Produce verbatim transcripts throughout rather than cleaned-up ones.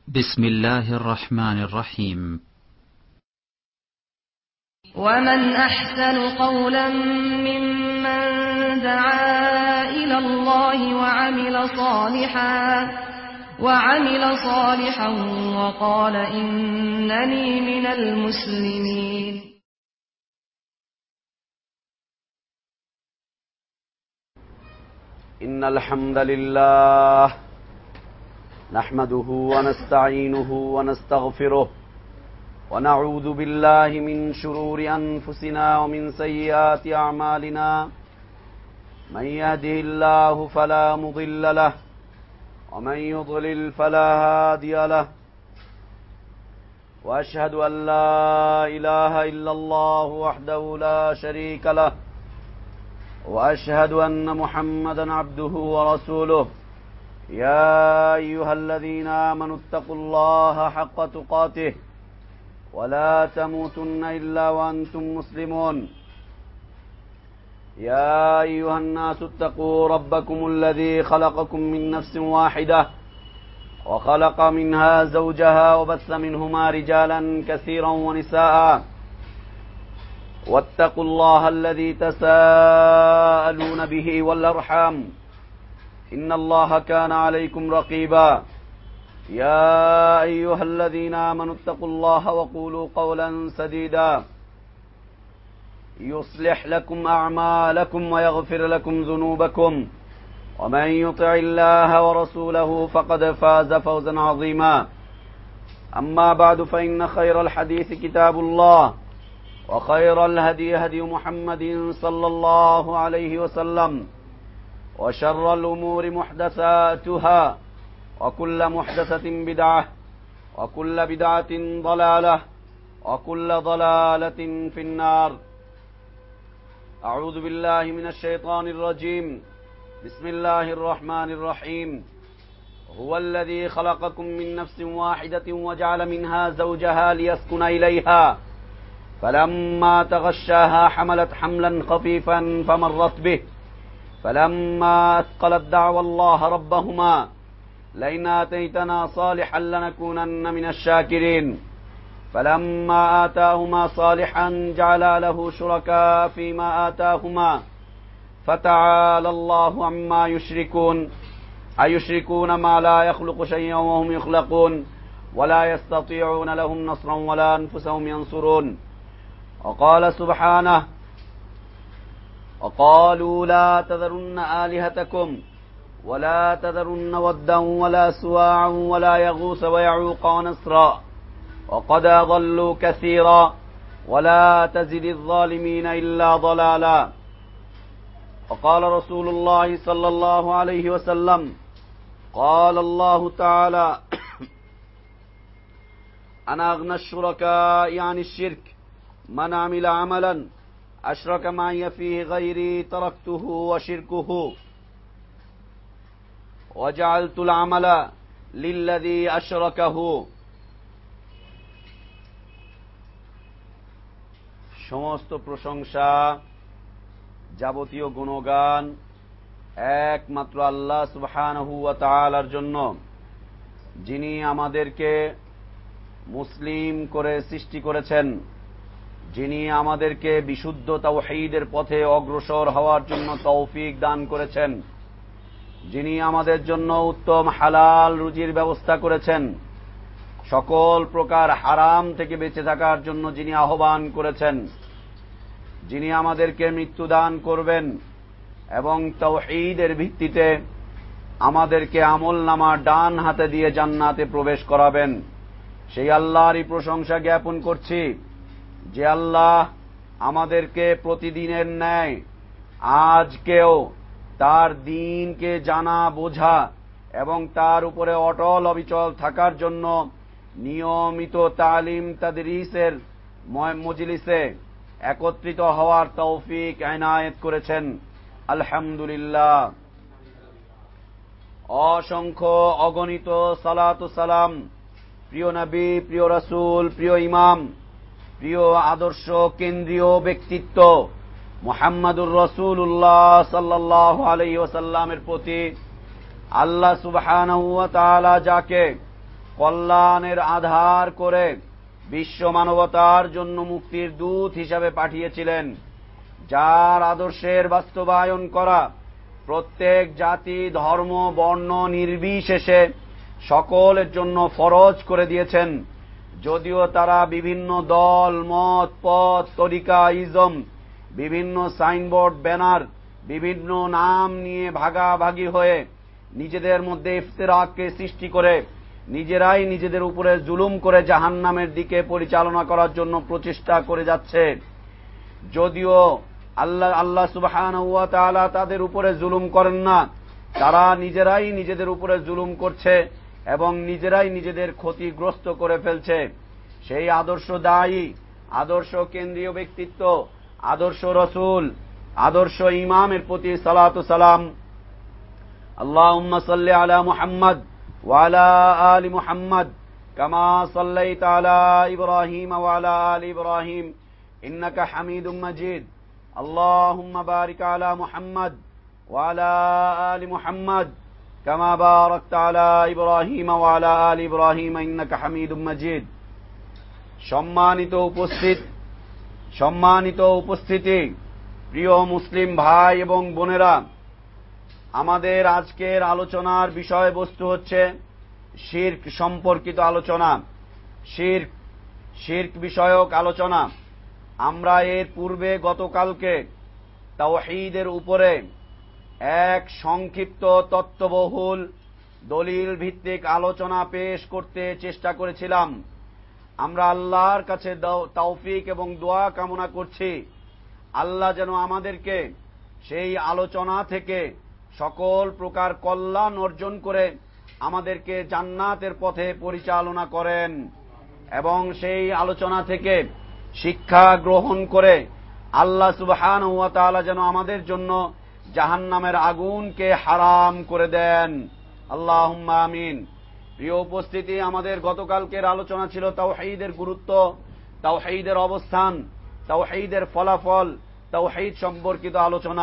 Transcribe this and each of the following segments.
بسم الله الرحمن الرحيم. ومن أحسن قولا ممن دعا إلى الله وعمل صالحا وعمل صالحا وقال إنني من المسلمين. إن الحمد لله نحمده ونستعينه ونستغفره ونعوذ بالله من شرور أنفسنا ومن سيئات أعمالنا. من يهده الله فلا مضل له ومن يضلل فلا هادي له، وأشهد أن لا إله إلا الله وحده لا شريك له، وأشهد أن محمدا عبده ورسوله. يا أيها الذين آمنوا اتقوا الله حق تقاته ولا تموتن إلا وأنتم مسلمون. يا أيها الناس اتقوا ربكم الذي خلقكم من نفس واحدة وخلق منها زوجها وبث منهما رجالا كثيرا ونساء، واتقوا الله الذي تساءلون به والأرحام إن الله كان عليكم رقيبا. يا أيها الذين آمنوا اتقوا الله وقولوا قولا سديدا يصلح لكم أعمالكم ويغفر لكم ذنوبكم، ومن يطع الله ورسوله فقد فاز فوزا عظيما. أما بعد، فإن خير الحديث كتاب الله، وخير الهدي هدي محمد صلى الله عليه وسلم، وشر الأمور محدثاتها، وكل محدثة بدعة، وكل بدعة ضلالة، وكل ضلالة في النار. أعوذ بالله من الشيطان الرجيم. بسم الله الرحمن الرحيم. هو الذي خلقكم من نفس واحدة وجعل منها زوجها ليسكن إليها، فلما تغشاها حملت حملا خفيفا فمرت به، فلما أثقلت دعوى الله ربهما لئن آتيتنا صالحا لنكونن من الشاكرين، فلما آتاهما صالحا جعلا له شركاء فيما آتاهما، فتعالى الله عما يشركون. أيشركون ما لا يخلق شيئا وهم يخلقون، ولا يستطيعون لهم نصرا ولا أنفسهم ينصرون. وقال سبحانه: وقالوا لا تذرن آلهتكم ولا تذرن ودا ولا سواعا ولا يغوث ويعوق ونسرا وقد أضلوا كثيرا ولا تزد الظالمين إلا ضلالا. وقال رسول الله صلى الله عليه وسلم: قال الله تعالى: أنا أغنى الشركاء عن الشرك، من عمل عملا أشرك معي فيه غيري تركته وشركه وجعلت العمل للذي أشركه। সমস্ত প্রশংসা, যাবতীয় গুণগান একমাত্র আল্লাহ সুবহানাহু ওয়া তাআলার জন্য, যিনি আমাদেরকে মুসলিম করে সৃষ্টি করেছেন, যিনি আমাদেরকে বিশুদ্ধ তাওহীদের পথে অগ্রসর হওয়ার জন্য তৌফিক দান করেছেন, যিনি আমাদের জন্য উত্তম হালাল রুজির ব্যবস্থা করেছেন, সকল প্রকার হারাম থেকে বেঁচে থাকার জন্য যিনি আহ্বান করেছেন, যিনি আমাদেরকে মৃত্যু দান করবেন এবং তাওহীদের ভিত্তিতে আমাদেরকে আমলনামা ডান হাতে দিয়ে জান্নাতে প্রবেশ করাবেন, সেই আল্লাহরই প্রশংসা জ্ঞাপন করছি, যে আল্লাহ আমাদেরকে প্রতিদিনের ন্যায় আজকেও তার দ্বীনকে জানা বোঝা এবং তার উপরে অটল অবিচল থাকার জন্য নিয়মিত তালিম তাদরিসের মজলিসে একত্রিত হওয়ার তৌফিক এনায়েত করেছেন। আলহামদুলিল্লাহ। অসংখ্য অগণিত সালাত ও সালাম প্রিয় নবী, প্রিয় রাসূল, প্রিয় ইমাম, প্রিয় আদর্শ কেন্দ্রীয় ব্যক্তিত্ব মুহাম্মদুর রাসূলুল্লাহ সাল্লাল্লাহু আলাইহি ওয়াসাল্লামের প্রতি আল্লাহ সুবহানাহু ওয়া তাআলা যাকে কল্যাণের আধার করে বিশ্ব মানবতার জন্য মুক্তির দূত হিসাবে পাঠিয়েছিলেন, যার আদর্শের বাস্তবায়ন করা প্রত্যেক জাতি, ধর্ম, বর্ণ নির্বিশেষে সকলের জন্য ফরজ করে দিয়েছেন। যদিও তারা বিভিন্ন দল, মত, পথ, তরিকা, ইজম, বিভিন্ন সাইনবোর্ড, ব্যানার, বিভিন্ন নাম নিয়ে ভাগাভাগি হয়ে নিজেদের মধ্যে ইফতিরাককে সৃষ্টি করে নিজেরাই নিজেদের উপরে জুলুম করে জাহান্নামের দিকে পরিচালনা করার জন্য প্রচেষ্টা করে যাচ্ছে। যদিও আল্লাহ আল্লাহ সুবহানাহু ওয়া তাআলা তাদের উপরে জুলুম করেন না, তারা নিজেরাই নিজেদের উপরে জুলুম করছে এবং নিজেরাই নিজেদের ক্ষতিগ্রস্ত করে ফেলছে। সেই আদর্শ দায়ী, আদর্শ কেন্দ্রীয় ব্যক্তিত্ব, আদর্শ রসূল, আদর্শ ইমামের প্রতি সালাত ও সালাম। আল্লাহুম্মা সাল্লি আলা মুহাম্মদ ওয়া আলা আলি মুহাম্মদ কামা সাল্লাইতা আলা ইব্রাহিম ওয়া আলা আলি ইব্রাহিম ইন্নাকা হামিদুম মাজিদ। আল্লাহুম্মা বারিক আলা মুহাম্মদ ওয়া আলা আলি মুহাম্মদ কামা বারাকতা আলা ইব্রাহিম ওয়া আলা আলি ইব্রাহিম ইন্নাকা হামিদুম মাজিদ। সম্মানিত উপস্থিত সম্মানিত উপস্থিতি, প্রিয় মুসলিম ভাই এবং বোনেরা, আমাদের আজকের আলোচনার বিষয়বস্তু হচ্ছে শিরক সম্পর্কিত আলোচনা, শিরক শিরক বিষয়ক আলোচনা। আমরা এর পূর্বে গতকালকে তাওহীদের উপরে এক সংক্ষিপ্ত তত্ত্ববহুল দলিল ভিত্তিক আলোচনা পেশ করতে চেষ্টা করেছিলাম। আমরা আল্লাহর কাছে তৌফিক এবং দোয়া কামনা করছি, আল্লাহ যেন আমাদেরকে সেই আলোচনা থেকে সকল প্রকার কল্যাণ অর্জন করে আমাদেরকে জান্নাতের পথে পরিচালনা করেন এবং সেই আলোচনা থেকে শিক্ষা গ্রহণ করে আল্লাহ সুবহানাহু ওয়া তাআলা যেন আমাদের জন্য জাহান্নামের আগুনকে হারাম করে দেন। আল্লাহুম্মা আমিন। প্রিয় উপস্থিতি, আমাদের গতকালকের আলোচনা ছিল তাওহীদের গুরুত্ব, তাওহীদের অবস্থান, তাওহীদের ফলাফল, তাওহীদ সম্পর্কিত আলোচনা।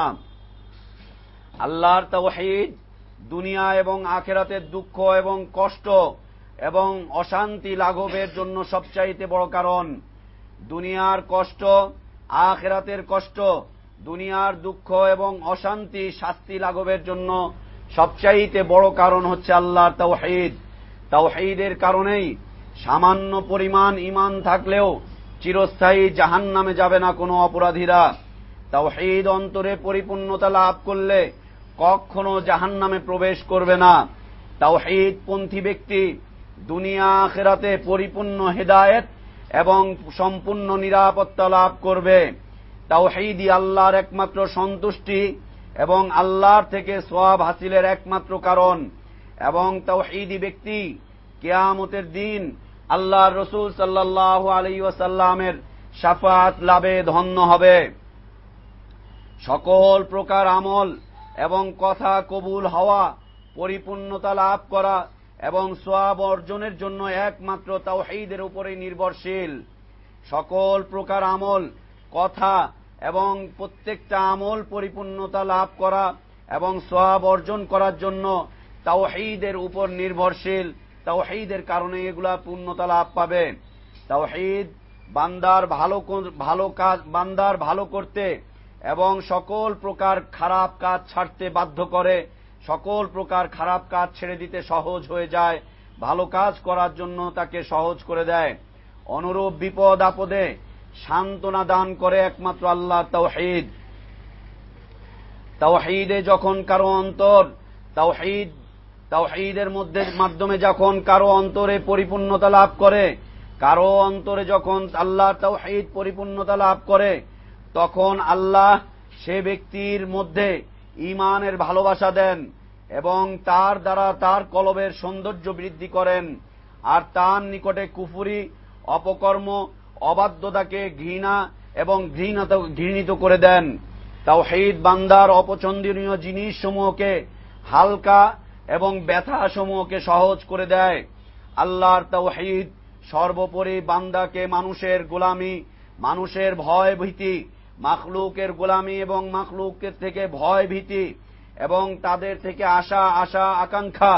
আল্লাহর তাওহীদ দুনিয়া এবং আখিরাতের দুঃখ এবং কষ্ট এবং অশান্তি লাঘবের জন্য সবচাইতে বড় কারণ। দুনিয়ার কষ্ট, আখিরাতের কষ্ট, দুনিয়ার দুঃখ এবং অশান্তি, শাস্তি লাঘবের জন্য সবচাইতে বড় কারণ হচ্ছে আল্লাহর তাওহীদ। তাওহীদের কারণেই সামান্য পরিমাণ ঈমান থাকলেও চিরস্থায়ী জাহান্নামে যাবে না কোনো অপরাধীরা। তাওহীদ অন্তরে পরিপূর্ণতা লাভ করলে কখনো জাহান্নামে প্রবেশ করবে না। তাওহীদ পন্থী ব্যক্তি দুনিয়া আখিরাতে পরিপূর্ণ হেদায়েত এবং সম্পূর্ণ নিরাপত্তা লাভ করবে। তাওহীদই আল্লাহর একমাত্র সন্তুষ্টি এবং আল্লাহর থেকে সওয়াব হাসিলের একমাত্র কারণ। এবং তাওহীদি ব্যক্তি কিয়ামতের দিন আল্লাহর রাসূল সাল্লাল্লাহু আলাইহি ওয়াসাল্লামের শাফাআত লাভে ধন্য হবে। সকল প্রকার আমল এবং কথা কবুল হওয়া, পরিপূর্ণতা লাভ করা এবং সওয়াব অর্জনের জন্য একমাত্র তাওহীদের উপরে নির্ভরশীল। সকল প্রকার আমল, কথা এবং প্রত্যেকটা আমল পরিপূর্ণতা লাভ করা এবং সওয়াব অর্জন করার জন্য তাওহীদের উপর নির্ভরশীল। তাওহীদের কারণে এগুলা পূর্ণতা লাভ পাবে। তাওহীদ বান্দার ভালো ভালো কাজ বান্দার ভালো করতে এবং সকল প্রকার খারাপ কাজ ছাড়তে বাধ্য করে, সকল প্রকার খারাপ কাজ ছেড়ে দিতে সহজ হয়ে যায়, ভালো কাজ করার জন্য তাকে সহজ করে দেয়। অনুরূপ বিপদ আপদে সান্ত্বনা দান করে একমাত্র আল্লাহ তাওহীদ। তাওহীদে যখন কারো অন্তর তাওহীদ তাওহীদের মধ্যে মাধ্যমে যখন কারো অন্তরে পরিপূর্ণতা লাভ করে, কারো অন্তরে যখন আল্লাহর তাওহীদ পরিপূর্ণতা লাভ করে, তখন আল্লাহ সে ব্যক্তির মধ্যে ঈমানের ভালোবাসা দেন এবং তার দ্বারা তার কলবের সৌন্দর্য বৃদ্ধি করেন, আর তার নিকটে কুফরি, অপকর্ম, অবাধ্যতাকে ঘৃণা এবং ঘৃণিত ঘৃণিত করে দেন। তাওহীদ বান্দার অপছন্দনীয় জিনিসসমূহকে হালকা এবং ব্যথা সমূহকে সহজ করে দেয়। আল্লাহর তাওহীদ সর্বোপরি বান্দাকে মানুষের গোলামি, মানুষের ভয় ভীতি, মাখলুকের গোলামি এবং মাখলুকের থেকে ভয় ভীতি এবং তাদের থেকে আশা আশা আকাঙ্ক্ষা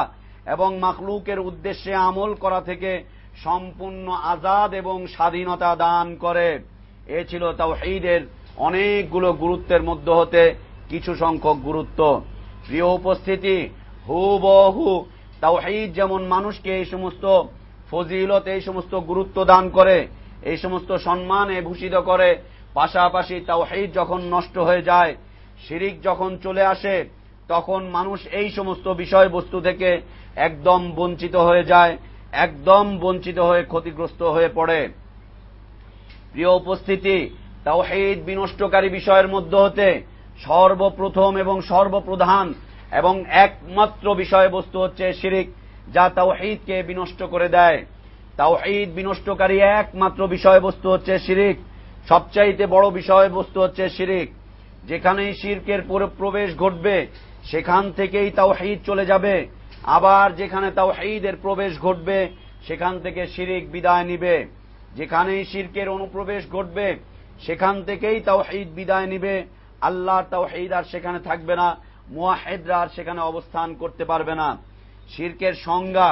এবং মাখলুকের উদ্দেশ্যে আমল করা থেকে সম্পূর্ণ আজাদ এবং স্বাধীনতা দান করে। এ ছিল তাওহীদের অনেকগুলো গুরুত্বের মধ্যে হতে কিছু সংখ্যক গুরুত্ব। প্রিয় উপস্থিতি, হুবহু তাওহীদ যেমন মানুষকে এই সমস্ত ফজিলত, এই সমস্ত গুরুত্ব দান করে, এই সমস্ত সম্মানে ভূষিত করে, পাশাপাশি তাওহীদ যখন নষ্ট হয়ে যায়, শিরিক যখন চলে আসে, তখন মানুষ এই সমস্ত বিষয়বস্তু থেকে একদম বঞ্চিত হয়ে যায়, একদম বঞ্চিত হয়ে ক্ষতিগ্রস্ত হয়ে পড়ে। প্রিয় উপস্থিতি, তাওহীদ বিনষ্টকারী বিষয়ের মধ্যে হতে সর্বপ্রথম এবং সর্বপ্রধান এবং একমাত্র বিষয়বস্তু হচ্ছে শিরিক, যা তাওহীদকে বিনষ্ট করে দেয়। তাওহীদ বিনষ্টকারী একমাত্র বিষয়বস্তু হচ্ছে শিরিক। সবচাইতে বড় বিষয়বস্তু হচ্ছে শিরিক। যেখানেই শিরকের প্রবেশ ঘটবে সেখান থেকেই তাওহীদ চলে যাবে, আবার যেখানে তাওহীদের প্রবেশ ঘটবে সেখান থেকে শিরিক বিদায় নিবে। যেখানেই শিরকের অনুপ্রবেশ ঘটবে সেখান থেকেই তাওহীদ বিদায় নিবে। আল্লাহর তাওহীদ আর সেখানে থাকবে না, মুওয়াহিদরা আর সেখানে অবস্থান করতে পারবে না। শিরকের সংজ্ঞা,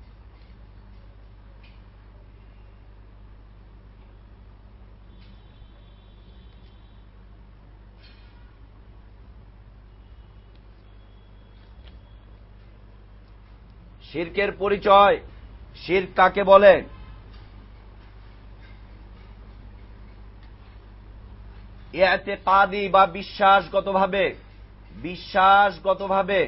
শিরকের পরিচয়, শিরক কাকে বলে? ইতিকাদি বা বিশ্বাসগতভাবে, বিশ্বাসগতভাবে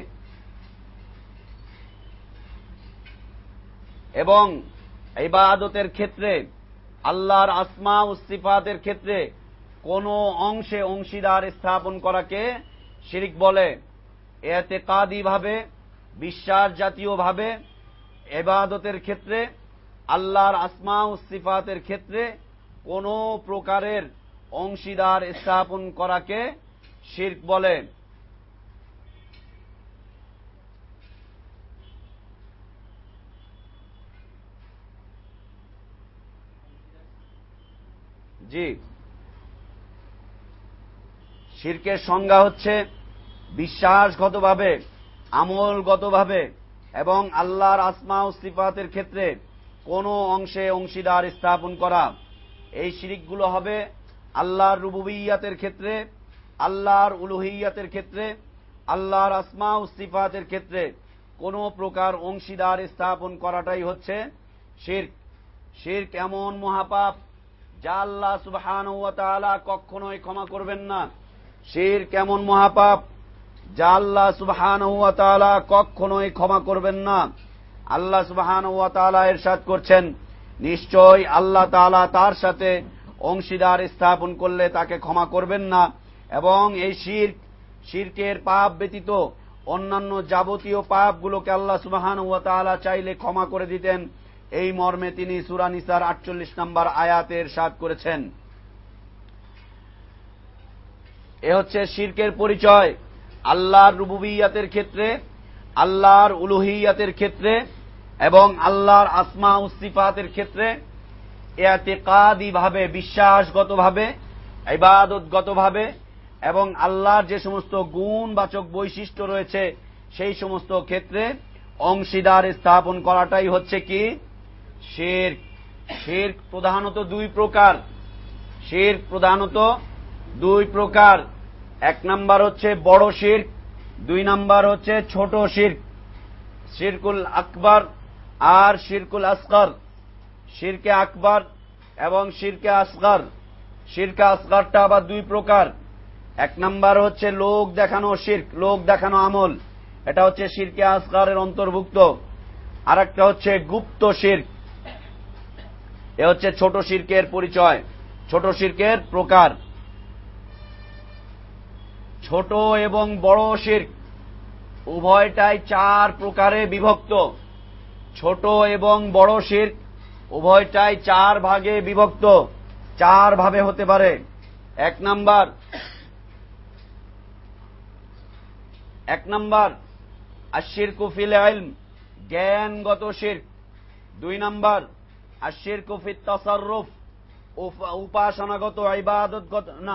এবং ইবাদতের ক্ষেত্রে, আল্লাহর আসমা ও সিফাতের ক্ষেত্রে কোন অংশে অংশীদার স্থাপন করাকে শিরক বলে। ইতিকাদি ভাবে, বিশ্বাস জাতীয় ভাবে, ইবাদতের ক্ষেত্রে, আল্লাহর আসমা ও সিফাতের ক্ষেত্রে কোন প্রকারের অংশীদার স্থাপন করাকে শিরক বলে। জি, শিরকের সংজ্ঞা হচ্ছে বিশ্বাসগতভাবে, আমলগতভাবে এবং আল্লাহর আসমা ও সিফাতের ক্ষেত্রে কোন অংশে অংশীদার স্থাপন করা। এই শিরকগুলো হবে আল্লাহর রুবুবিয়্যাতের ক্ষেত্রে, আল্লাহর উলুহিয়্যাতের ক্ষেত্রে, আল্লাহর আসমা ও সিফাতের ক্ষেত্রে কোন প্রকার অংশীদার স্থাপন করাটাই হচ্ছে শিরক। শিরক এমন মহাপাপ যা আল্লাহ সুবহানাহু ওয়া তাআলা কখনোই ক্ষমা করবেন না। শিরক এমন মহাপাপ যা আল্লাহ সুবহানাহু ওয়া তাআলা কখনোই ক্ষমা করবেন না। আল্লাহ সুবহানাহু ওয়া তাআলা ইরশাদ করছেন, নিশ্চয় আল্লাহ তাআলা তার সাথে অংশীদার স্থাপন করলে তাকে ক্ষমা করবেন না। এবং এই শিরক, শিরকের পাপ ব্যতীত অন্যান্য যাবতীয় পাপগুলোকে আল্লাহ সুবহানাহু ওয়া তাআলা চাইলে ক্ষমা করে দিতেন। এই মর্মে তিনি সূরা নিসার আটচল্লিশ নম্বর আয়াতে ইরশাদ করেছেন। এ হচ্ছে শিরকের পরিচয়। আল্লাহর রুবুবিয়্যাতের ক্ষেত্রে, আল্লাহর উলুহিয়্যাতের ক্ষেত্রে এবং আল্লাহর আসমা ও সিফাতের ক্ষেত্রে ইতিকাদি ভাবে, বিশ্বাসগতভাবে, ইবাদতগতভাবে এবং আল্লাহর যে সমস্ত গুণবাচক বৈশিষ্ট্য রয়েছে সেই সমস্ত ক্ষেত্রে অংশীদার স্থাপন করাটাই হচ্ছে কি শিরক। শিরক প্রধানত দুই প্রকার। শিরক প্রধানত দুই প্রকার। এক নাম্বার হচ্ছে বড় শিরক, দুই নাম্বার হচ্ছে ছোট শিরক। শিরকুল আকবার আর শিরকুল আসগর। শিরকে আকবার এবং শিরকে আসগর। শিরকে আসগরটা আবার দুই প্রকার। এক নাম্বার হচ্ছে লোক দেখানো শিরক, লোক দেখানো আমল, এটা হচ্ছে শিরকে আসগরের অন্তর্ভুক্ত। আর একটা হচ্ছে গুপ্ত শিরক, এ হচ্ছে ছোট শিরকের পরিচয়, ছোট শিরকের প্রকার। ছোট এবং বড় শিরক উভয়টাই চার প্রকারে বিভক্ত। ছোট এবং বড় শিরক উভয়টাই চার ভাগে বিভক্ত, চার ভাবে হতে পারে। এক নাম্বার এক নাম্বার আশিরকু ফিল ইলম, জ্ঞানগত শিরক। দুই নাম্বার আশিরকু ফিত তাসাররুফ, উপাসনাগত, ইবাদতগত না,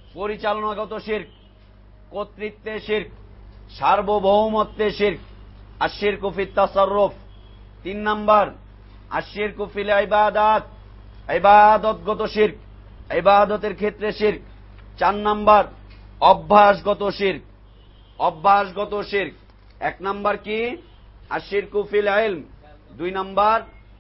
পরিচালনাগত শিরক। কর্তৃত্বে শিরক, সার্বভৌমত্বে শিরক, আশিরকু ফিত তাসাররুফ। তিন নাম্বার আশিরকু ফিল ইবাদাত, ইবাদতগত শিরক, ইবাদতের ক্ষেত্রে শিরক। চার নাম্বার অভ্যাসগত শিরক, অভ্যাসগত শিরক। এক নাম্বার কি আশিরকু ফিল ইলম, দুই নাম্বার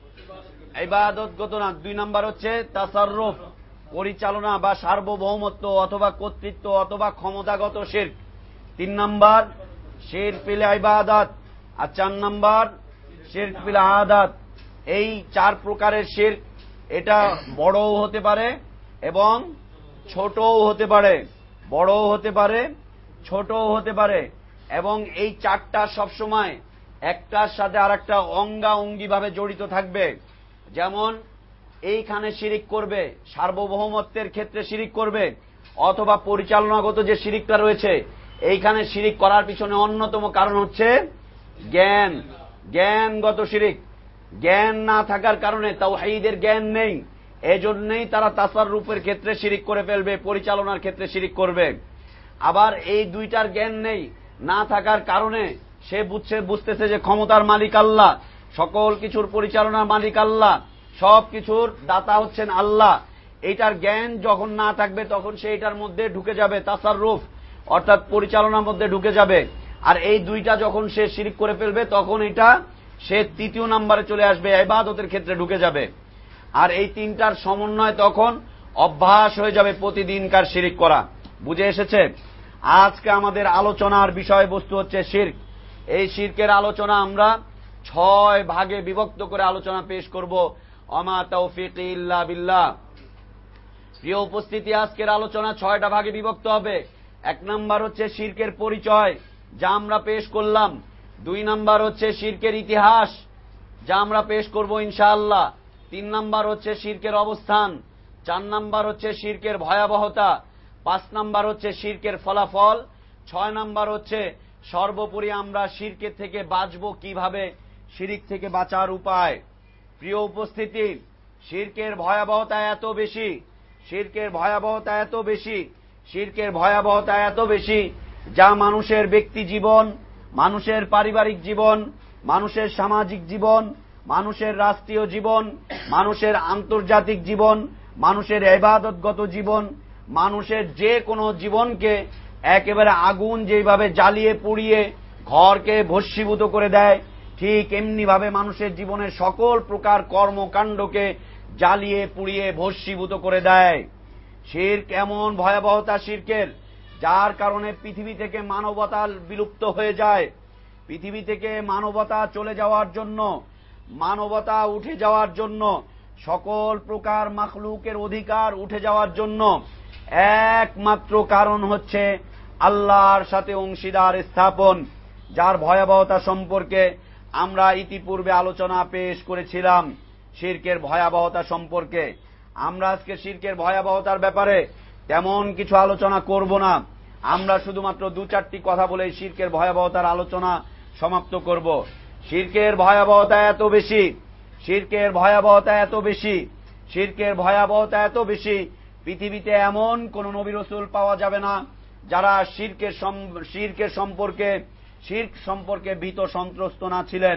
ইবাদতগত না, দুই নাম্বার হচ্ছে তাসাররুফ, পরিচালনা বা সার্বভৌমত্ব অথবা কর্তৃত্ব অথবা ক্ষমতাগত শিরক। তিন নাম্বার শিরক ফিল ইবাদাত, আর চার নাম্বার শিরক ফিল আদাত। এই চার প্রকারের শিরক, এটা বড়ও হতে পারে এবং ছোটও হতে পারে, বড়ও হতে পারে ছোটও হতে পারে। এবং এই চারটা সবসময় একটার সাথে আরেকটা অঙ্গাঅঙ্গি ভাবে জড়িত থাকবে। যেমন এইখানে শিরিক করবে, সার্বভৌমত্বের ক্ষেত্রে শিরিক করবে, অথবা পরিচালনাগত যে শিরিকটা রয়েছে এইখানে শিরিক করার পিছনে অন্যতম কারণ হচ্ছে জ্ঞান, জ্ঞানগত শিরিক। জ্ঞান না থাকার কারণে, তাওহীদের জ্ঞান নেই, এজন্যই তারা তাসাররুফের ক্ষেত্রে শিরিক করে ফেলবে, পরিচালনার ক্ষেত্রে শিরিক করবে। আবার এই দুইটার জ্ঞান নেই, না থাকার কারণে সে বুঝছে বুঝতেছে যে ক্ষমতার মালিক আল্লাহ, সকল কিছুর পরিচালনার মালিক আল্লাহ, সব কিছুর দাতা হচ্ছেন আল্লাহ। এইটার জ্ঞান যখন না থাকবে তখন সে এটার মধ্যে ঢুকে যাবে, তাসাররুফ অর্থাৎ পরিচালনার মধ্যে ঢুকে যাবে। আর এই দুইটা যখন সে শিরিক করে ফেলবে তখন এটা সে তৃতীয় নম্বরে চলে আসবে, ইবাদতের ক্ষেত্রে ঢুকে যাবে। আর এই তিনটার সমন্বয় তখন অভ্যাস হয়ে যাবে প্রতিদিনকার শিরিক করা। বুঝে এসেছে? আজকে আমাদের আলোচনার বিষয়বস্তু হচ্ছে শিরক। এই শিরকের আলোচনা আমরা ছয় ভাগে বিভক্ত করে আলোচনা পেশ করব। ওমা তাওফীকি ইল্লা বিল্লাহ। প্রিয় উপস্থিতি, আজকের আলোচনা ছয়টা ভাগে বিভক্ত হবে। এক নাম্বার হচ্ছে শিরকের পরিচয়, যা আমরা পেশ করলাম। দুই নাম্বার হচ্ছে শিরকের ইতিহাস, যা আমরা পেশ করব ইনশাআল্লাহ। তিন নাম্বার হচ্ছে শিরকের অবস্থান। চার নাম্বার হচ্ছে শিরকের ভয়াবহতা। পাঁচ নাম্বার হচ্ছে শিরকের ফলাফল। ছয় নাম্বার হচ্ছে সর্বোপরি আমরা শিরকের থেকে বাঁচব কিভাবে, শিরক থেকে বাঁচার উপায়। প্রিয় উপস্থিতি, শিরকের ভয়াবহতা এত বেশি, শিরকের ভয়াবহতা এত বেশি, শিরকের ভয়াবহতা এত বেশি, যা মানুষের ব্যক্তি জীবন, মানুষের পারিবারিক জীবন, মানুষের সামাজিক জীবন, মানুষের রাষ্ট্রীয় জীবন, মানুষের আন্তর্জাতিক জীবন, মানুষের ইবাদতগত জীবন, মানুষের যে কোনো জীবনকে একেবারে আগুন যেভাবে জ্বালিয়ে পুড়িয়ে ঘরকে ভস্মীভূত করে দেয়, ঠিক এমনি ভাবে মানুষের জীবনের সকল প্রকার কর্মকাণ্ডকে জ্বালিয়ে পুড়িয়ে ভস্মীভূত করে দেয়। শিরক এমন ভয়াবহতা শিরকের, যার কারণে পৃথিবী থেকে মানবতা বিলুপ্ত হয়ে যায়। পৃথিবী থেকে মানবতা চলে যাওয়ার জন্য, মানবতা উঠে যাওয়ার জন্য, সকল প্রকার মাখলুকের অধিকার উঠে যাওয়ার জন্য একমাত্র কারণ হচ্ছে আল্লাহর সাথে অংশীদার স্থাপন, যার ভয়াবহতা সম্পর্কে আমরা ইতিপূর্বে আলোচনা পেশ করেছিলাম। শিরকের ভয়াবহতা সম্পর্কে আমরা আজকে শিরকের ভয়াবহতার ব্যাপারে তেমন কিছু আলোচনা করব না। আমরা শুধুমাত্র দু চারটি কথা বলে শিরকের ভয়াবহতার আলোচনা সমাপ্ত করব। শিরকের ভয়াবহতা এত বেশি, শিরকের ভয়াবহতা এত বেশি, শিরকের ভয়াবহতা এত বেশি, পৃথিবীতে এমন কোন নবী রাসূল পাওয়া যাবে না যারা শিরকের শিরকের সম্পর্কে শিরক সম্পর্কে ভীত সন্ত্রস্ত না ছিলেন।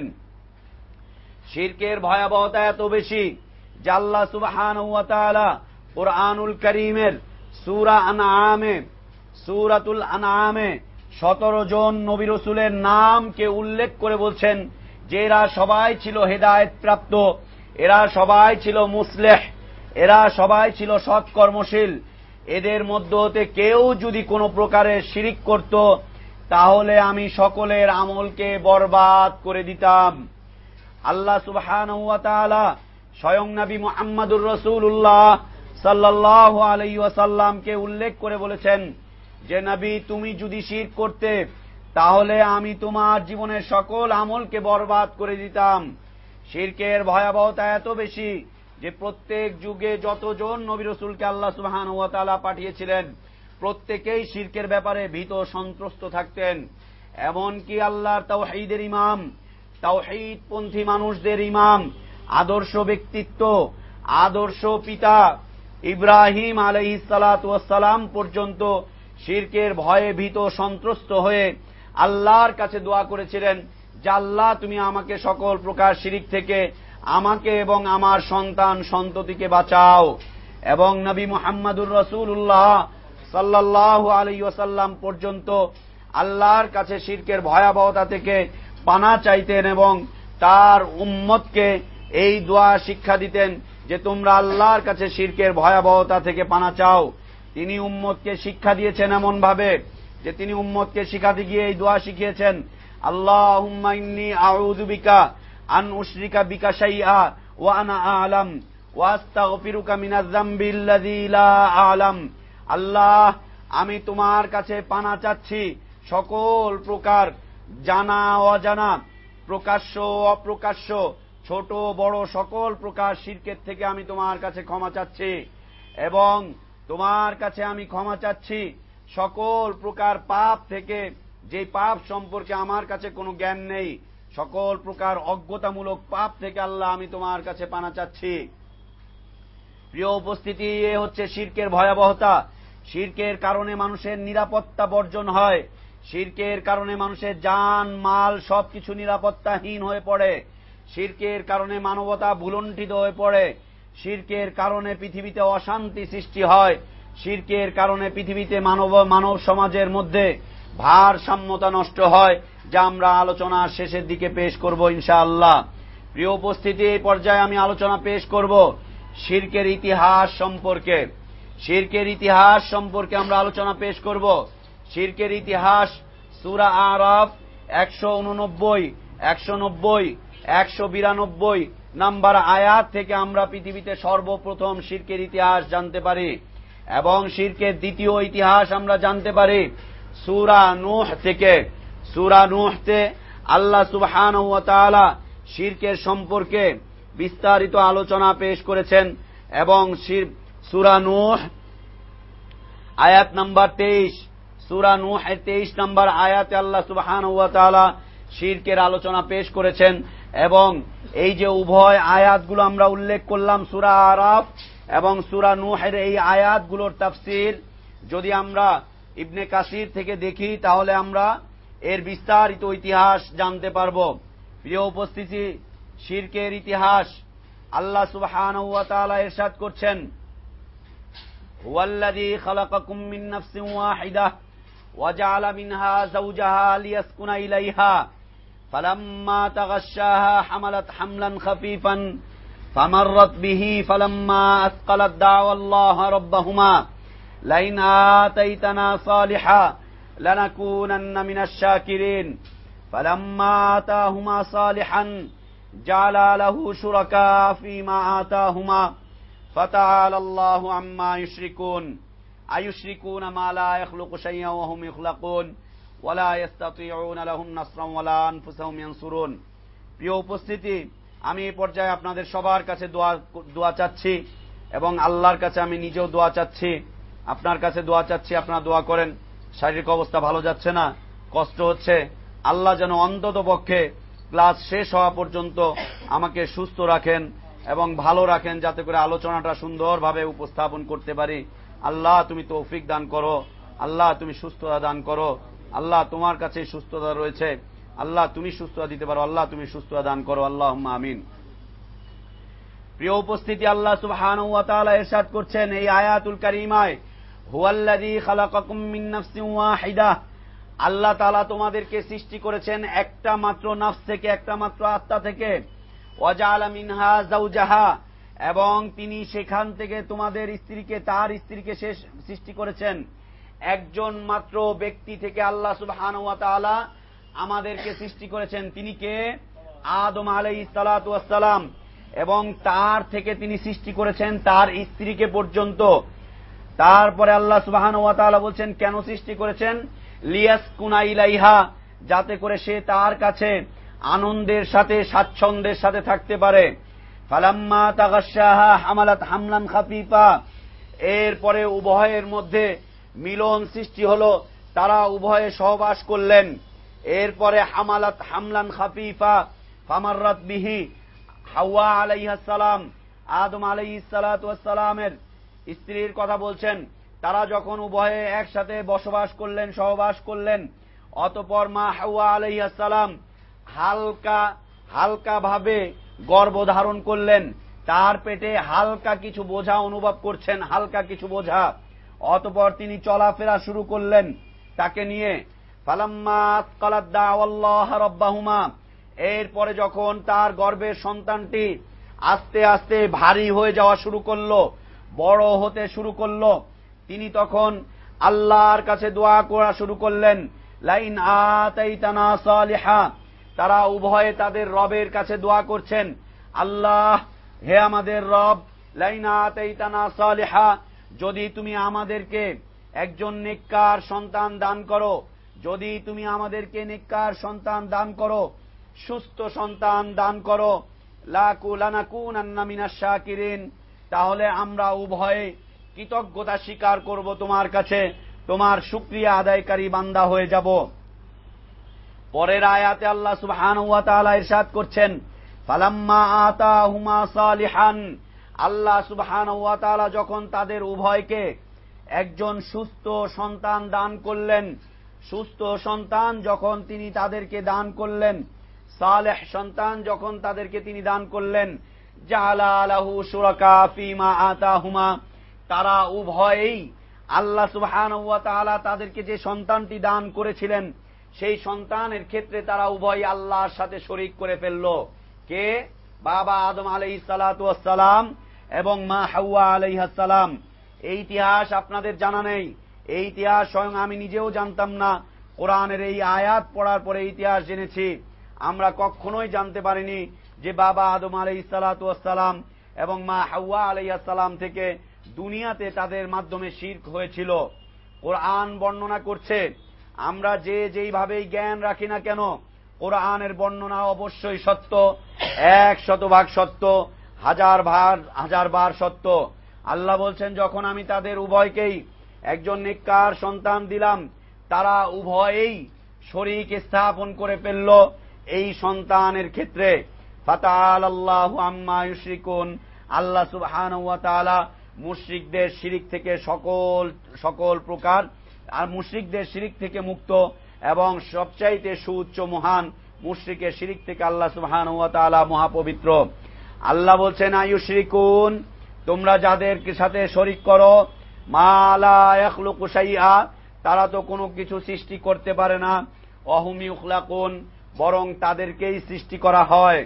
শিরকের ভয়াবহতা এত বেশি যে আল্লাহ সুবহানাহু ওয়া তাআলা কুরআনুল কারীমের সূরা আনআমে, সূরাতুল আনআমে সতেরো জন নবী রাসূলের নামকে উল্লেখ করে বলছেন যে এরা সবাই ছিল হেদায়েত প্রাপ্ত, এরা সবাই ছিল মুসলিহ, এরা সবাই ছিল সৎকর্মশীল। এদের মধ্য হতে কেউ যদি কোনো প্রকারের শিরিক করত তাহলে আমি সকলের আমলকে বরবাদ করে দিতাম। আল্লাহ সুবহানাহু ওয়া তাআলা স্বয়ং নবী মুহাম্মদুর রাসূলুল্লাহ সাল্লাল্লাহু আলাইহি ওয়াসাল্লামকে উল্লেখ করে বলেছেন যে নবী, তুমি যদি শিরক করতে তাহলে আমি তোমার জীবনের সকল আমলকে বরবাদ করে দিতাম। শিরকের ভয়াবহতা এত বেশি যে প্রত্যেক যুগে যতজন নবী রাসূলকে আল্লাহ সুবহানাহু ওয়া তাআলা পাঠিয়েছিলেন প্রত্যেকেই শিরকের ব্যাপারে ভীত সন্ত্রস্ত থাকতেন। এমনকি আল্লাহর তাওহীদের ইমাম, তাওহীদপন্থী মানুষদের ইমাম, আদর্শ ব্যক্তিত্ব, আদর্শ পিতা ইব্রাহিম আলাইহিস সালাতু ওয়াস সালাম পর্যন্ত শিরকের ভয়ে ভীত সন্ত্রস্ত হয়ে আল্লাহর কাছে দোয়া করেছিলেন যে আল্লাহ তুমি আমাকে সকল প্রকার শিরিক থেকে আমাকে এবং আমার সন্তান সন্ততিকে বাঁচাও। এবং নবী মুহাম্মদুর রাসূলুল্লাহ সাল্লাল্লাহু আলাইহি ওয়াসাল্লাম পর্যন্ত আল্লাহর কাছে শিরকের ভয়াবহতা থেকে পানা চাইতেন এবং তার উম্মতকে এই দোয়া শিক্ষা দিতেন যে তোমরা আল্লাহর কাছে শিরকের ভয়াবহতা থেকে পানা চাও। তিনি উম্মতকে শিক্ষা দিয়েছেন এমন ভাবে যে তিনি উম্মতকে শিখাতে গিয়ে এই দোয়া শিখিয়েছেন, আল্লাহুম্মা ইন্নী আউযু বিকা আন উশরিকা বিকা শাইআ ওয়া আনা আ'লাম ওয়া আস্তাগফিরুকা মিনাজ যামবি আল্লাযী লা আ'লাম। আল্লাহ, আমি তোমার কাছে পানা চাচ্ছি সকল প্রকার জানা অজানা, প্রকাশ্য অপ্রকাশ্য, ছোট বড় সকল প্রকার শিরকের থেকে আমি তোমার কাছে ক্ষমা চাচ্ছি এবং তোমার কাছে আমি ক্ষমা চাচ্ছি সকল প্রকার পাপ থেকে, যে পাপ সম্পর্কে আমার কাছে কোনো জ্ঞান নেই, সকল প্রকার অজ্ঞতামূলক পাপ থেকে আল্লাহ আমি তোমার কাছে পানা চাচ্ছি। প্রিয় উপস্থিতি, এ হচ্ছে শিরকের ভয়াবহতা। শিরকের কারণে মানুষের নিরাপত্তা বর্জন হয়, শিরকের কারণে মানুষের জান মাল সবকিছু নিরাপত্তাহীন হয়ে পড়ে, শিরকের কারণে মানবতা ভুলুণ্ঠিত হয়ে পড়ে, শিরকের কারণে পৃথিবীতে অশান্তি সৃষ্টি হয়, শিরকের কারণে পৃথিবীতে মানব মানব সমাজের মধ্যে ভারসাম্যতা নষ্ট হয়, যা আমরা আলোচনার শেষের দিকে পেশ করব ইনশাআল্লাহ। প্রিয় উপস্থিতি, এই পর্যায়ে আমি আলোচনা পেশ করব শিরকের ইতিহাস সম্পর্কে। শিরকের ইতিহাস সম্পর্কে আমরা আলোচনা পেশ করব। শিরকের ইতিহাস সূরা আরাফ একশো উননব্বই, একশো নব্বই, একশো বিরানব্বই নাম্বার আয়াত থেকে আমরা পৃথিবীতে সর্বপ্রথম শিরকের ইতিহাস জানতে পারি এবং শিরকের দ্বিতীয় ইতিহাস আমরা জানতে পারি সূরা নূহ থেকে। সূরা নূহতে আল্লাহ সুবহানাহু ওয়া তাআলা শিরকের সম্পর্কে বিস্তারিত আলোচনা পেশ করেছেন এবং সূরা নূহ আয়াত নাম্বার তেইশ, সূরা নূহের তেইশ নাম্বার আয়াতে আল্লাহ সুবহানাহু ওয়া তাআলা শিরকের আলোচনা পেশ করেছেন এবং এই যে উভয় আয়াতগুলো আমরা উল্লেখ করলাম সূরা আরাফ এবং সূরা নূহের এই আয়াতগুলোর তাফসীর যদি আমরা ইবনে কাসির থেকে দেখি তাহলে আমরা এর বিস্তারিত ইতিহাস জানতে পারব। প্রিয় উপস্থিতি, শিরকের ইতিহাস আল্লাহ সুবহানাহু ওয়া তাআলা ইরশাদ করছেন, হুয়াল্লাযী খালাকাকুম মিন নাফসিন ওয়াহিদাহ ওয়া জাআলা মিনহা যাওজাহা লিয়াসকুনা ইলাইহা ফালাম্মা তাগাশশাহা হামালাত হামলান খাফীফান ফামাররাত বিহি ফালাম্মা আসকালাত দা'ওয়া আল্লাহ রাব্বাহুমা লাইন আতাইতানা সালিহা লানাকুনান্না মিনাশ শাকিরিন ফালাম্মা আতাহুমা সালিহান জাআলা লাহু শুরাকা ফীমা আতাহুমা ফাতাআলা আল্লাহু আম্মা ইউশরিকুন আয়ুশরিকুনা মা লা ইয়াখলুকু শাইআন ওয়া হুম ইখলাকুন ওয়া লা ইস্তাতিউনা লাহুম নাসরান ওয়া লা আনফুসাহুম ইয়ানসুরুন। প্রিয় উপস্থিতি, আমি এই পর্যায়ে আপনাদের সবার কাছে দোয়া দোয়া চাচ্ছি এবং আল্লাহর কাছে আমি নিজেও দোয়া চাচ্ছি, আপনার কাছে দোয়া চাচ্ছি, আপনারা দোয়া করেন। শারীরিক অবস্থা ভালো যাচ্ছে না, কষ্ট হচ্ছে, আল্লাহ যেন অন্তত পক্ষে ক্লাস শেষ হওয়া পর্যন্ত আমাকে সুস্থ রাখেন এবং ভালো রাখেন, যাতে করে আলোচনাটা সুন্দরভাবে উপস্থাপন করতে পারি। আল্লাহ তুমি তৌফিক দান করো, আল্লাহ তুমি সুস্থতা দান করো, আল্লাহ তোমার কাছে সুস্থতা রয়েছে, আল্লাহ তুমি সুস্থতা দিতে পারো, আল্লাহ তুমি সুস্থতা দান করো, আল্লাহুম্মা আমিন। প্রিয় উপস্থিতি, আল্লাহ সুবহানাহু ওয়া তাআলা ইরশাদ করছেন এই আয়াতুল কারীমায়, হুয়াল্লাযী খালাকাকুম মিন নাফসিন ওয়াহিদাহ, আল্লাহ তাআলা তোমাদেরকে সৃষ্টি করেছেন একটা মাত্র নফস থেকে, একটা মাত্র আত্মা থেকে, ওয়া জাআলা মিনহা যাওজাহা, এবং তিনি সেখান থেকে তোমাদের স্ত্রীকে, তার স্ত্রীকে সৃষ্টি করেছেন। একজন মাত্র ব্যক্তি থেকে আল্লাহ সুবহানাহু ওয়া তাআলা আমাদেরকে সৃষ্টি করেছেন। তিনি কে? আদম আলাইহিস সালাতু ওয়াস সালাম, এবং তার থেকে তিনি সৃষ্টি করেছেন তার স্ত্রীকে পর্যন্ত। তারপরে আল্লাহ সুবহানাহু ওয়া তাআলা বলছেন কেন সৃষ্টি করেছেন? লিয়াসকুনা ইলাইহা, যাতে করে সে তার কাছে আনন্দের সাথে স্বাচ্ছন্দ্যের সাথে থাকতে পারে। ফালাম্মা তাগাশশাহা হামালাত হামলান খাফীফা, এরপরে উভয়ের মধ্যে মিলন সৃষ্টি হলো, তারা উভয়ে সহবাস করলেন। এরপরে হামালাত হামলান খাফীফা ফামাররাত বিহি, হাওয়া আলাইহিস সালাম, আদম আলাইহিস সালাতু ওয়াস সালামের স্ত্রীর কথা বলছেন, তারা যখন উভয়ে একসাথে বসবাস করলেন, সহবাস করলেন, অতঃপর মা হাওয়া আলাইহিস সালাম হালকা হালকা ভাবে গর্ভধারণ করলেন, তার পেটে হালকা কিছু বোঝা অনুভব করছেন, হালকা কিছু বোঝা। অতঃপর তিনি চলাফেরা শুরু করলেন তাকে নিয়ে। ফালাম্মা আসকালাত দাআওয়াল্লাহ রাব্বাহুমা, এরপরে যখন তার গর্ভের সন্তানটি আস্তে আস্তে ভারী হয়ে যাওয়া শুরু করলো, বড় হতে শুরু করলো, তিনি তখন আল্লাহর কাছে দোয়া করা শুরু করলেন, লাইন আতাইতানা সালিহা। তারা উভয়ে তাদের রবের কাছে দোয়া করছেন, আল্লাহ, হে আমাদের রব, লাইন আতাইতানা সালিহা, যদি তুমি আমাদেরকে একজন নেককার সন্তান দান করো, যদি তুমি আমাদেরকে নেককার সন্তান দান করো, সুস্থ সন্তান দান করো, লাকুলানাকুনান্না মিনাশ শাকিরিন, তাহলে আমরা উভয়ে কৃতজ্ঞতা স্বীকার করব তোমার কাছে, তোমার শুকরিয়া আদায়কারী বান্দা হয়ে যাব। পরের আয়াতে আল্লাহ সুবহানাহু ওয়া তাআলা ইরশাদ করছেন, ফালাম্মা আতাহুমা সালিহান, আল্লাহ সুবহানাহু ওয়া তাআলা যখন তাদের উভয়কে একজন সুস্থ সন্তান দান করলেন, সুস্থ সন্তান যখন তিনি তাদেরকে দান করলেন, সালেহ সন্তান যখন তাদেরকে তিনি দান করলেন, জাআলা লাহু শুরাকা ফীমা আতাহুমা, তারা উভয়েই আল্লাহ সুবহানাহু ওয়া তাআলা তাদেরকে যে সন্তানটি দান করেছিলেন সেই সন্তানের ক্ষেত্রে তারা উভয় আল্লাহর সাথে শরীক করে ফেলল। কে? বাবা আদম আলাইহিস সালাতু ওয়াস সালাম এবং মা হাওয়া আলাইহাস সালাম। এই ইতিহাস আপনাদের জানা নেই, এই ইতিহাস স্বয়ং আমি নিজেও জানতাম না। কোরআনের এই আয়াত পড়ার পরে ইতিহাস জেনেছি। আমরা কখনোই জানতে পারিনি যে বাবা আদম আলাইহিস সালাতু ওয়াস সালাম এবং মা হাওয়া আলাইহাস সালাম থেকে দুনিয়াতে তাদের মাধ্যমে শিরক হয়েছিল। কোরআন বর্ণনা করছে, আমরা যে যেইভাবেই জ্ঞান রাখি না কেন, কোরআনের বর্ণনা অবশ্যই সত্য, এক শতভাগ সত্য, হাজার বার হাজার বার সত্য। আল্লাহ বলছেন, যখন আমি তাদের উভয়কেই একজন নেককার সন্তান দিলাম, তারা উভয়েই শরীক স্থাপন করে ফেলল এই সন্তানের ক্ষেত্রে। ফাতাআলাল্লাহু আম্মা ইউশরিকুন, আল্লাহ সুবহানাহু ওয়া তাআলা মুশরিকদের শিরিক থেকে সকল সকল প্রকার আর মুশরিকদের শিরিক থেকে মুক্ত, এবং সবচাইতে সুউচ্চ মহান মুশরিকের শিরিক থেকে আল্লাহ সুবহানাহু ওয়া তাআলা মহাপবিত্র। আল্লাহ বলছেন, আয়ুশরিকুন, তোমরা যাদের সাথে শরিক করো, মা লা ইয়াখলুকু শাইআ, তারা তো কোনো কিছু সৃষ্টি করতে পারে না, ওয়াহুম ইখলাকুন, বরং তাদেরকেই সৃষ্টি করা হয়,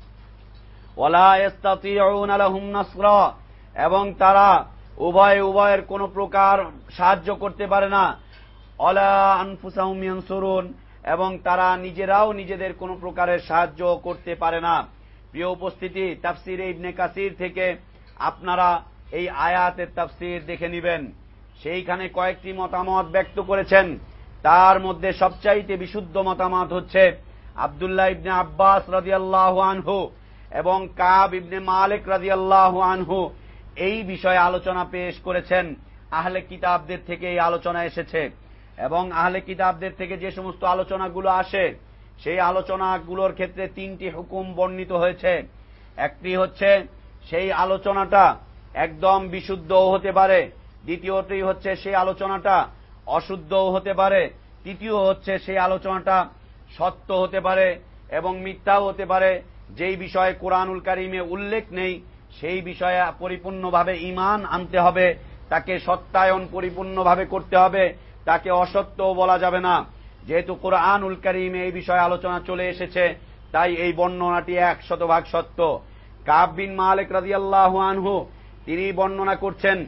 ওয়ালা ইস্তাতিউনা লাহুম নাসরা, এবং তারা উভয় উভয়ের কোন প্রকার সাহায্য করতে পারে না, ওয়ালা আনফুসাহুম ইয়ানসুরুন, এবং তারা নিজেরাও নিজেদের কোন প্রকারের সাহায্য করতে পারে না। প্রিয় উপস্থিতি, তাফসিরে ইবনে কাসির থেকে আপনারা এই আয়াতের তাফসির দেখে নেবেন। সেইখানে কয়েকটি মতামত ব্যক্ত করেছেন, তার মধ্যে সবচাইতে বিশুদ্ধ মতামত হচ্ছে আব্দুল্লাহ ইবনে আব্বাস রাদিয়াল্লাহু আনহু এবং কাব ইবনে মালিক রাদিয়াল্লাহু আনহু এই বিষয়ে আলোচনা পেশ করেছেন। আহলে কিতাবদের থেকে এই আলোচনা এসেছে, এবং আহলে কিতাবদের থেকে যে সমস্ত আলোচনাগুলো আসে সেই আলোচনাগুলোর ক্ষেত্রে তিনটি হুকুম বর্ণিত হয়েছে। একটি হচ্ছে সেই আলোচনাটা একদম বিশুদ্ধও হতে পারে, দ্বিতীয়টি হচ্ছে সেই আলোচনাটা অশুদ্ধও হতে পারে, তৃতীয় হচ্ছে সেই আলোচনাটা সত্য হতে পারে এবং মিথ্যাও হতে পারে। যেই বিষয়ে কোরআনুল কারীমে উল্লেখ নেই সেই বিষয়ে পরিপূর্ণভাবে ঈমান আনতে হবে, তাকে সত্যায়ন পরিপূর্ণভাবে করতে হবে, তাকে অসত্যও বলা যাবে না। যেহেতু কোরআনুল কারীমে এই বিষয়ে আলোচনা চলে এসেছে, তাই এই বর্ণনাটি এক শতভাগ সত্য। কাব বিন মালিক রাদিয়াল্লাহু আনহু তিনি বর্ণনা করছেন,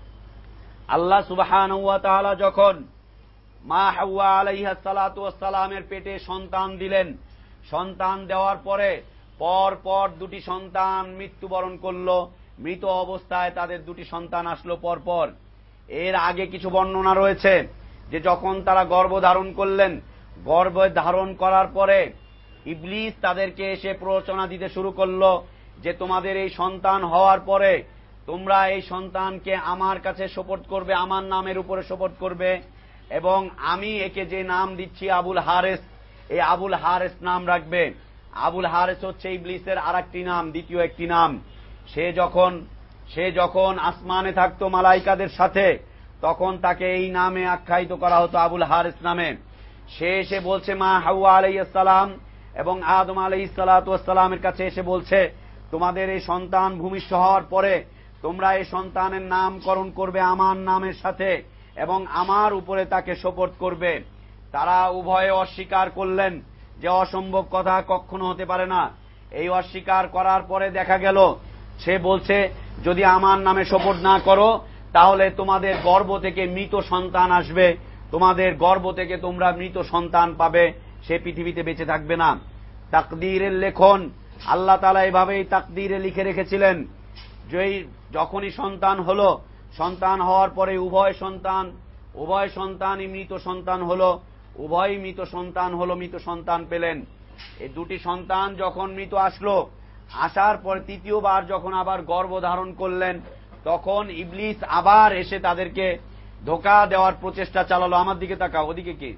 আল্লাহ সুবহানাহু ওয়া তাআলা যখন মা হাওয়া আলাইহাস সালাতু ওয়াস সালামের পেটে সন্তান দিলেন, সন্তান দেওয়ার পরে পর পর দুটি সন্তান মৃত্যুবরণ করল, মৃত অবস্থায় তাদের দুটি সন্তান আসলো পর পর। এর আগে কিছু বর্ণনা রয়েছে যে যখন তারা গর্ভ ধারণ করলেন, গর্ভ ধারণ করার পরে ইবলিস তাদেরকে এসে প্ররোচনা দিতে শুরু করলো যে তোমাদের এই সন্তান হওয়ার পরে তোমরা এই সন্তানকে আমার কাছে সোপর্দ করবে, আমার নামের উপরে সোপর্দ করবে, এবং আমি একে যে নাম দিচ্ছি আবুল হারেস, এই আবুল হারেস নাম রাখবে। আবুল হারেস হচ্ছে ইবলিসের আরেকটি নাম, দ্বিতীয় একটি নাম। সে যখন সে যখন আসমানে থাকতো মালাইকাদের সাথে, তখন তাকে এই নামে আখ্যায়িত করা হতো, আবুল হারেস নামে। সে এসে বলছে মা হাওয়া আলাইহিস সালাম এবং আদম আলাইহিস সালাতু ওয়াস সালামের কাছে এসে বলছে, তোমাদের এই সন্তান ভূমিষ্ঠ হওয়ার পরে তোমরা এই সন্তানের নামকরণ করবে আমার নামের সাথে এবং আমার উপরে তাকে সোপর্দ করবে। তারা উভয়ে অস্বীকার করলেন যে অসম্ভব কথা কখনো হতে পারে না। এই অস্বীকার করার পরে দেখা গেল সে বলছে, যদি আমার নামে সোপর্দ না করো তাহলে তোমাদের গর্ভ থেকে মৃত সন্তান আসবে, তোমাদের গর্ভ থেকে তোমরা মৃত সন্তান পাবে, সে পৃথিবীতে বেঁচে থাকবে না। তাকদীরের লেখন আল্লাহ তাআলা এভাবেই তাকদীরে লিখে রেখেছিলেন, যেই যখনই সন্তান হলো, সন্তান হওয়ার পরে উভয় সন্তান উভয় সন্তানই মৃত সন্তান হলো, উভয়ই মৃত সন্তান হলো, মৃত সন্তান পেলেন। এই দুটি সন্তান যখন মৃত আসলো, আসার পর তৃতীয়বার যখন আবার গর্ভ ধারণ করলেন, তখন ইবলিস আবার এসে তাদেরকে ধোঁকা দেওয়ার প্রচেষ্টা চালালো। আমার দিকে তাকাও, ওদিকে কি?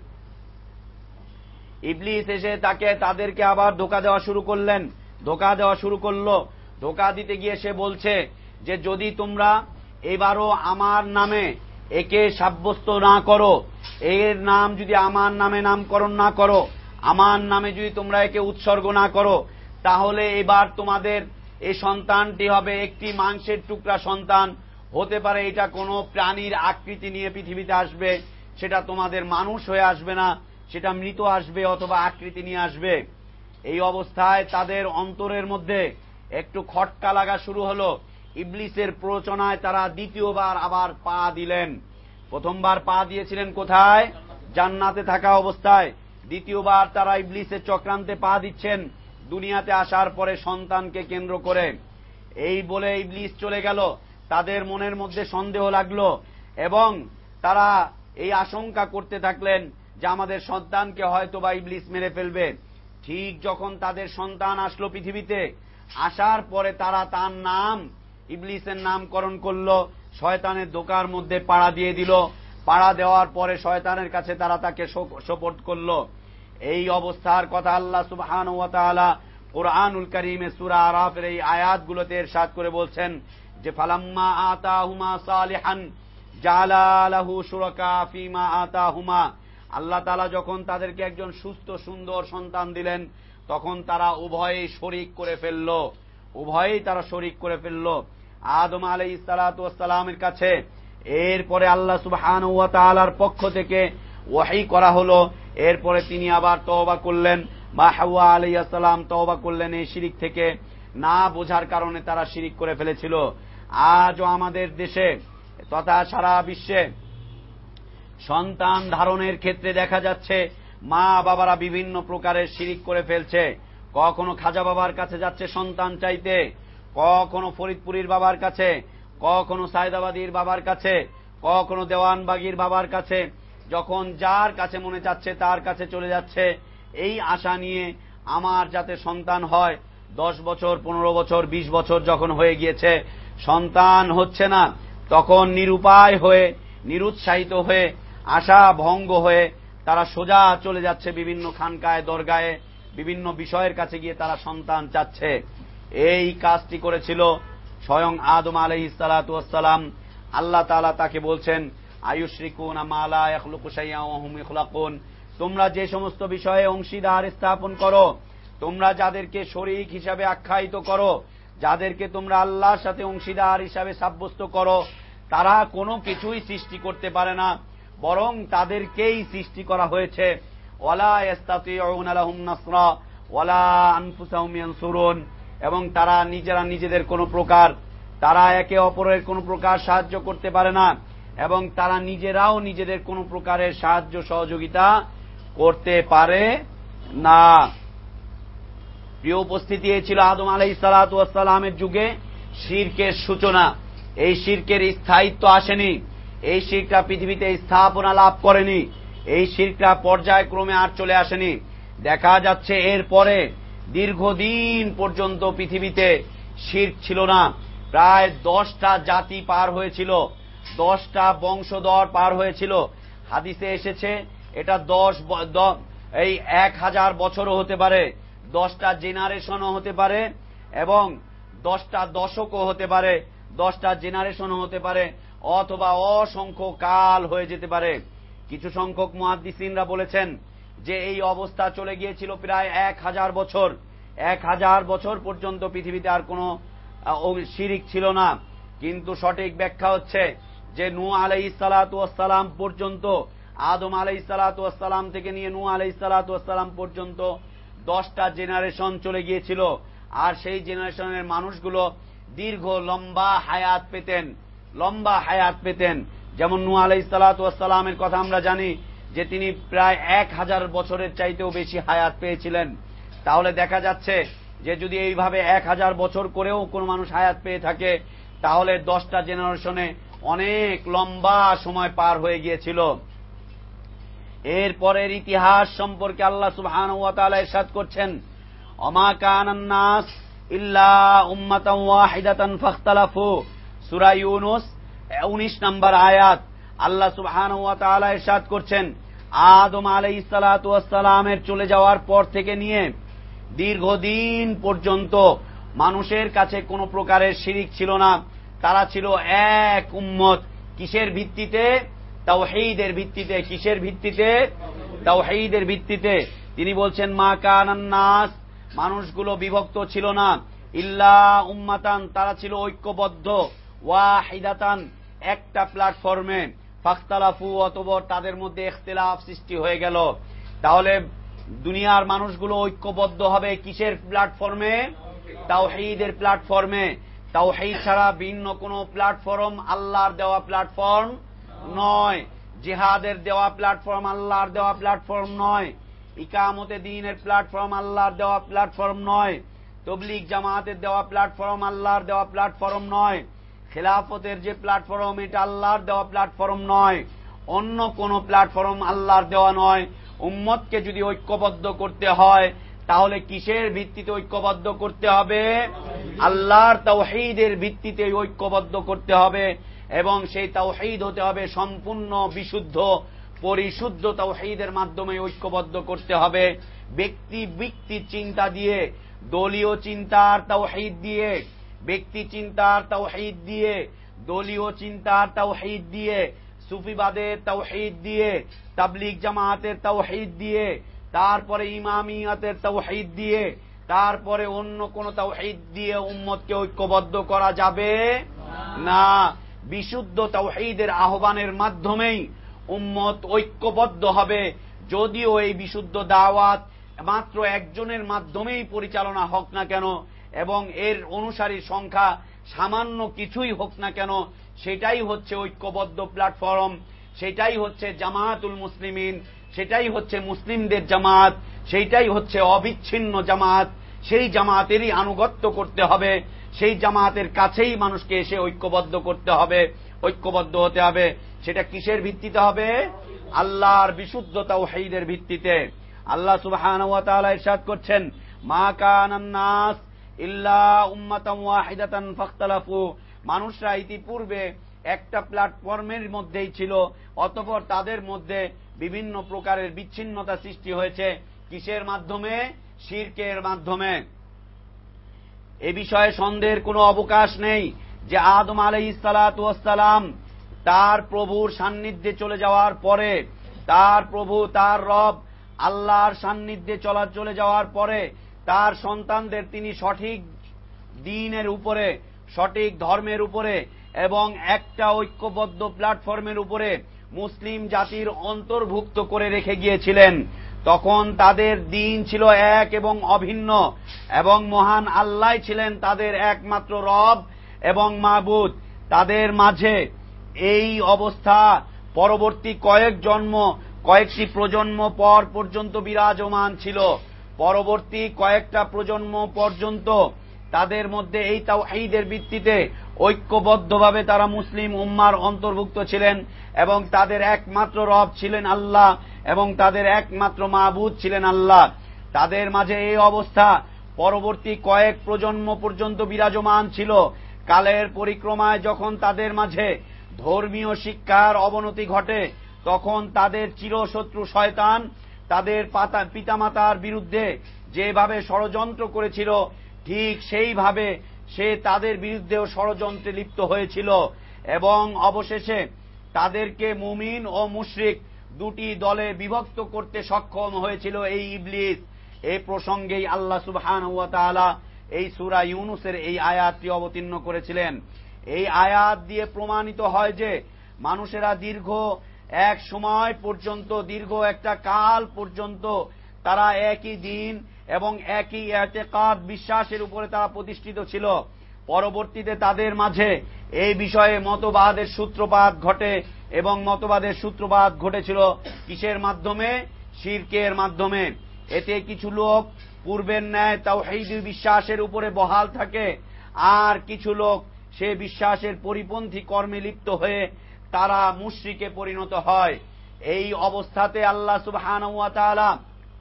ইবলিস এসে তাকে তাদেরকে আবার ধোঁকা দেওয়া শুরু করলেন, ধোঁকা দেওয়া শুরু করলো। ধোঁকা দিতে গিয়ে সে বলছে যে যদি তোমরা এবারও আমার নামে একে সাব্যস্ত না করো, এর নাম যদি আমার নামে নামকরণ না করো, আমার নামে যদি তোমরা একে উৎসর্গ না করো, তাহলে এবার তোমাদের এই সন্তানটি হবে একটি মাংসের টুকরা সন্তান। হতে পারে এটা কোনো প্রাণীর আকৃতি নিয়ে পৃথিবীতে আসবে, সেটা তোমাদের মানুষ হয়ে আসবে না, সেটা মৃত আসবে অথবা আকৃতি নিয়ে আসবে। এই অবস্থায় তাদের অন্তরের মধ্যে একটু খটকা লাগা শুরু হলো। ইবলিসের প্ররোচনায় তারা দ্বিতীয়বার আবার পা দিলেন। প্রথমবার পা দিয়েছিলেন কোথায়? জান্নাতে থাকা অবস্থায়। দ্বিতীয়বার তারা ইবলিসের চক্রান্তে পা দিচ্ছেন দুনিয়াতে আসার পরে সন্তানকে কেন্দ্র করে। এই বলে ইবলিস চলে গেল। তাদের মনের মধ্যে সন্দেহ লাগলো এবং তারা এই আশঙ্কা করতে থাকলেন যে আমাদের সন্তানকে হয়তোবা ইবলিস মেরে ফেলবে। ঠিক যখন তাদের সন্তান আসলো পৃথিবীতে, আসার পরে তারা তার নাম ইবলিসের নামকরণ করলো, শয়তানের ধোঁকার মধ্যে পাড়া দিয়ে দিল। পাড়া দেওয়ার পরে শয়তানের কাছে তারা তাকে সোপর্দ করল। এই অবস্থার কথা আল্লাহ সুবহানাহু ওয়া তাআলা কুরআনুল কারীমে সূরা আরাফের এই আয়াতগুলোতে ইরশাদ করে বলছেন যে ফালাম্মা আতাহুমা সালিহান জাআলা লাহু শুরাকা ফিমা আতাহুমা। আল্লাহ তাআলা যখন তাদেরকে একজন সুস্থ সুন্দর সন্তান দিলেন, তখন তারা উভয়েই শরীক করে ফেলল, উভয়েই তারা শরীক করে ফেলল আদম আলাইহিস সালাতু ওয়াস সালামের কাছে। এরপরে আল্লাহ সুবহানাহু ওয়া তাআলার পক্ষ থেকে ওহী করা হলো। এরপরে তিনি আবার তওবা করলেন, মা হাওয়া আলাইহিস সালাম তওবা করলেন এই শিরক থেকে। না বোঝার কারণে তারা শিরক করে ফেলেছিল। আজও আমাদের দেশে তথা সারা বিশ্বে সন্তান ধারণের ক্ষেত্রে দেখা যাচ্ছে মা বাবারা বিভিন্ন প্রকারের শিরক করে ফেলছে। কখনো খাজা বাবার কাছে যাচ্ছে সন্তান চাইতে, কখনো ফরিদপুরীর বাবার কাছে, কখনো সায়দাবাদীর বাবার কাছে, কখনো দেওয়ানবাগীর বাবার কাছে। যখন যার কাছে মনে চাচ্ছে তার কাছে চলে যাচ্ছে এই আশা নিয়ে আমার যাতে সন্তান হয়। দশ বছর, পনেরো বছর, বিশ বছর যখন হয়ে গিয়েছে, সন্তান হচ্ছে না, তখন নিরুপায় হয়ে, নিরুৎসাহিত হয়ে, আশা ভঙ্গ হয়ে তারা সোজা চলে যাচ্ছে বিভিন্ন খানকায়, দরগায়ে, বিভিন্ন বিষয়ের কাছে গিয়ে তারা সন্তান চাচ্ছে। এই কাজটি করেছিল স্বয়ং আদম আলাইহিস সালাতু ওয়াস সালাম। আল্লাহ তাআলা তাকে বলছেন আয়ুশরিকুনা মা লা ইয়াখলুকু শাইআন ওয়া হুম ইখলাকুন। তোমরা যে সমস্ত বিষয়ে অংশীদার স্থাপন করো, তোমরা যাদেরকে শরীক হিসাবে আখ্যায়িত করো, যাদেরকে তোমরা আল্লাহর সাথে অংশীদার হিসাবে সাব্যস্ত করো, তারা কোনো কিছুই সৃষ্টি করতে পারে না, বরং তাদেরকেই সৃষ্টি করা হয়েছে। ওয়ালা ইস্তাতিউনা লাহুম নাসরা ওয়ালা আনফুসাহুম ইয়ানসুরুন। এবং তারা নিজেরা নিজেদের কোনো প্রকার, তারা একে অপরের কোনো প্রকার সাহায্য করতে পারে না এবং তারা নিজেরাও নিজেদের কোনো প্রকারের সাহায্য সহযোগিতা করতে পারে না। প্রিয় উপস্থিতি, এই ছিল আদম আলাইহিস সালাতু ওয়াস সালামের যুগে শিরকের সূচনা। এই শিরকের স্থায়িত্ব আসেনি, এই শিরকটা পৃথিবীতে স্থাপনা লাভ করেনি, এই শিরকটা পর্যায়ক্রমে আর চলে আসেনি। দেখা যাচ্ছে এরপরে দীর্ঘদিন পর্যন্ত পৃথিবীতে শিরক ছিল না। প্রায় দশটা জাতি পার হয়েছিল, দশটা বংশধর পার হয়েছিল। হাদিসে এসেছে এটা দশ এই এক হাজার বছরও হতে পারে, দশটা জেনারেশনও হতে পারে এবং দশটা দশকও হতে পারে, দশটা জেনারেশনও হতে পারে, অথবা অসংখ্য কাল হয়ে যেতে পারে। কিছু সংখ্যক মুহাদ্দিসিনরা বলেছেন যে এই অবস্থা চলে গিয়েছিল প্রায় এক হাজার বছর এক হাজার বছর পর্যন্ত পৃথিবীতে আর কোনো শিরিক ছিল না। কিন্তু সঠিক ব্যাখ্যা হচ্ছে যে নূহ আলাইহিস সালাতু ওয়াস সালাম পর্যন্ত, আদম আলাইহিস সালাতু ওয়াস সালাম থেকে নিয়ে নূহ আলাইহিস সালাতু ওয়াস সালাম পর্যন্ত দশটা জেনারেশন চলে গিয়েছিল। আর সেই জেনারেশনের মানুষগুলো দীর্ঘ লম্বা হায়াত পেতেন, লম্বা হায়াত পেতেন। যেমন নূহ আলাইহিস সালাতু ওয়াস সালামের কথা আমরা জানি যে তিনি প্রায় এক হাজার বছরের চাইতেও বেশি হায়াত পেয়েছিলেন। তাহলে দেখা যাচ্ছে যে যদি এইভাবে এক হাজার বছর করেও কোনো মানুষ হায়াত পেয়ে থাকে, তাহলে দশটা জেনারেশনে অনেক লম্বা সময় পার হয়ে গিয়েছিল। এর পরের ইতিহাস সম্পর্কে আল্লাহ সুবহানাহু ওয়া তাআলা ইরশাদ করছেন, ওমা কানান নাস ইল্লা উম্মাতান ওয়াহিদাতান ফাখতালাফু। সূরা ইউনূস উনিশ নম্বর আয়াত। আল্লাহ সুবহানাহু ওয়া তাআলা ইরশাদ করছেন, আদম আলাইহিস সালাতু ওয়াস সালামের চলে যাওয়ার পর থেকে নিয়ে দীর্ঘদিন পর্যন্ত মানুষের কাছে কোনো প্রকারের শিরিক ছিল না। তারা ছিল এক উম্মত। কিসের ভিত্তিতে? তাওহীদের ভিত্তিতে। কিসের ভিত্তিতে? তাওহীদের ভিত্তিতে। তিনি বলছেন, মা কানান নাস, মানুষগুলো বিভক্ত ছিল না, ইল্লা উম্মাতান, তারা ছিল ঐক্যবদ্ধ, ওয়াহিদাতান, একটা প্ল্যাটফর্মে, ফাখতালাফু, অতঃপর তাদের মধ্যে ইখতিলাফ সৃষ্টি হয়ে গেল। তাহলে দুনিয়ার মানুষগুলো ঐক্যবদ্ধ হবে কিসের প্ল্যাটফর্মে? তাওহীদের প্ল্যাটফর্মে। তাওহীদ ছাড়া ভিন্ন কোনো প্ল্যাটফর্ম আল্লাহর দেওয়া প্ল্যাটফর্ম নয়। জিহাদের দেওয়া প্ল্যাটফর্ম আল্লাহর দেওয়া প্ল্যাটফর্ম নয়। ইকামতে দ্বীনের প্ল্যাটফর্ম আল্লাহর দেওয়া প্ল্যাটফর্ম নয়। তাবলীগ জামাতের দেওয়া প্ল্যাটফর্ম আল্লাহর দেওয়া প্ল্যাটফর্ম নয়। খেলাফতের যে প্ল্যাটফর্ম, এটা আল্লাহর দেওয়া প্ল্যাটফর্ম নয়। অন্য কোন প্ল্যাটফর্ম আল্লাহর দেওয়া নয়। উম্মতকে যদি ঐক্যবদ্ধ করতে হয়, তাহলে কিসের ভিত্তিতে ঐক্যবদ্ধ করতে হবে? আল্লাহর তাওহীদের ভিত্তিতে ঐক্যবদ্ধ করতে হবে। এবং সেই তাওহীদ হতে হবে সম্পূর্ণ বিশুদ্ধ, পরিশুদ্ধ তাওহীদের মাধ্যমে ঐক্যবদ্ধ করতে হবে। ব্যক্তি ব্যক্তি চিন্তা দিয়ে, দলীয় চিন্তার তাওহীদ দিয়ে, ব্যক্তি চিন্তার তাওহীদ দিয়ে, দলীয় চিন্তার তাওহীদ দিয়ে, সুফিবাদের তাওহীদ দিয়ে, তাবলীগ জামাতের তাওহীদ দিয়ে, তারপরে ইমামিয়াতের তাওহীদ দিয়ে, তারপরে অন্য কোন তাওহীদ দিয়ে উম্মতকে ঐক্যবদ্ধ করা যাবে না। বিশুদ্ধ তাওহীদের আহ্বানের মাধ্যমেই উম্মত ঐক্যবদ্ধ হবে। যদিও এই বিশুদ্ধ দাওয়াত মাত্র একজনের মাধ্যমেই পরিচালনা হোক না কেন, এবং এর অনুসারীর সংখ্যা সামান্য কিছুই হোক না কেন, সেটাই হচ্ছে ঐক্যবদ্ধ প্ল্যাটফর্ম, সেটাই হচ্ছে জামায়াতুল মুসলিমিন, সেটাই হচ্ছে মুসলিমদের জামাত, সেইটাই হচ্ছে অবিচ্ছিন্ন জামাত। সেই জামাতেরই আনুগত্য করতে হবে, সেই জামাতের কাছেই মানুষকে এসে ঐক্যবদ্ধ করতে হবে, ঐক্যবদ্ধ হতে হবে। সেটা কিসের ভিত্তিতে হবে? আল্লাহর বিশুদ্ধ তাওহীদের ভিত্তিতে। আল্লাহ সুবহানাহু ওয়া তাআলা ইরশাদ করছেন, মা কানান নাস ইল্লা উম্মাতান ওয়াহিদাতান ফাখতালাফু। মানুষরা ইতিপূর্বে একটা প্ল্যাটফর্মের মধ্যেই ছিল, অতঃপর তাদের মধ্যে বিভিন্ন প্রকারের বিচ্ছিন্নতা সৃষ্টি হয়েছে। কিসের মাধ্যমে? শিরকের মাধ্যমে। এ বিষয়ে সন্দেহের কোনো অবকাশ নেই যে আদম আলাইহিস সালাতু ওয়াস সালাম তার প্রভুর সান্নিধ্যে চলে যাওয়ার পরে, তার প্রভু তার রব আল্লাহর সান্নিধ্যে চলা চলে যাওয়ার পরে তার সন্তানদের তিনি সঠিক দ্বীনের উপরে, সঠিক ধর্মের উপরে এবং একটা ঐক্যবদ্ধ প্ল্যাটফর্মের উপরে মুসলিম জাতির অন্তর্ভুক্ত করে রেখে গিয়েছিলেন। তখন তাদের দ্বীন ছিল এক এবং অভিন্ন, এবং মহান আল্লাহ ছিলেন তাদের একমাত্র রব এবং মাবুদ। তাদের মাঝে এই অবস্থা পরবর্তী কয়েক জন্ম, কয়েকটি প্রজন্ম পর পর্যন্ত বিরাজমান ছিল। পরবর্তী কয়েকটা প্রজন্ম পর্যন্ত তাদের মধ্যে এই তাওহীদের ভিত্তিতে ঐক্যবদ্ধভাবে তারা মুসলিম উম্মার অন্তর্ভুক্ত ছিলেন, এবং তাদের একমাত্র রব ছিলেন আল্লাহ, এবং তাদের একমাত্র মাবুদ ছিলেন আল্লাহ। তাদের মাঝে এই অবস্থা পরবর্তী কয়েক প্রজন্ম পর্যন্ত বিরাজমান ছিল। কালের পরিক্রমায় যখন তাদের মাঝে ধর্মীয় শিক্ষার অবনতি ঘটে, তখন তাদের চিরশত্রু শয়তান তাদের পিতামাতার বিরুদ্ধে যেভাবে ষড়যন্ত্র করেছিল, ঠিক সেইভাবে সে তাদের বিরুদ্ধেও ষড়যন্ত্রে লিপ্ত হয়েছিল, এবং অবশেষে তাদেরকে মুমিন ও মুশরিক দুটি দলে বিভক্ত করতে সক্ষম হয়েছিল এই ইবলিস। এই প্রসঙ্গেই আল্লাহ সুবহানাহু ওয়া তাআলা এই সূরা ইউনূসের এই আয়াতটি অবতীর্ণ করেছিলেন। এই আয়াত দিয়ে প্রমাণিত হয় যে মানুষেরা দীর্ঘ এক সময় পর্যন্ত, দীর্ঘ একটা কাল পর্যন্ত তারা একই দিন এবং একই ইতিকাদ, বিশ্বাসের উপরে তারা প্রতিষ্ঠিত ছিল। পরবর্তীতে তাদের মাঝে এই বিষয়ে মতবাদের সূত্রপাত ঘটে এবং মতবাদের সূত্রপাত ঘটেছিল কিসের মাধ্যমে? শিরকের মাধ্যমে। এতে কিছু লোক পূর্বের ন্যায় তাওহীদ বিশ্বাসের উপরে বহাল থাকে, আর কিছু লোক সে বিশ্বাসের পরিপন্থী কর্মে লিপ্ত হয়ে তারা মুশরিকে পরিণত হয়। এই অবস্থাতে আল্লাহ সুবহানাহু ওয়া তাআলা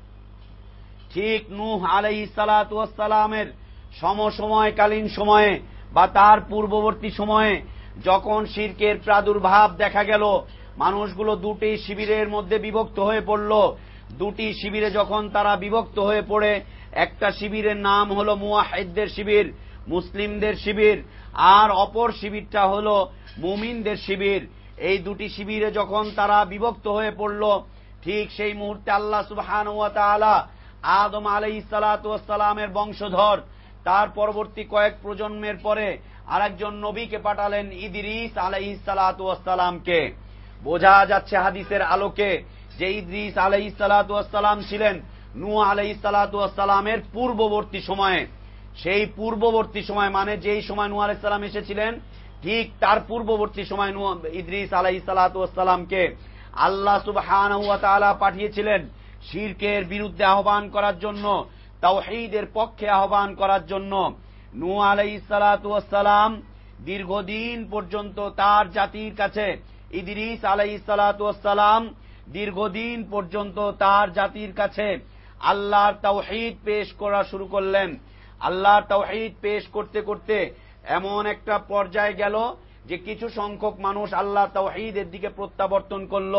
ঠিক নূহ আলাইহিস সালাতু ওয়াস সালামের সমসময়কালীন সময়ে বা তার পূর্ববর্তী সময়ে যখন শিরকের প্রাদুর্ভাব দেখা গেল, মানুষগুলো দুটি শিবিরের মধ্যে বিভক্ত হয়ে পড়ল। দুটি শিবিরে যখন তারা বিভক্ত হয়ে পড়ে, একটা শিবিরের নাম হলো মুওয়াহিদদের শিবির, মুসলিমদের শিবির, আর অপর শিবিরটা হলো মুমিনদের শিবির। এই দুটি শিবিরে যখন তারা বিভক্ত হয়ে পড়ল, ঠিক সেই মুহূর্তে আল্লাহ সুবহানাহু ওয়া তাআলা আদম আলাইহিস সালাতু ওয়াস সালামের বংশধর, তার পরবর্তী কয়েক প্রজন্মের পরে আরেকজন নবীকে পাঠালেন, ইদ্রিস আলাইহিস সালাতু ওয়াস সালামকে। বোঝা যাচ্ছে হাদিসের আলোকে যে ইদ্রিস আলাইহিস সালাতু ওয়াস সালাম ছিলেন নূহ আলাইহিস সালাতু ওয়াস সালামের পূর্ববর্তী সময়ে। সেই পূর্ববর্তী সময় মানে যেই সময় নূহ আলাইহিস সালাম এসেছিলেন, ঠিক তার পূর্ববর্তী সময় নূহ ইদ্রিস আলাইহিস সালাতু ওয়াস সালামকে আল্লাহ সুবহানাহু ওয়া তাআলা পাঠিয়েছিলেন শিরকের বিরুদ্ধে আহ্বান করার জন্য, তাওহীদের পক্ষে আহ্বান করার জন্য। নূহ আলাইহিস সালাতু ওয়াস সালাম দীর্ঘদিন পর্যন্ত তার জাতির কাছে, ইদ্রিস আলাইহিস সালাতু ওয়াস সালাম দীর্ঘদিন পর্যন্ত তার জাতির কাছে আল্লাহর তাওহীদ পেশ করা শুরু করলেন। আল্লাহর তাওহীদ পেশ করতে করতে এমন একটা পর্যায়ে গেল যে কিছু সংখ্যক মানুষ আল্লাহ তাওহীদের দিকে প্রত্যাবর্তন করল,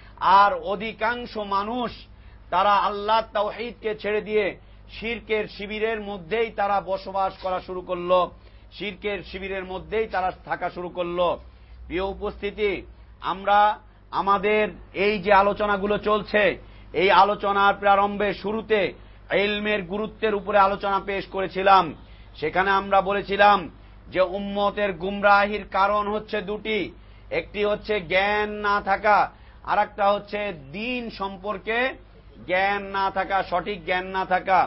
আর অধিকাংশ মানুষ তারা আল্লাহ তাওহীদকে ছেড়ে দিয়ে শিরকের শিবিরের মধ্যেই তারা বসবাস করা শুরু করল, শিরকের শিবিরের মধ্যেই তারা থাকা শুরু করল। প্রিয় উপস্থিতি, আমরা আমাদের এই যে আলোচনাগুলো চলছে, এই আলোচনার প্রারম্ভে শুরুতে ইলমের গুরুত্বের উপরে আলোচনা পেশ করেছিলাম। সেখানে আমরা বলেছিলাম যে উম্মতের গুমরাহির কারণ হচ্ছে দুটি, একটি হচ্ছে জ্ঞান না থাকা, আর একটা হচ্ছে দ্বীন সম্পর্কে জ্ঞান না থাকা, সঠিক জ্ঞান না থাকা।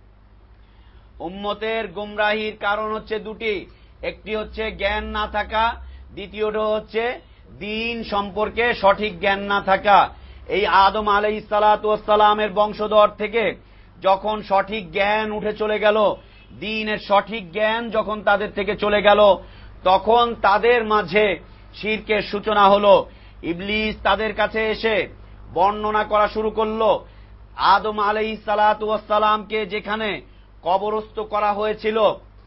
উম্মতের গুমরাহির কারণ হচ্ছে দুটি, একটি হচ্ছে জ্ঞান না থাকা, দ্বিতীয়টা হচ্ছে দ্বীন সম্পর্কে সঠিক জ্ঞান না থাকা। এই আদম আলাইহিস সালাতু ওয়াস সালামের বংশধর থেকে যখন সঠিক জ্ঞান উঠে চলে গেল, দ্বীনের সঠিক জ্ঞান যখন তাদের থেকে চলে গেল, তখন তাদের মাঝে শিরকের সূচনা হলো। ইবলিস তাদের কাছে এসে বর্ণনা করা শুরু করলো, আদম আলাইহিস সালাতু ওয়াস সালামকে যেখানে কবরস্থ করা হয়েছিল,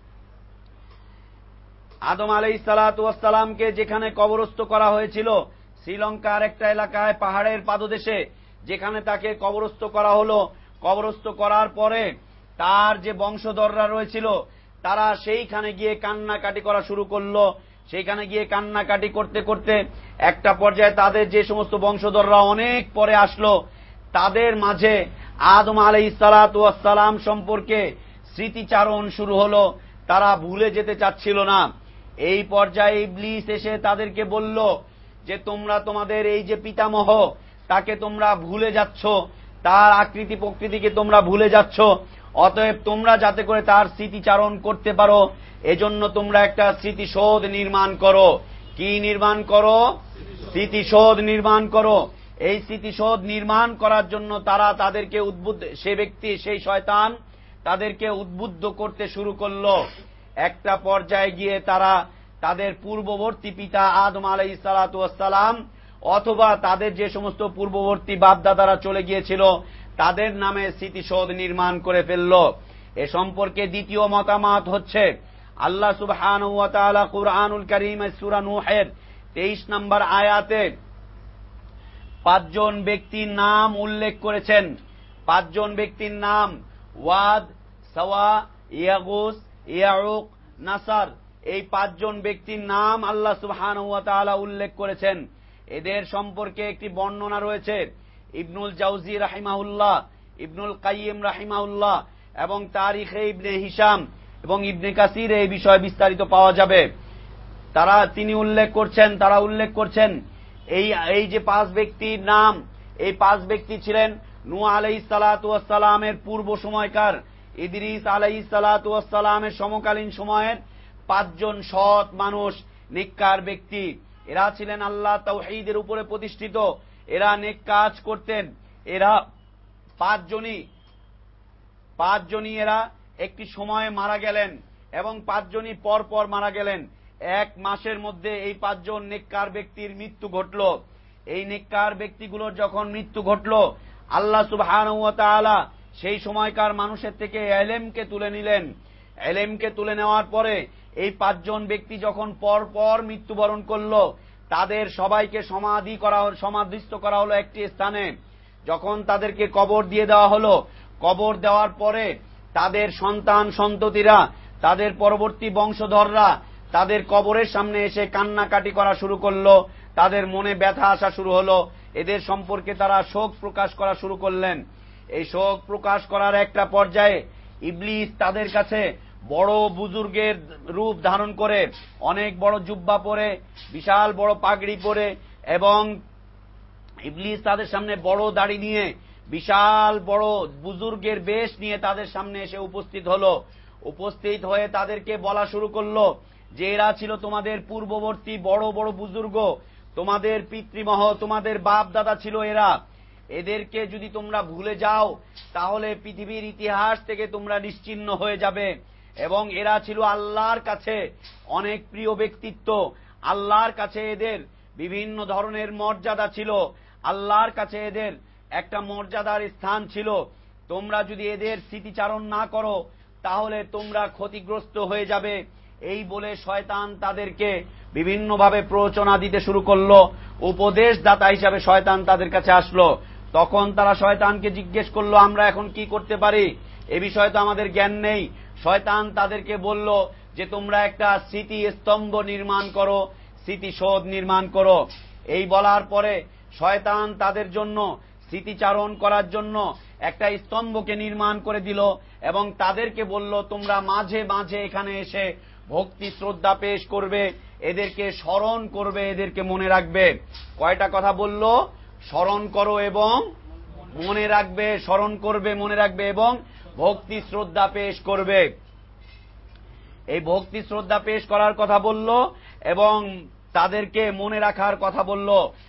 আদম আলাইহিস সালাতু ওয়াস সালামকে যেখানে কবরস্থ করা হয়েছিল শ্রীলঙ্কার একটা এলাকায় পাহাড়ের পাদদেশে, যেখানে তাকে কবরস্থ করা হলো। কবরস্থ করার পরে তার যে বংশধররা রয়েছিল তারা সেইখানে গিয়ে কান্নাকাটি করা শুরু করলো। সেইখানে গিয়ে কান্নাকাটি করতে করতে একটা পর্যায়ে তাদের যে সমস্ত বংশধররা অনেক পরে আসলো, তাদের মাঝে আদম আলাইহিস সালাতু ওয়াস সালাম সম্পর্কে স্মৃতিচারণ শুরু হলো। তারা ভুলে যেতে চাচ্ছিল না। এই পর্যায়ে ইবলিস এসে তাদেরকে বলল যে তোমরা তোমাদের এই যে পিতামহ, তাকে তোমরা ভুলে যাচ্ছ, তার আকৃতি প্রকৃতিকে তোমরা ভুলে যাচ্ছ। অতএব তোমরা যাতে করে তার স্মৃতিচারণ করতে পারো, এজন্য তোমরা একটা স্মৃতিসৌধ নির্মাণ করো। কি নির্মাণ করো? স্মৃতিসৌধ নির্মাণ করো। এই স্মৃতিসৌধ নির্মাণ করার জন্য তারা তাদেরকে উদ্বুদ্ধ, সে ব্যক্তি, সেই শয়তান তাদেরকে উদ্বুদ্ধ করতে শুরু করলো। একটা পর্যায়ে গিয়ে তারা তাদের পূর্ববর্তী পিতা আদম আলাইহিস সালাতু ওয়াস সালাম অথবা তাদের যে সমস্ত পূর্ববর্তী বাপদাদারা চলে গিয়েছিল তাদের নামে স্মৃতিসৌধ নির্মাণ করে ফেলল। এ সম্পর্কে দ্বিতীয় মতামত হচ্ছে আল্লাহ সুবহানাহু ওয়া তাআলা কুরআনুল কারীমের সূরা নূহের তেইশ নম্বর আয়াতে পাঁচজন ব্যক্তির নাম উল্লেখ করেছেন। পাঁচজন ব্যক্তির নাম ওয়াদ, সাওয়া, ইয়াগুস, ইয়াউক, নাসার। এই পাঁচজন ব্যক্তির নাম আল্লাহ সুবহানাহু ওয়া তাআলা উল্লেখ করেছেন। এদের সম্পর্কে একটি বর্ণনা রয়েছে ইবনুল জাওজি রাহিমাহুল্লাহ, ইবনুল কাইয়িম রাহিমাহুল্লাহ এবং তারিখে ইবনে হিশাম এবং ইবনে কাসির এই বিষয়ে বিস্তারিত পাওয়া যাবে। তারা তিনি উল্লেখ করছেন তারা উল্লেখ করছেন এই এই যে পাঁচ ব্যক্তির নাম, এই পাঁচ ব্যক্তি ছিলেন নূহ আলাইহিস সালাতু ওয়াস সালামের পূর্ব সময়কার, ইদ্রিস আলাইহিস সালাতু ওয়াস সালামের সমকালীন সময়ের পাঁচজন সৎ মানুষ, নেককার ব্যক্তি। এরা ছিলেন আল্লাহ তাওহীদের উপরে প্রতিষ্ঠিত, এরা নেক কাজ করতেন। এরা পাঁচজনই পাঁচজনই এরা একটি সময়ে মারা গেলেন এবং পাঁচজনই পর পর মারা গেলেন। এক মাসের মধ্যে এই পাঁচজন নেককার ব্যক্তির মৃত্যু ঘটল। এই নেককার ব্যক্তিগুলোর যখন মৃত্যু ঘটল, আল্লাহ সুবহানাহু ওয়া তাআলা সেই সময়কার মানুষের থেকে ইলমকে তুলে নিলেন। ইলমকে তুলে নেওয়ার পরে এই পাঁচজন ব্যক্তি যখন পর পর মৃত্যুবরণ করল, তাদের সবাইকে সমাধি করা সমাধিস্থ করা হলো একটি স্থানে। যখন তাদেরকে কবর দিয়ে দেওয়া হলো, কবর দেওয়ার পরে তাদের সন্তান সন্ততিরা, তাদের পরবর্তী বংশধররা তাদের কবরের সামনে এসে কান্নাকাটি করা শুরু করলো, তাদের মনে ব্যথা আসা শুরু হলো। এদের সম্পর্কে তারা শোক প্রকাশ করা শুরু করলেন। এই শোক প্রকাশ করার একটা পর্যায়ে ইবলিস তাদের কাছে বড় বুজুর্গের রূপ ধারণ করে, অনেক বড় জুব্বা পরে, বিশাল বড় পাগড়ি পরে, এবং ইবলিস তাদের সামনে বড় দাড়ি নিয়ে, বিশাল বড় বুজুর্গের বেশ নিয়ে তাদের সামনে এসে উপস্থিত হলো। উপস্থিত হয়ে তাদেরকে বলা শুরু করলো যে এরা ছিল তোমাদের পূর্ববর্তী বড় বড় বুজুর্গ, তোমাদের পিতৃমহ, তোমাদের বাপ দাদা ছিল এরা। এদেরকে যদি তোমরা ভুলে যাও তাহলে পৃথিবীর ইতিহাস থেকে তোমরা নিশ্চিহ্ন হয়ে যাবে। এবং এরা ছিল আল্লাহর কাছে অনেক প্রিয় ব্যক্তিত্ব, আল্লাহর কাছে এদের বিভিন্ন ধরনের মর্যাদা ছিল, আল্লাহর কাছে এদের একটা মর্যাদার স্থান ছিল। তোমরা যদি এদের স্মৃতিচারণ না করো তাহলে তোমরা ক্ষতিগ্রস্ত হয়ে যাবে। এই বলে শয়তান তাদেরকে বিভিন্নভাবে প্ররোচনা দিতে শুরু করলো। উপদেশদাতা হিসাবে শয়তান তাদের কাছে আসলো। তখন তারা শয়তানকে জিজ্ঞেস করলো, আমরা এখন কি করতে পারি? এ বিষয়ে তো আমাদের জ্ঞান নেই। শয়তান তাদেরকে বলল যে তোমরা একটা স্মৃতি স্তম্ভ নির্মাণ করো, স্মৃতিসৌধ নির্মাণ করো। এই বলার পরে শয়তান তাদের জন্য স্মৃতিচারণ করার জন্য একটা স্তম্ভকে নির্মাণ করে দিল এবং তাদেরকে বলল, তোমরা মাঝে মাঝে এখানে এসে ভক্তি শ্রদ্ধা পেশ করবে, এদেরকে স্মরণ করবে, এদেরকে মনে রাখবে। কয়টা কথা বলল? স্মরণ করো এবং মনে রাখবে, স্মরণ করবে, মনে রাখবে এবং ভক্তি শ্রদ্ধা পেশ করবে। এই ভক্তি শ্রদ্ধা পেশ করার কথা বলল এবং তাদেরকে মনে রাখার কথা বলল।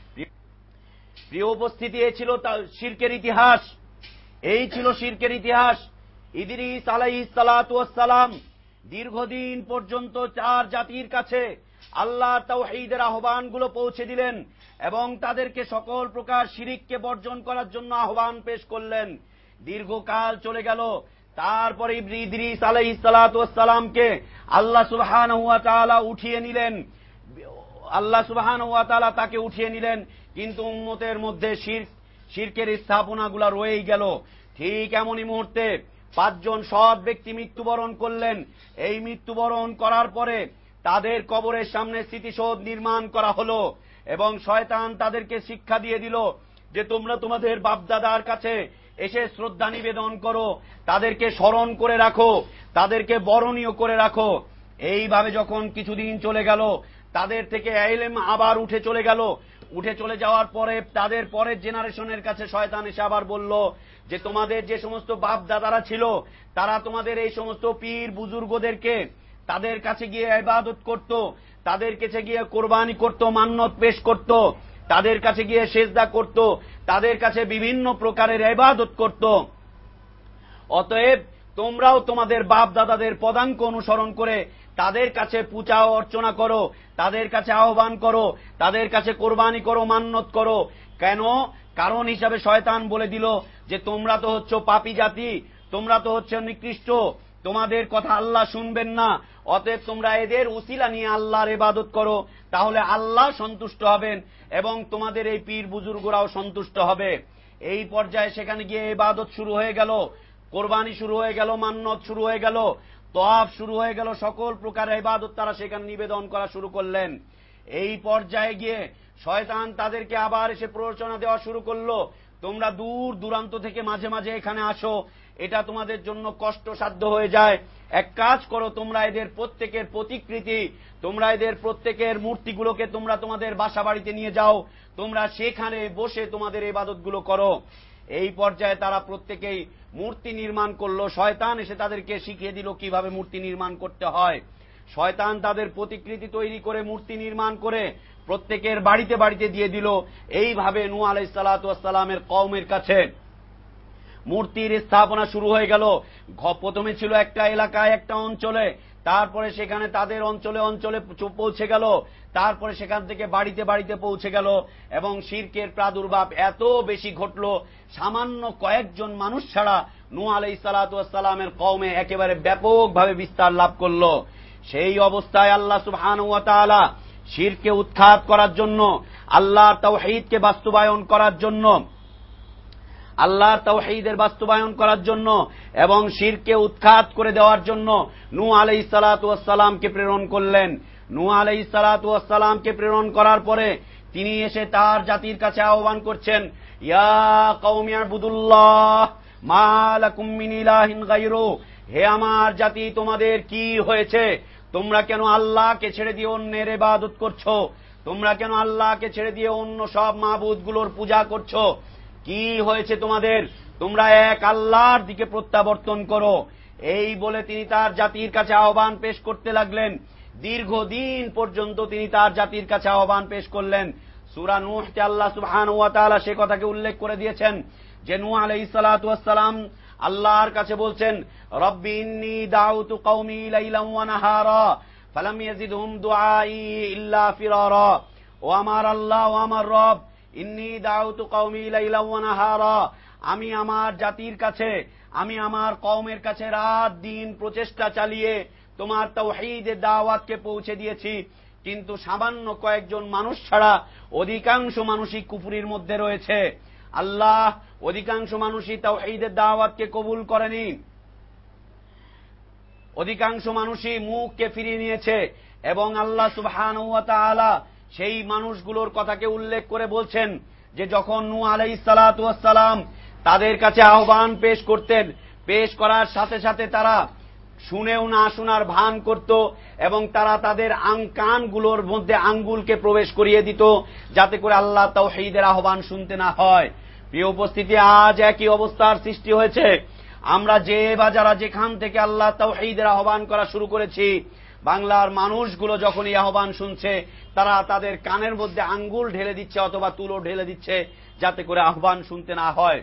প্রিয় উপস্থিতি, এই ছিল শিরকের ইতিহাস, এই ছিল শিরকের ইতিহাস। ইদ্রিস আলাইহিস সালাতু ওয়াস সালাম দীর্ঘদিন পর্যন্ত চার জাতির কাছে আল্লাহ তাওহীদের আহ্বানগুলো পৌঁছে দিলেন এবং তাদেরকে সকল প্রকার শিরককে বর্জন করার জন্য আহ্বান পেশ করলেন। দীর্ঘকাল চলে গেল, তারপরে ইদ্রিস আলাইহিস সালাতু ওয়াস সালামকে আল্লাহ সুবহানাহু ওয়া তাআলা উঠিয়ে নিলেন। আল্লাহ সুবহানাহু ওয়া তাআলা তাকে উঠিয়ে নিলেন, কিন্তু উম্মতের মধ্যে শিরক শিরকের স্থাপনাগুলো রয়েই গেল। ঠিক এমনই মুহূর্তে পাঁচজন সৎ ব্যক্তি মৃত্যুবরণ করলেন। এই মৃত্যুবরণ করার পরে তাদের কবরের সামনে স্মৃতিসৌধ নির্মাণ করা হলো এবং শয়তান তাদেরকে শিক্ষা দিয়ে দিল যে তোমরা তোমাদের বাপদাদার কাছে এসে শ্রদ্ধা নিবেদন করো, তাদেরকে স্মরণ করে রাখো, তাদেরকে বরণীয় করে রাখো। এইভাবে যখন কিছুদিন চলে গেল, তাদের থেকে ইলম আবার উঠে চলে গেল। উঠে চলে যাওয়ার পরে তাদের পরের জেনারেশনের কাছে শয়তান এসে আবার বলল যে তোমাদের যে সমস্ত বাপ দাদারা ছিল তারা তোমাদের এই সমস্ত পীর বুজুর্গদেরকে তাদের কাছে গিয়ে ইবাদত করত, তাদের কাছে গিয়ে কোরবানি করত, মান্নত পেশ করত, তাদের কাছে গিয়ে সেজদা করত, তাদের কাছে বিভিন্ন প্রকারের ইবাদত করত। অতএব তোমরাও তোমাদের বাপ দাদাদের পদাঙ্ক অনুসরণ করে তাদের কাছে পূজা অর্চনা করো, তাদের কাছে আহ্বান করো, তাদের কাছে কোরবানি করো, মান্নত করো। কেন? কারণ হিসাবে শয়তান বলে দিল যে তোমরা তো হচ্ছ পাপী জাতি, তোমরা তো হচ্ছে নিকৃষ্ট, তোমাদের কথা আল্লাহ শুনবেন না। অতএব তোমরা এদের উসিলা নিয়ে আল্লাহর ইবাদত করো, তাহলে আল্লাহ সন্তুষ্ট হবেন এবং তোমাদের এই পীর বুজুর্গরাও সন্তুষ্ট হবে। এই পর্যায়ে সেখানে গিয়ে ইবাদত শুরু হয়ে গেল, কোরবানি শুরু হয়ে গেল, মান্নত শুরু হয়ে গেল, তওয়াফ শুরু হয়ে গেল, সকল প্রকারের ইবাদত তারা সেখানে নিবেদন করা শুরু করলেন। এই পর্যায়ে গিয়ে শয়তান তাদেরকে আবার এসে প্ররোচনা দেওয়া শুরু করলো, তোমরা দূর দূরান্ত থেকে মাঝে মাঝে এখানে আসো, এটা তোমাদের জন্য কষ্টসাধ্য হয়ে যায়। এক কাজ করো, তোমরা এদের প্রত্যেকের প্রতিকৃতি, তোমরা এদের প্রত্যেকের মূর্তিগুলোকে তোমরা তোমাদের বাসা বাড়িতে নিয়ে যাও, তোমরা সেখানে বসে তোমাদের ইবাদতগুলো করো। এই পর্যায়ে তারা প্রত্যেকেই মূর্তি নির্মাণ করলো। শয়তান এসে তাদেরকে শিখিয়ে দিল কিভাবে মূর্তি নির্মাণ করতে হয়। শয়তান তাদের প্রতিকৃতি তৈরি করে মূর্তি নির্মাণ করে প্রত্যেকের বাড়িতে বাড়িতে দিয়ে দিল। এইভাবে নূহ আলাইহিস সালাতু ওয়াস সালামের কওমের কাছে মূর্তির স্থাপনা শুরু হয়ে গেল। প্রথমে ছিল একটা এলাকায়, একটা অঞ্চলে, তারপরে সেখানে তাদের অঞ্চলে অঞ্চলে পৌঁছে গেল, তারপরে সেখান থেকে বাড়িতে বাড়িতে পৌঁছে গেল, এবং শিরকের প্রাদুর্ভাব এত বেশি ঘটল, সামান্য কয়েকজন মানুষ ছাড়া নূহ আলাইহিস সালাতু ওয়াস সালামের কওমে একেবারে ব্যাপকভাবে বিস্তার লাভ করল। সেই অবস্থায় আল্লাহ সুবহানাহু ওয়া তাআলা শিরকে উৎখাত করার জন্য, আল্লাহর তাওহীদকে বাস্তবায়ন করার জন্য, আল্লাহর তাওহীদের বাস্তবায়ন করার জন্য এবং শিরকে উৎখাত করে দেওয়ার জন্য নূহ আলাইহিস সালাতু ওয়াস সালামকে প্রেরণ করলেন। নূহ আলাইহিস সালাতু ওয়াস সালামকে প্রেরণ করার পরে তিনি এসে তার জাতির কাছে আহ্বান করছেন, ইয়া কওমি ইবুদুল্লাহ মা লাকুম মিন ইলাহিন গায়রু, হে আমার জাতি, তোমাদের কি হয়েছে? তোমরা কেন আল্লাহকে ছেড়ে দিয়ে অন্যের ইবাদত করছো? তোমরা কেন আল্লাহকে ছেড়ে দিয়ে অন্য সব মাবুদগুলোর পূজা করছো? কি হয়েছে তোমাদের? তোমরা এক আল্লাহর দিকে প্রত্যাবর্তন করো। এই বলে তিনি তার জাতির কাছে আহ্বান পেশ করতে লাগলেন। দীর্ঘদিন পর্যন্ত তিনি তার জাতির কাছে আহ্বান পেশ করলেন। সূরা নূহতে আল্লাহ সুবহানাহু ওয়া তাআলা সে কথাকে উল্লেখ করে দিয়েছেন যে নূহ আলাইহিস সালাতু ওয়াস সালাম আল্লাহর কাছে বলছেন, রব্বি ইন্নী দাউতু কওমি লাইলান ওয়া নাহারা ফালাম ইয়াজিদহুম দুআই ইল্লা ফিরারা। ও আমার আল্লাহ, ও আমার রব, ইন্নী দাউতু কওমি লাইলান ওয়া নাহারা, আমি আমার জাতির কাছে, আমি আমার কওমের কাছে রাত দিন প্রচেষ্টা চালিয়ে তোমার তাওহীদের দাওয়াতকে পৌঁছে দিয়েছি, কিন্তু সামান্য কয়েকজন মানুষ ছাড়া অধিকাংশ মানুষই কুফরির মধ্যে রয়েছে। আল্লাহ, অধিকাংশ মানুষই তাওহীদের দাওয়াতকে কবুল করেনি, অধিকাংশ মানুষই মুখকে ফিরিয়ে নিয়েছে। এবং আল্লাহ সুবহানাহু ওয়া তাআলা সেই মানুষগুলোর কথাকে উল্লেখ করে বলছেন যে যখন নূহ আলাইহিস সালাতু ওয়াস সালাম তাদের কাছে আহ্বান পেশ করতেন, পেশ করার সাথে সাথে তারা শুনেও না শোনার ভান করত এবং তারা তাদের কানগুলোর মধ্যে আঙ্গুলকে প্রবেশ করিয়ে দিত যাতে করে আল্লাহ তাওহীদের আহ্বান শুনতে না হয়। প্রিয় উপস্থিতি, আজ একই অবস্থার সৃষ্টি হয়েছে। আমরা যে বা যারা যেখান থেকে আল্লাহ তাওহীদের আহ্বান করা শুরু করেছি, বাংলার মানুষগুলো যখন এই আহ্বান শুনছে, তারা তাদের কানের মধ্যে আঙ্গুল ঢেলে দিচ্ছে অথবা তুলো ঢেলে দিচ্ছে যাতে করে আহ্বান শুনতে না হয়।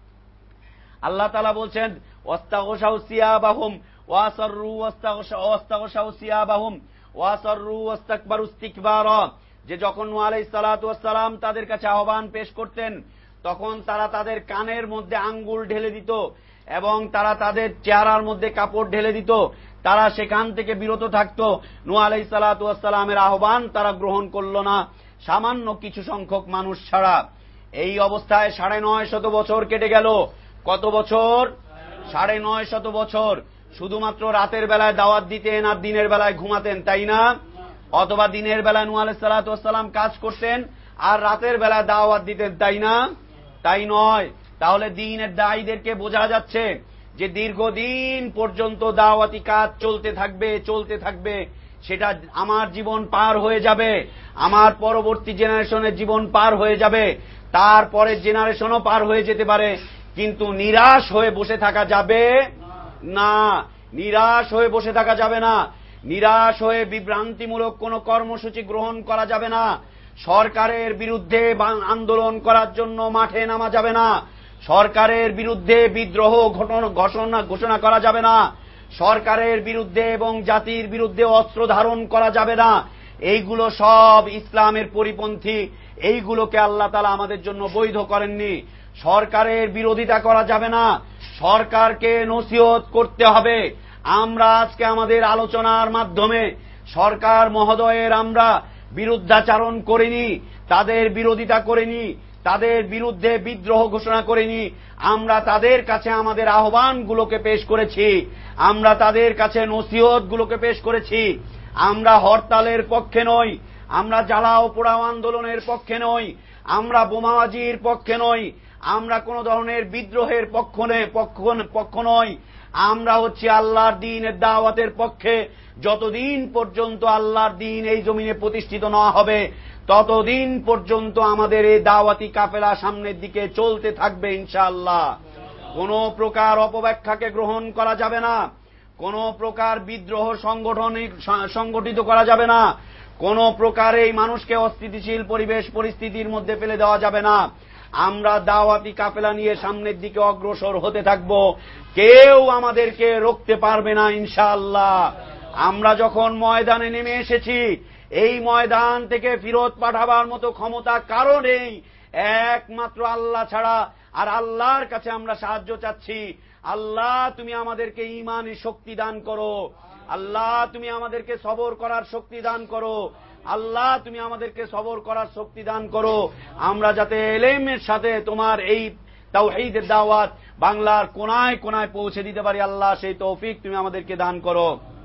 আল্লাহ তাআলা বলছেন, ওয়াস্তাগশাউ সিয়াবাহুম ওয়াসাররু ওয়াস্তাগশাউ সিয়াবাহুম ওয়াসাররু ওয়াস্তাকবারু ইস্তিকবারা, যে যখন নূহ আলাইহিস সালাতু ওয়াস সালাম তাদের কাছে আহ্বান পেশ করতেন তখন তারা তাদের কানের মধ্যে আঙ্গুল ঢেলে দিত এবং তারা তাদের চেহারার মধ্যে কাপড় ঢেলে দিত, তারা সেখান থেকে বিরত থাকত। নূহ আলাইহিস সালাতু ওয়াস সালামের আহ্বান তারা গ্রহণ করল না, সামান্য কিছু সংখ্যক মানুষ ছাড়া। এই অবস্থায় সাড়ে নয় শত বছর কেটে গেল। কত বছর? সাড়ে নয় শত বছর। শুধুমাত্র রাতের বেলায় দাওয়াত দিতেন আর দিনের বেলায় ঘুমাতেন, তাই না? অথবা দিনের বেলায় নূহ আলাইহিস সালাতু ওয়াস সালাম কাজ করতেন আর রাতের বেলায় দাওয়াত দিতেন, তাই না? তাই নয়। তাহলে দ্বীনের দায়ীদেরকে বোঝা যাচ্ছে যে দীর্ঘদিন পর্যন্ত দাওয়াতি কাজ চলতে থাকবে, চলতে থাকবে। সেটা আমার জীবন পার হয়ে যাবে, আমার পরবর্তী জেনারেশনের জীবন পার হয়ে যাবে, তারপরের জেনারেশনও পার হয়ে যেতে পারে, কিন্তু নিরাশ হয়ে বসে থাকা যাবে না। নিরাশ হয়ে বসে থাকা যাবে না। নিরাশ হয়ে বিভ্রান্তিমূলক কোনো কর্মসূচি গ্রহণ করা যাবে না। সরকারের বিরুদ্ধে আন্দোলন করার জন্য মাঠে নামা যাবে না। সরকারের বিরুদ্ধে বিদ্রোহ ঘোষণা ঘোষণা করা যাবে না। সরকারের বিরুদ্ধে এবং জাতির বিরুদ্ধে অস্ত্র ধারণ করা যাবে না। এইগুলো সব ইসলামের পরিপন্থী। এইগুলোকে আল্লাহ তাআলা আমাদের জন্য বৈধ করেননি। সরকারের বিরোধিতা করা যাবে না, সরকারকে নসিহত করতে হবে। আমরা আজকে আমাদের আলোচনার মাধ্যমে সরকার মহোদয়ের আমরা বিরুদ্ধাচারণ করিনি, তাদের বিরোধিতা করিনি, তাদের বিরুদ্ধে বিদ্রোহ ঘোষণা করিনি। আমরা তাদের কাছে আমাদের আহ্বানগুলোকে পেশ করেছি, আমরা তাদের কাছে নসিহতগুলোকে পেশ করেছি। আমরা হরতালের পক্ষে নই, আমরা জ্বালাও পোড়াও আন্দোলনের পক্ষে নই, আমরা বোমাবাজির পক্ষে নই, আমরা কোন ধরনের বিদ্রোহের পক্ষ নেই পক্ষ নই। আমরা হচ্ছে আল্লাহর দ্বীনের দাওয়াতের পক্ষে। যতদিন পর্যন্ত আল্লাহর দ্বীন এই জমিনে প্রতিষ্ঠিত না হবে ততদিন পর্যন্ত আমাদের এই দাওয়াতি কাফেলা সামনের দিকে চলতে থাকবে ইনশাআল্লাহ। কোন প্রকার অপব্যাখ্যাকে গ্রহণ করা যাবে না, কোন প্রকার বিদ্রোহ সংগঠনিক সংগঠিত করা যাবে না, কোন প্রকার এই মানুষকে অস্থিতিশীল পরিবেশ পরিস্থিতির মধ্যে ফেলে দেওয়া যাবে না। আমরা দাওয়াতি কাফেলা নিয়ে সামনের দিকে অগ্রসর হতে থাকব, কেউ আমাদেরকে রুখতে পারবে না ইনশাআল্লাহ। আমরা যখন ময়দানে নেমে এসেছি, এই ময়দান থেকে ফিরত পাঠাবার মতো ক্ষমতা কারো নেই, একমাত্র আল্লাহ ছাড়া। আর আল্লাহর কাছে আমরা সাহায্য চাচ্ছি। আল্লাহ তুমি আমাদেরকে ঈমানের শক্তি দান করো, আল্লাহ তুমি আমাদেরকে সবর করার শক্তি দান করো, আল্লাহ তুমি আমাদেরকে সবর করার শক্তি দান করো। আমরা যাতে ইলমের সাথে তোমার এই তাওহীদের দাওয়াত বাংলার কোনায় কোনায় পৌঁছে দিতে পারি, আল্লাহ সেই তৌফিক তুমি আমাদেরকে দান করো।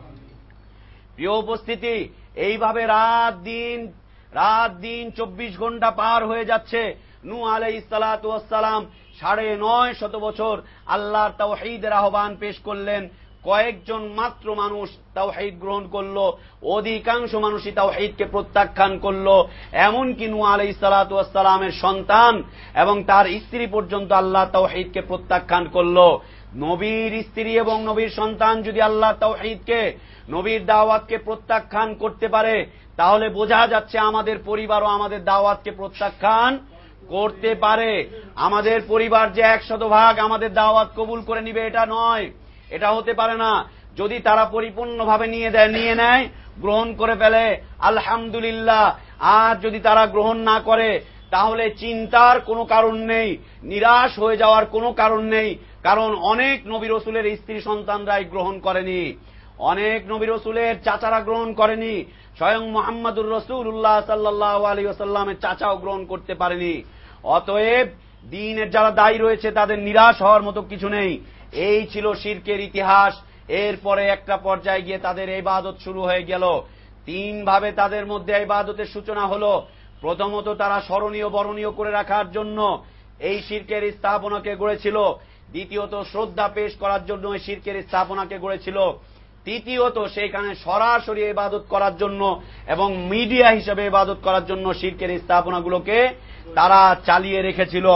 প্রিয় উপস্থিতি, এইভাবে রাত দিন রাত দিন চব্বিশ ঘন্টা পার হয়ে যাচ্ছে। নূহ আলাইহিস সালাতু ওয়াস সালাম সাড়ে নয় শত বছর আল্লাহর তাওহীদের আহ্বান পেশ করলেন। কয়েকজন মাত্র মানুষ তাওহীদ গ্রহণ করলো, অধিকাংশ মানুষই তাওহীদকে প্রত্যাখ্যান করলো। এমনকি নূহ আলাইহিস সালাতু ওয়াস সালামের সন্তান এবং তার স্ত্রী পর্যন্ত আল্লাহ তাওহীদকে প্রত্যাখ্যান করলো। নবীর স্ত্রী এবং নবীর সন্তান যদি আল্লাহ তাওহীদকে, নবীর দাওয়াতকে প্রত্যাখ্যান করতে পারে, তাহলে বোঝা যাচ্ছে আমাদের পরিবারও আমাদের দাওয়াতকে প্রত্যাখ্যান করতে পারে। আমাদের পরিবার যে একশত ভাগ আমাদের দাওয়াত কবুল করে নিবে এটা নয়, এটা হতে পারে না। যদি তারা পরিপূর্ণভাবে নিয়ে দেয়, নিয়ে নেয়, গ্রহণ করে ফেলে, আলহামদুলিল্লাহ। আর যদি তারা গ্রহণ না করে, তাহলে চিন্তার কোনো কারণ নেই, নিরাশ হয়ে যাওয়ার কোনো কারণ নেই। কারণ অনেক নবী রাসূলের স্ত্রী সন্তানরাই গ্রহণ করেনি, অনেক নবী রাসূলের চাচারা গ্রহণ করেনি, স্বয়ং মুহাম্মদুর রাসূলুল্লাহ সাল্লাল্লাহু আলাইহি ওয়াসাল্লামের চাচাও গ্রহণ করতে পারেনি। অতএব দ্বীনের যারা দায়ী রয়েছে তাদের নিরাশ হওয়ার মতো কিছু নেই। এই ছিল শিরকের ইতিহাস। এরপরে একটা পর্যায়ে গিয়ে তাদের ইবাদত শুরু হয়ে গেল। তিন ভাবে তাদের মধ্যে ইবাদতের সূচনা হলো। প্রথমত তারা স্মরণীয় বরণীয় করে রাখার জন্য এই শিরকের স্থাপনাকে গড়েছিল। দ্বিতীয়ত শ্রদ্ধা পেশ করার জন্য এই শিরকের স্থাপনাকে গড়েছিল। তৃতীয়ত সেখানে সরাসরি ইবাদত করার জন্য এবং মিডিয়া হিসেবে ইবাদত করার জন্য শিরকের স্থাপনাগুলোকে তারা চালিয়ে রেখেছিল।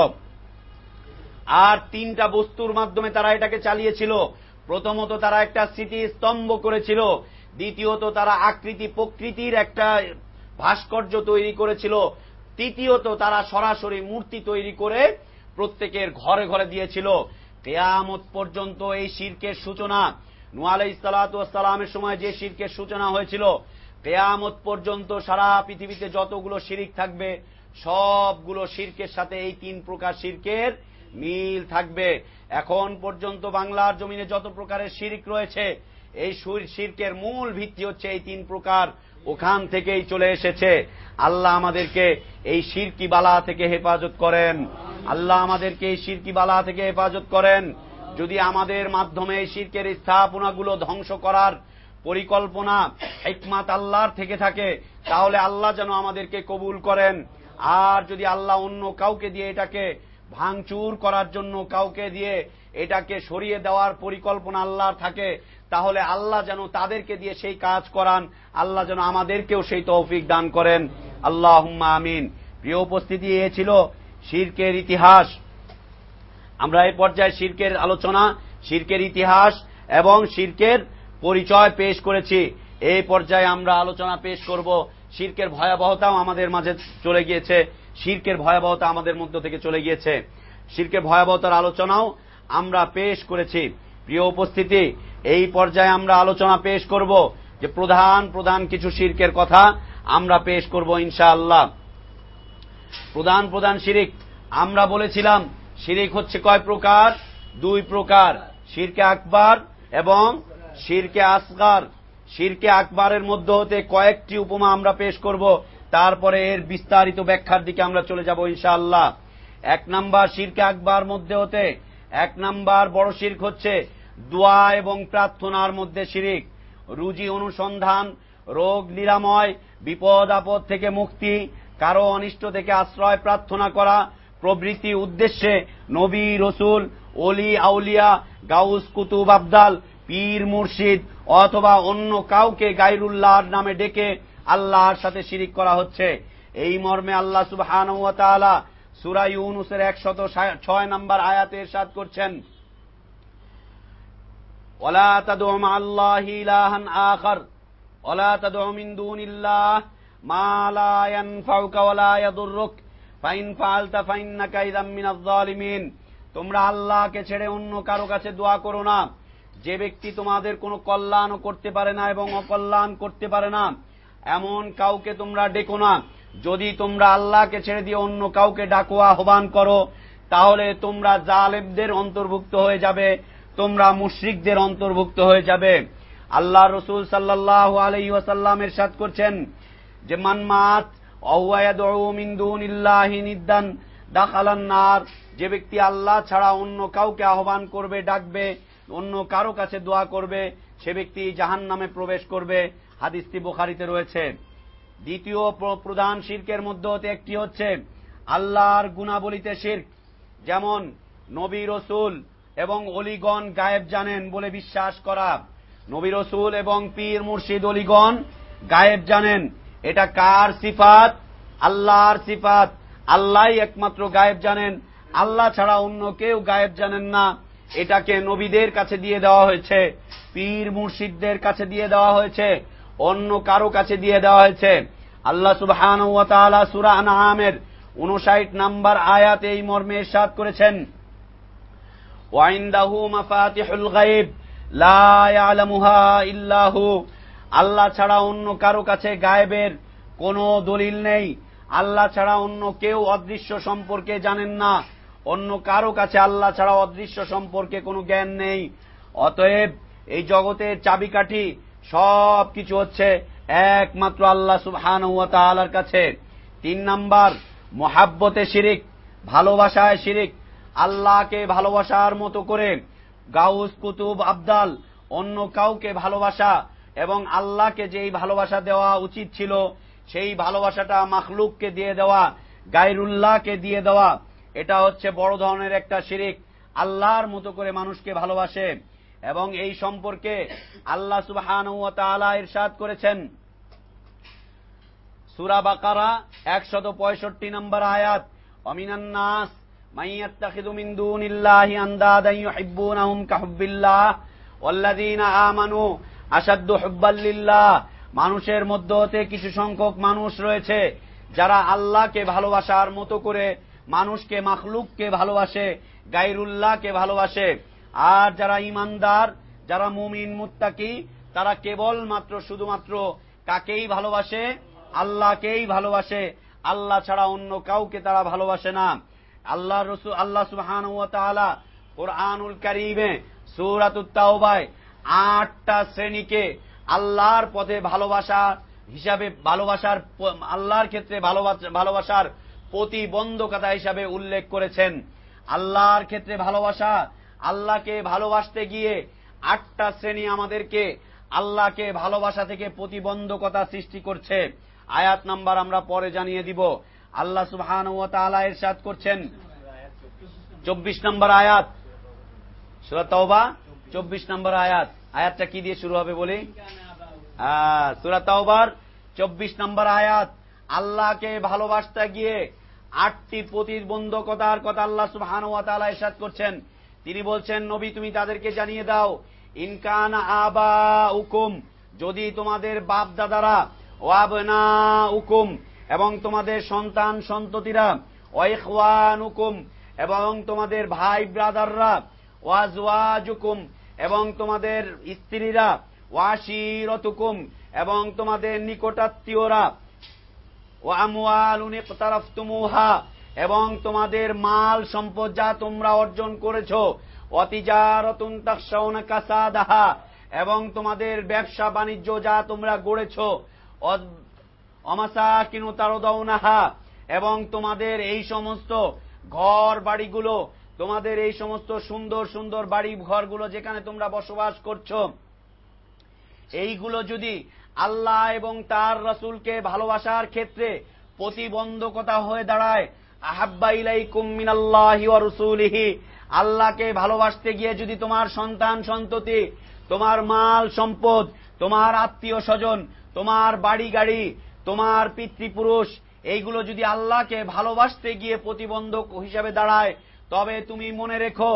আর তিনটা বস্তুর মাধ্যমে তারা এটাকে চালিয়েছিল। প্রথমত তারা একটা স্মৃতিস্তম্ভ করেছিল, দ্বিতীয়ত তারা আকৃতি প্রকৃতির একটা ভাস্কর্য তৈরি করেছিল, তৃতীয়ত তারা সরাসরি মূর্তি তৈরি করে প্রত্যেকের ঘরে ঘরে দিয়েছিল। কিয়ামত পর্যন্ত এই শিরকের সূচনা, নূহ আলাইহিস সালাতু ওয়াস সালামের সময় যে শিরকের সূচনা হয়েছিল, কিয়ামত পর্যন্ত সারা পৃথিবীতে যতগুলো শিরক থাকবে সবগুলো শিরকের সাথে এই তিন প্রকার শিরকের মিল থাকবে। এখন পর্যন্ত বাংলার জমিনে যত প্রকারের শিরক রয়েছে, এই শিরকের মূল ভিত্তি হচ্ছে এই তিন প্রকার, ওখান থেকেই চলে এসেছে। আল্লাহ আমাদেরকে এই শিরকি বালা থেকে হেফাজত করেন, আল্লাহ আমাদেরকে এই শিরকি বালা থেকে হেফাজত করেন। যদি আমাদের মাধ্যমে এই শিরকের স্থাপনাগুলো ধ্বংস করার পরিকল্পনা হিকমত আল্লাহর থেকে থাকে, তাহলে আল্লাহ যেন আমাদেরকে কবুল করেন। আর যদি আল্লাহ অন্য কাউকে দিয়ে এটাকে ভাঙচুর করার জন্য কাউকে দিয়ে এটাকে সরিয়ে দেওয়ার পরিকল্পনা আল্লাহর থাকে, তাহলে আল্লাহ যেন তাদেরকে দিয়ে সেই কাজ করান, আল্লাহ যেন আমাদেরকেও সেই তৌফিক দান করেন। আল্লাহুম্মা আমিন। প্রিয় উপস্থিতি, এ ছিল শিরকের ইতিহাস। আমরা এই পর্যায়ে শিরকের আলোচনা, শিরকের ইতিহাস এবং শিরকের পরিচয় পেশ করেছি। এই পর্যায়ে আমরা আলোচনা পেশ করব শিরকের ভয়াবহতাও আমাদের মাঝে চলে গিয়েছে, শিরকের ভয়াবহতা আমাদের মধ্য থেকে চলে গিয়েছে, শিরকের ভয়াবহতার আলোচনাও আমরা পেশ করেছি। প্রিয় উপস্থিতি, এই পর্যায়ে আমরা আলোচনা পেশ করব যে প্রধান প্রধান কিছু শিরকের কথা আমরা পেশ করব ইনশাআল্লাহ। প্রধান প্রধান শিরক আমরা বলেছিলাম, শিরক হচ্ছে কয় প্রকার? দুই প্রকার, শিরকে আকবার এবং শিরকে আসগার। শিরকে আকবারের মধ্যে হতে কয়েকটি উপমা আমরা পেশ করব, তারপরে এর বিস্তারিত ব্যাখ্যার দিকে আমরা চলে যাব ইনশাআল্লাহ। এক নাম্বার শিরকে আকবার মধ্যে হতে এক নাম্বার বড় শিরক হচ্ছে দোয়া এবং প্রার্থনার মধ্যে শিরক। রুজি অনুসন্ধান, রোগ নিরাময়, বিপদ আপদ থেকে মুক্তি, কারো অনিষ্ট থেকে আশ্রয় প্রার্থনা করা প্রভৃতি উদ্দেশ্যে নবী, রসুল, ওলি, আউলিয়া, গাউস, কুতুব, আবদাল, পীর, মুর্শিদ অথবা অন্য কাউকে গায়রুল্লাহর নামে ডেকে আল্লাহর সাথে শিরিক করা হচ্ছে। এই মর্মে আল্লাহ সুবহানাহু ওয়া তাআলা সূরা ইউনূসের একশত ছয় নম্বর আয়াতে ইরশাদ করছেন, ওয়ালা তাদউ মা'আল্লাহি ইলাহান আখার ওয়ালা তাদউ মিন দুনিল্লাহ মা লা ইয়ানফাউকা ওয়ালা ইয়াদুররুক ফাইন ফাআলতা ফাইন্নাকা ইযাম মিনাজ যালিমিন। তোমরা আল্লাহকে ছেড়ে অন্য কারো কাছে দোয়া করো না, যে ব্যক্তি তোমাদের কোনো কল্যাণও করতে পারে না এবং অকল্যাণ করতে পারে না, এমন কাউকে তোমরা ডেকো না। যদি তোমরা আল্লাহকে ছেড়ে দিয়ে অন্য কাউকে ডাকো, আহ্বান করো, তাহলে তোমরা জালেমদের অন্তর্ভুক্ত হয়ে যাবে, তোমরা মুশরিকদের অন্তর্ভুক্ত হয়ে যাবে। আল্লাহ রসুল সাল্লাল্লাহু আলাইহি ওয়াসাল্লাম ইরশাদ করছেন যে মান মাত ওয়া ইয়াদউ মিন দুনিল্লাহি নিদ্দান দাখালান নার, যে ব্যক্তি আল্লাহ ছাড়া অন্য কাউকে আহ্বান করবে, ডাকবে, অন্য কারো কাছে দোয়া করবে, সে ব্যক্তি জাহান্নামে প্রবেশ করবে। হাদিসটি বুখারীতে রয়েছে। দ্বিতীয় প্রধান শিরকের মধ্যে একটি হচ্ছে আল্লাহর গুণাবলীতে শিরক, যেমন নবী, রসুল এবং অলিগণ গায়েব জানেন বলে বিশ্বাস করা। নবী, রসুল এবং পীর, মুর্শিদ, অলিগণ গায়েব জানেন, এটা কার সিফাত? আল্লাহর সিফাত। আল্লাহই একমাত্র গায়েব জানেন, আল্লাহ ছাড়া অন্য কেউ গায়েব জানেন না। এটাকে নবীদের কাছে দিয়ে দেওয়া হয়েছে, পীর মুর্শিদদের কাছে দিয়ে দেওয়া হয়েছে, অন্য কারো কাছে দিয়ে দেওয়া হয়েছে। আল্লাহ সুবহানাহু ওয়া তাআলা সূরা আনআমের ঊনষাট নম্বর আয়াতে এই মর্মে ইরশাদ করেছেন, ওয়া ইনদাহু মাফাতিহুল গায়ব লা ইয়ালামুহা ইল্লা হু। আল্লাহ ছাড়া অন্য কারো কাছে গায়েবের কোনো দলিল নেই, আল্লাহ ছাড়া অন্য কেউ অদৃশ্য সম্পর্কে জানেন না, অন্য কারো কাছে আল্লাহ ছাড়া অদৃশ্য সম্পর্কে কোনো জ্ঞান নেই। অতএব এই জগতের চাবিকাঠি সব কিছু হচ্ছে একমাত্র আল্লাহ সুবহানাহু ওয়া তাআলার কাছে। তিন নাম্বার, মুহাব্বতে শিরিক, ভালোবাসায় শিরিক। আল্লাহকে ভালোবাসার মতো করে গাউস, কুতুব, আবদাল, অন্য কাউকে ভালোবাসা এবং আল্লাহকে যেই ভালোবাসা দেওয়া উচিত ছিল সেই ভালোবাসাটা মাখলুককে দিয়ে দেওয়া, গায়রুল্লাহকে দিয়ে দেওয়া, এটা হচ্ছে বড় ধরনের একটা শিরিক। আল্লাহর মতো করে মানুষকে ভালোবাসে এবং এই সম্পর্কে আল্লাহ সুবহানাহু ওয়া তাআলা ইরশাদ করেছেন সূরা বাকারা একশত পঁয়ষট্টি নম্বর আয়াত, ওয়ামিনান নাস মান ইয়াত্তাখিযু মিন দুনিল্লাহি আনদাদান ইউহিব্বুনাহুম কাহুব্বিল্লাহ ওয়াল্লাযীনা আমানু আশাদ্দু হুব্বাল লিল্লাহ। মানুষের মধ্য হতে কিছু সংখ্যক মানুষ রয়েছে যারা আল্লাহকে ভালোবাসার মতো করে মানুষকে, মাখলুককে ভালোবাসে, গায়রুল্লাহকে ভালোবাসে। আর যারা ঈমানদার, যারা মুমিন, মুত্তাকি, তারা কেবল মাত্র শুধুমাত্র কাকেই ভালোবাসে? আল্লাহকেই ভালোবাসে, আল্লাহ ছাড়া অন্য কাউকে তারা ভালোবাসে না। আল্লাহ রসুল আল্লাহ সুবহানাহু ওয়া তাআলা কুরআনুল কারীমে সূরাতুত তাওবায় আটটা শ্রেণীকে আল্লাহর পথে ভালোবাসা হিসাবে, ভালোবাসার আল্লাহর ক্ষেত্রে ভালোবাসার প্রতিবন্ধকতা হিসাবে উল্লেখ করেছেন। আল্লাহর ক্ষেত্রে ভালোবাসা, আল্লাহকে ভালোবাসতে গিয়ে আটটা শ্রেণী আমাদেরকে আল্লাহকে ভালোবাসা থেকে প্রতিবন্ধকতা সৃষ্টি করছে। আয়াত নাম্বার আমরা পরে জানিয়ে দিব। আল্লাহ সুবহানাহু ওয়া তাআলা ইরশাদ করছেন, চব্বিশ নম্বর আয়াত, সূরা তাওবা চব্বিশ নম্বর আয়াত। আয়াতটা কি দিয়ে শুরু হবে বলি? হ্যাঁ, সূরা তাওবার চব্বিশ নম্বর আয়াত। আল্লাহকে ভালোবাসতে গিয়ে আটটি প্রতিবন্ধকতার কথা আল্লাহ সুবহানাহু ওয়া তাআলা ইরশাদ করছেন। তিনি বলছেন, নবী তুমি তাদেরকে জানিয়ে দাও, ইনকানা আবাউকুম, যদি তোমাদের বাপ দাদারা, ওয়া আবনাউকুম, এবং তোমাদের সন্তান সন্ততিরা, ওয়া ইখওয়ানুকুম, এবং তোমাদের ভাই ব্রাদাররা, ওয়া আজওয়াজুকুম, এবং তোমাদের স্ত্রীরা, ওয়া আশীরাতুকুম, এবং তোমাদের নিকটাত্মীয়রা, ওয়া আমওয়ালুন ইকতারাফতুমুহা, এবং তোমাদের মাল সম্পদ যা তোমরা অর্জন করেছো, ওয়া তিজারাতুন তাখশাউনা কাসাদাহা, এবং তোমাদের ব্যবসা বাণিজ্য যা তোমরা গড়েছো, ওয়া মাসাকিনু তারদাউনাহা, এবং তোমাদের এই সমস্ত ঘর বাড়িগুলো, তোমাদের এই সমস্ত সুন্দর সুন্দর বাড়ি ঘরগুলো যেখানে তোমরা বসবাস করছো, এইগুলো যদি আল্লাহ এবং তার রাসূলকে ভালোবাসার ক্ষেত্রে প্রতিবন্ধকতা হয়ে দাঁড়ায়। আহাব্বা ইলাইকুম মিনাল্লাহি ওয়া রাসূলিহি, আল্লাহকে ভালোবাসতে গিয়ে যদি তোমার সন্তান সন্ততি, তোমার মাল সম্পদ, তোমার আত্মীয় স্বজন, তোমার বাড়ি গাড়ি, তোমার পিতৃপুরুষ, এইগুলো যদি আল্লাহকে ভালোবাসতে গিয়ে প্রতিবন্ধক হিসাবে দাঁড়ায়, তবে তুমি মনে রেখো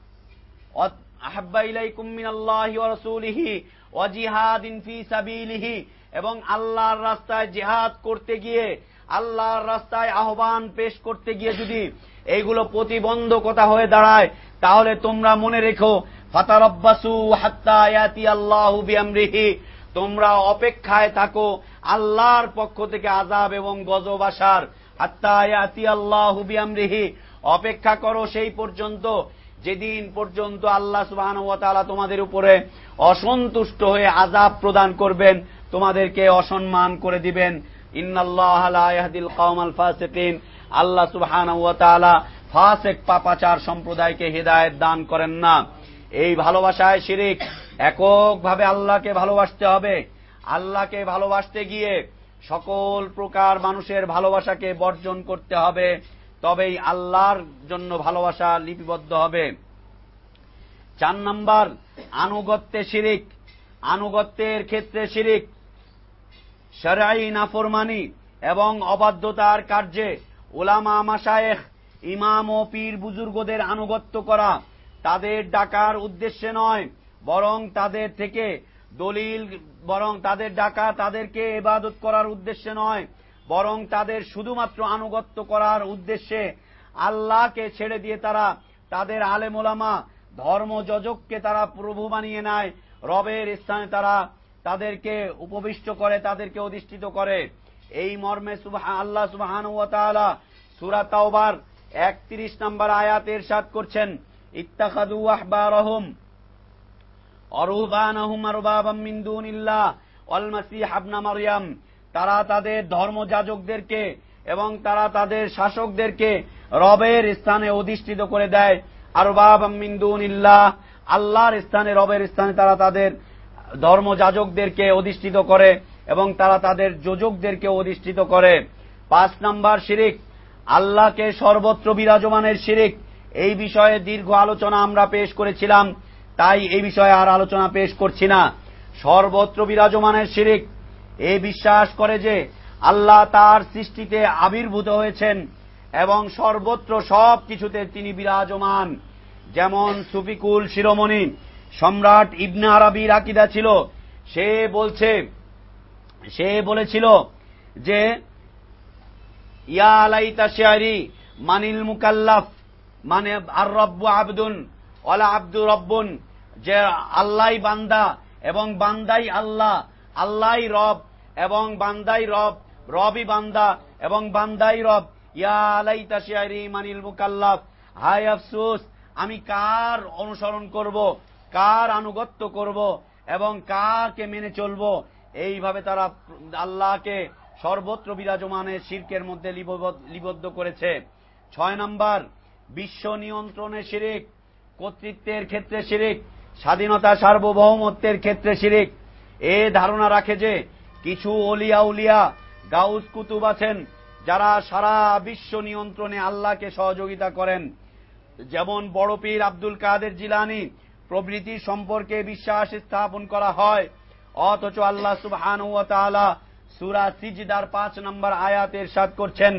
আহাব্বা ইলাইকুম মিনাল্লাহি ওয়া রাসূলিহি ওয়া জিহাদিন ফি সাবিলিহি, এবং আল্লাহর রাস্তায় জিহাদ করতে গিয়ে, আল্লাহর রাস্তায় আহ্বান পেশ করতে গিয়ে যদি এইগুলো প্রতিবন্ধকতা হয়ে দাঁড়ায়, তাহলে তোমরা মনে রেখো ফাতারাব্বাসু হাত্তা ইয়াতি আল্লাহু বিআমরিহি, তোমরা অপেক্ষায় থাকো আল্লাহর পক্ষ থেকে আযাব এবং গজব আসার। হাত্তা ইয়াতি আল্লাহু বিআমরিহি, অপেক্ষা করো সেই পর্যন্ত যেদিন পর্যন্ত আল্লাহ সুবহানাহু ওয়া তাআলা তোমাদের উপরে অসন্তুষ্ট হয়ে আযাব প্রদান করবেন, তোমাদেরকে অসম্মান করে দিবেন। ইন্নাল্লাহা লা ইয়াহদিল কওমাল ফাসিকিন, আল্লাহ সুবহানাহু ওয়া তাআলা ফাসিক পাপাচার সম্প্রদায়কে হেদায়েত দান করেন না। এই ভালোবাসায় শিরিক। এককভাবে আল্লাহকে ভালোবাসতে হবে। আল্লাহকে ভালোবাসতে গিয়ে সকল প্রকার মানুষের ভালোবাসাকে বর্জন করতে হবে, তবেই আল্লাহর জন্য ভালোবাসা লিপিবদ্ধ হবে। চার নাম্বার, আনুগত্যে শিরিক। আনুগত্যের ক্ষেত্রে শিরিক, শরঈ নাফরমানি এবং অবাধ্যতার কার্যে উলামা মাশায়েখ, ইমাম ও পীর বুজুর্গদের আনুগত্য করা, তাদের ডাকার উদ্দেশ্যে নয়, বরং তাদের থেকে দলিল, বরং তাদের ডাকা তাদেরকে ইবাদত করার উদ্দেশ্যে নয়, বরং তাদের শুধুমাত্র আনুগত্য করার উদ্দেশ্যে আল্লাহকে ছেড়ে দিয়ে তারা তাদের আলেম ওলামা, ধর্মযাজককে তারা প্রভু বানিয়ে নেয়। রবের স্থানে তারা তাদেরকে উপবিষ্ট করে, তাদেরকে অধিষ্ঠিত করে। এই মর্মে আল্লাহ সুবহানাহু ওয়া তাআলা সূরা তাওবার একত্রিশ নম্বর আয়াতে ইরশাদ করছেন, ইত্তাখাযু আহবারহুম ওয়া রুহবানাহুম আরবাবাম মিন দুনিল্লাহ ওয়াল মাসীহ ইবনে মারইয়াম, তারা তাদের ধর্মযাজকদেরকে এবং তারা তাদের শাসকদেরকে রবের স্থানে অধিষ্ঠিত করে দেয়। আরবাবাম মিন দুনিল্লাহ, আল্লাহর স্থানে, রবের স্থানে তারা তাদের ধর্মযাজকদেরকে অধিষ্ঠিত করে এবং তারা তাদের যোজকদেরকে অধিষ্ঠিত করে। পাঁচ নাম্বার শিরিক, আল্লাহকে সর্বত্র বিরাজমানের শিরিক। এই বিষয়ে দীর্ঘ আলোচনা আমরা পেশ করেছিলাম, তাই এই বিষয়ে আর আলোচনা পেশ করছি না। সর্বত্র বিরাজমানের শিরিক, এই বিশ্বাস করে যে আল্লাহ তার সৃষ্টিতে আবির্ভূত হয়েছেন এবং সর্বত্র সব কিছুতে তিনি বিরাজমান। যেমন সুফিকুল শিরোমণি সম্রাট ইবনে আরবির আকীদা ছিল, সে বলছে, সে বলেছিল যে ইয়া লাইতা শি'রি মানিল মুকাল্লাফ, মানে আর রব্বু আবদুন ওয়ালা আবদু রব্বুন, যে আল্লাহই বান্দা এবং বান্দাই আল্লাহ, আল্লাহই রব এবং বান্দাই রব, রবই বান্দা এবং বান্দাই রব। ইয়া লাইতা শি'রি মানিল মুকাল্লাফ, হায় আফসোস, আমি কার অনুসরণ করব, কার আনুগত্য করব এবং কাকে মেনে চলব। এইভাবে তারা আল্লাহকে সর্বত্র বিরাজমানের শিরকের মধ্যে লিপিবদ্ধ করেছে। ছয় নাম্বার, বিশ্ব নিয়ন্ত্রণে শিরিক, কর্তৃত্বের ক্ষেত্রে শিরিক, স্বাধীনতা সার্বভৌমত্বের ক্ষেত্রে শিরিক। এ ধারণা রাখে যে কিছু ওলিয়া উলিয়া গাউস কুতুব আছেন যারা সারা বিশ্ব নিয়ন্ত্রণে আল্লাহকে সহযোগিতা করেন, যেমন বড় পীর আব্দুল কাদের জিলানী প্রভৃতি সম্পর্কে বিশ্বাস স্থাপন করা হয়। অথচ আল্লাহ সুবহানাহু ওয়া তাআলা সূরা সিজদার পাঁচ নম্বর আয়াতে ইরশাদ করছেন,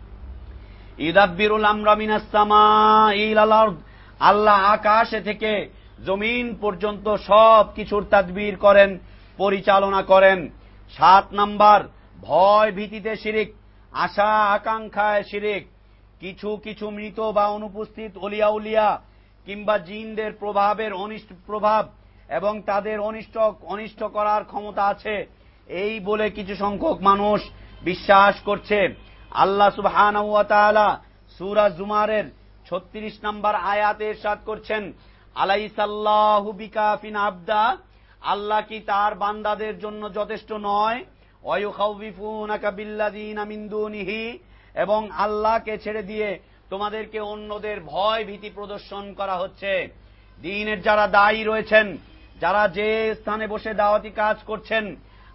ইদাব্বিরুল আমরা মিনাস সামাই ইলাল আরদ, আল্লাহ আকাশে থেকে জমিন পর্যন্ত সব কিছুর তাদবীর করেন, পরিচালনা করেন। সাত নাম্বার, ভয় ভীতিতে শিরিক, আশা আকাঙ্ক্ষায় শিরিক। কিছু কিছু মৃত বা অনুপস্থিত ওলিয়া উলিয়া কিংবা জিনদের প্রভাবের অনিষ্ট প্রভাব এবং তাদের অনিষ্ট অনিষ্ট করার ক্ষমতা আছে, এই বলে কিছু সংখ্যক মানুষ বিশ্বাস করছে। আল্লাহ সুবহানাহু ওয়া তাআলা সূরা জুমারের ছত্রিশ নম্বর আয়াতে ইরশাদ করছেন, আলাইসাল্লাহু বিকাফিন আবদা, আল্লাহ কি তার বান্দাদের জন্য যথেষ্ট নয়? ওয়ায়ুখাউফিফুনাকা বিল্লাযিনা মিন দুনিহি, এবং আল্লাহকে ছেড়ে দিয়ে তোমাদেরকে অন্যদের ভয় ভীতি প্রদর্শন করা হচ্ছে। দ্বীনের যারা দায়ী রয়েছেন, যারা যে স্থানে বসে দাওয়াতি কাজ করছেন,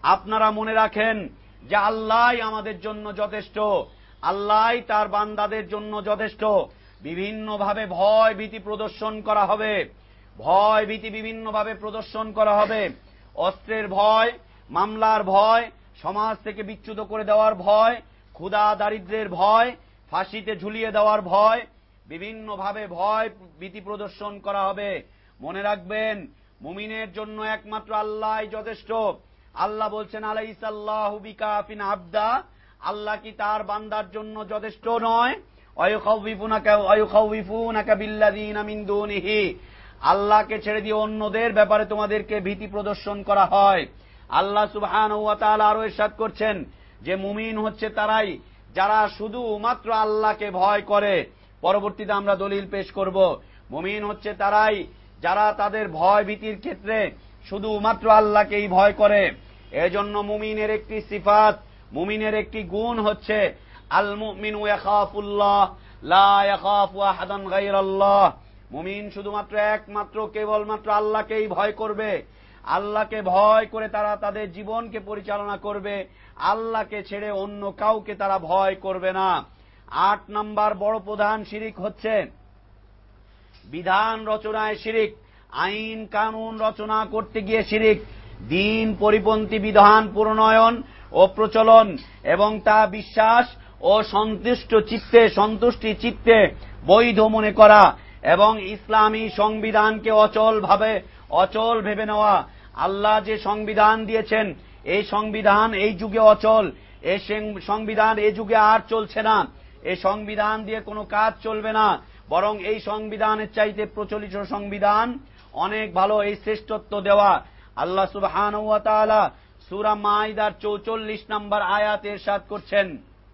আপনারা মনে রাখেন যে আল্লাহই আমাদের জন্য যথেষ্ট, আল্লাহই তার বান্দাদের জন্য যথেষ্ট। বিভিন্নভাবে ভয় ভীতি প্রদর্শন করা হবে, ভয় ভীতি বিভিন্নভাবে প্রদর্শন করা হবে। অস্ত্রের ভয়, মামলার ভয়, সমাজ থেকে বিচ্যুত করে দেওয়ার ভয়, ক্ষুধা দারিদ্র্যের ভয়, ফাঁসিতে ঝুলিয়ে দেওয়ার ভয়, বিভিন্নভাবে ভয় ভীতি প্রদর্শন করা হবে। মনে রাখবেন, মুমিনের জন্য একমাত্র আল্লাহই যথেষ্ট। আল্লাহ বলছেন, আলাইসাল্লাহু বিকাফিন আবদা, আল্লাহ কি তার বান্দার জন্য যথেষ্ট নয়? ওয়ায়ুখাউফিফুনাকা ওয়ায়ুখাউফিফুনাকা বিল্লাযিনা মিন দুনিহি, আল্লাহকে ছেড়ে দিয়ে অন্যদের ব্যাপারে তোমাদেরকে ভীতি প্রদর্শন করা হয়। আল্লাহ সুবহানাহু ওয়া তাআলা আরো ইরশাদ করছেন যে মুমিন হচ্ছে তারাই যারা শুধু মাত্র আল্লাহকে ভয় করে। পরবর্তীতে আমরা দলিল পেশ করব। মুমিন হচ্ছে তারাই যারা তাদের ভয় ভীতির ক্ষেত্রে শুধু মাত্র আল্লাহকেই ভয় করে। এজন্য মুমিনের একটি সিফাত, মুমিনের একটি গুণ হচ্ছে আল মুমিনু ইয়াখাফুল্লাহ লা ইয়াখাফু আহাদান গায়রাল্লাহ। মুমিন শুধুমাত্র একমাত্র কেবলমাত্র আল্লাহকেই ভয় করবে। আল্লাহকে ভয় করে তারা তাদের জীবনকে পরিচালনা করবে, আল্লাহকে ছেড়ে অন্য কাউকে তারা ভয় করবে না। আট নাম্বার বড় প্রধান শিরিক হচ্ছে বিধান রচনায় শিরিক, আইন কানুন রচনা করতে গিয়ে শিরিক, দিন পরিপন্থী বিধান প্রণয়ন ও প্রচলন এবং তা বিশ্বাস ও সন্তুষ্ট চিত্তে সন্তুষ্টি চিত্তে বৈধ মনে করা এবং ইসলামী সংবিধানকে অচল ভাবে অচল ভেবে নেওয়া। আল্লাহ যে সংবিধান দিয়েছেন, এই সংবিধান এই যুগে অচল, এই সংবিধান এই যুগে আর চলছে না, এই সংবিধান দিয়ে কোনো কাজ চলবে না, বরং এই সংবিধানের চাইতে প্রচলিত সংবিধান অনেক ভালো, এই শ্রেষ্ঠত্ব দেওয়া। আল্লাহ সুবহানাহু ওয়া তাআলা সূরা মাইদার চৌচল্লিশ নম্বর আয়াতে ইরশাদ করছেন,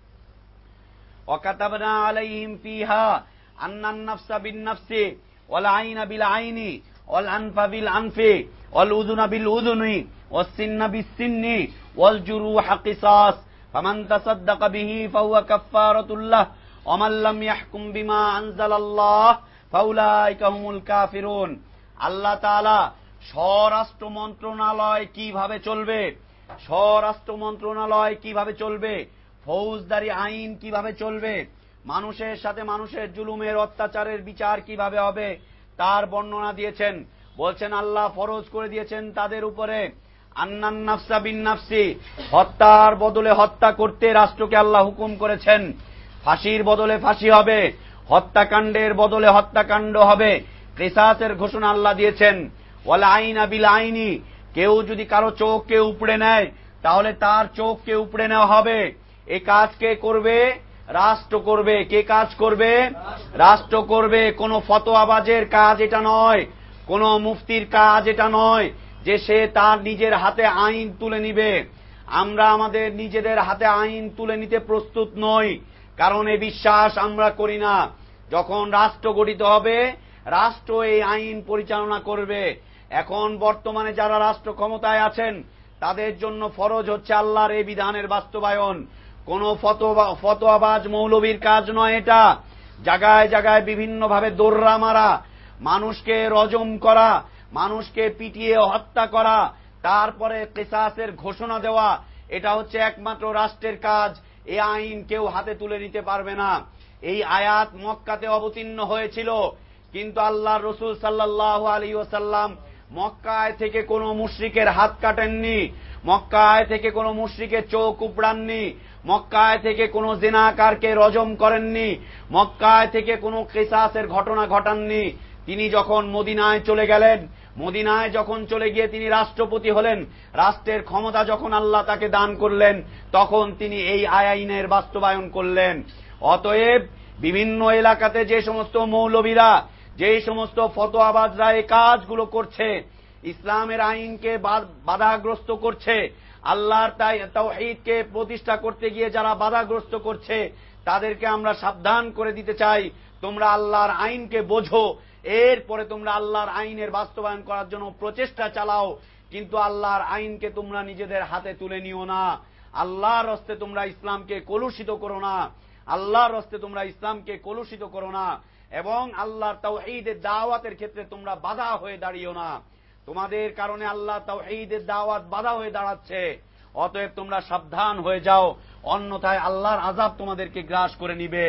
ওয়াকাতাবনা আলাইহিম ফিহা আন্নান নাফসা বিন নাফসি ওয়াল আইনা বিল আইনি ওয়াল আনফা বিল আনফি ওয়াল উযুনা বিল উযুনি ওয়াস সিন্না বিস সিন্নি ওয়াল জুরুহা কিসাস ফামান তাসাদদাকা বিহি ফাহুয়া কাফফারাতুল লাহ ওয়া মান লাম ইয়াহকুম বিমা আনজালাল্লাহ ফাউলাইকা হুমুল কাফিরুন। আল্লাহ তাআলা স্বরাষ্ট্র মন্ত্রণালয় কিভাবে চলবে, স্বরাষ্ট্র মন্ত্রণালয় কিভাবে চলবে, ফৌজদারি আইন কিভাবে চলবে, মানুষের সাথে মানুষের জুলুমের অত্যাচারের বিচার কিভাবে হবে, তার বর্ণনা দিয়েছেন। বলছেন আল্লাহ ফরজ করে দিয়েছেন তাদের উপরে আন্নান নাফসা বিন নাফসি, হত্যার বদলে হত্যা করতে রাষ্ট্রকে আল্লাহ হুকুম করেছেন। ফাঁসির বদলে ফাঁসি হবে, হত্যাকাণ্ডের বদলে হত্যাকাণ্ড হবে, কিসাসের ঘোষণা আল্লাহ দিয়েছেন। ওয়াল আইনা বিল আইনি, কেউ যদি কারো চোখকে উপড়ে নেয় তাহলে তার চোখকে উপড়ে নেওয়া হবে। এই কাজ কে করবে? রাষ্ট্র করবে। কে কাজ করবে? রাষ্ট্র করবে। কোন ফতোয়াবাজের কাজ এটা নয়, কোন মুফতির কাজ এটা নয় যে সে তার নিজের হাতে আইন তুলে নিবে। আমরা আমাদের নিজেদের হাতে আইন তুলে নিতে প্রস্তুত নই, কারণ এই বিশ্বাস আমরা করি না। যখন রাষ্ট্র গঠিত হবে, রাষ্ট্র এই আইন পরিচালনা করবে। এখন বর্তমানে যারা রাষ্ট্র ক্ষমতায় আছেন তাদের জন্য ফরজ হচ্ছে আল্লাহর এই বিধানের বাস্তবায়ন। কোন ফতোয়াবাজ মৌলবীর কাজ নয় এটা। জায়গায় জায়গায় বিভিন্নভাবে দৌড়া মারা, মানুষকে রজম করা, মানুষকে পিটিয়ে হত্যা করা, তারপরে কিসাসের ঘোষণা দেওয়া, এটা হচ্ছে একমাত্র রাষ্ট্রের কাজ। এই আইন কেউ হাতে তুলে নিতে পারবে না। এই আয়াত মক্কাতে অবতীর্ণ হয়েছিল, কিন্তু আল্লাহর রাসূল সাল্লাল্লাহু আলাইহি ওয়াসাল্লাম মক্কায় থেকে কোনো মুশরিকের হাত কাটেননি, মক্কায় থেকে কোনো মুশরিকের চোখ উপড়াননি, মক্কায় থেকে কোনো জিনাকারকে রজম করেননি, মক্কায় থেকে কোনো কিসাসের ঘটনা ঘটাননি। তিনি যখন মদিনায় চলে গেলেন, মদিনায় যখন চলে গিয়ে তিনি রাষ্ট্রপতি হলেন, রাষ্ট্রের ক্ষমতা যখন আল্লাহ তাকে দান করলেন, তখন তিনি এই আইনের বাস্তবায়ন করলেন। অতএব বিভিন্ন এলাকাতে যে সমস্ত মৌলবীরা, যে সমস্ত ফতোয়াবাজরা এই কাজগুলো করছে, ইসলামের আইনকে বাধাগ্রস্ত করছে, আল্লাহর তাওহীদকে প্রতিষ্ঠা করতে গিয়ে যারা বাধাগ্রস্ত করছে, তাদেরকে আমরা সাবধান করে দিতে চাই, তোমরা আল্লাহর আইনকে বোঝো, এরপরে তোমরা আল্লাহর আইনের বাস্তবায়ন করার জন্য প্রচেষ্টা চালাও, কিন্তু আল্লাহর আইনকে তোমরা নিজেদের হাতে তুলে নিও না। আল্লাহর হস্তে তোমরা ইসলামকে কলুষিত করো না, আল্লাহর হস্তে তোমরা ইসলামকে কলুষিত করো না, এবং আল্লাহর তাওহীদের দাওয়াতের ক্ষেত্রে তোমরা বাধা হয়ে দাঁড়িও না। তোমাদের কারণে আল্লাহ তাওহীদের দাওয়াত বাধা হয়ে দাঁড়াচ্ছে। অতএব তোমরা সাবধান হয়ে যাও, অন্যথায় আল্লাহর আযাব তোমাদেরকে গ্রাস করে নিবে।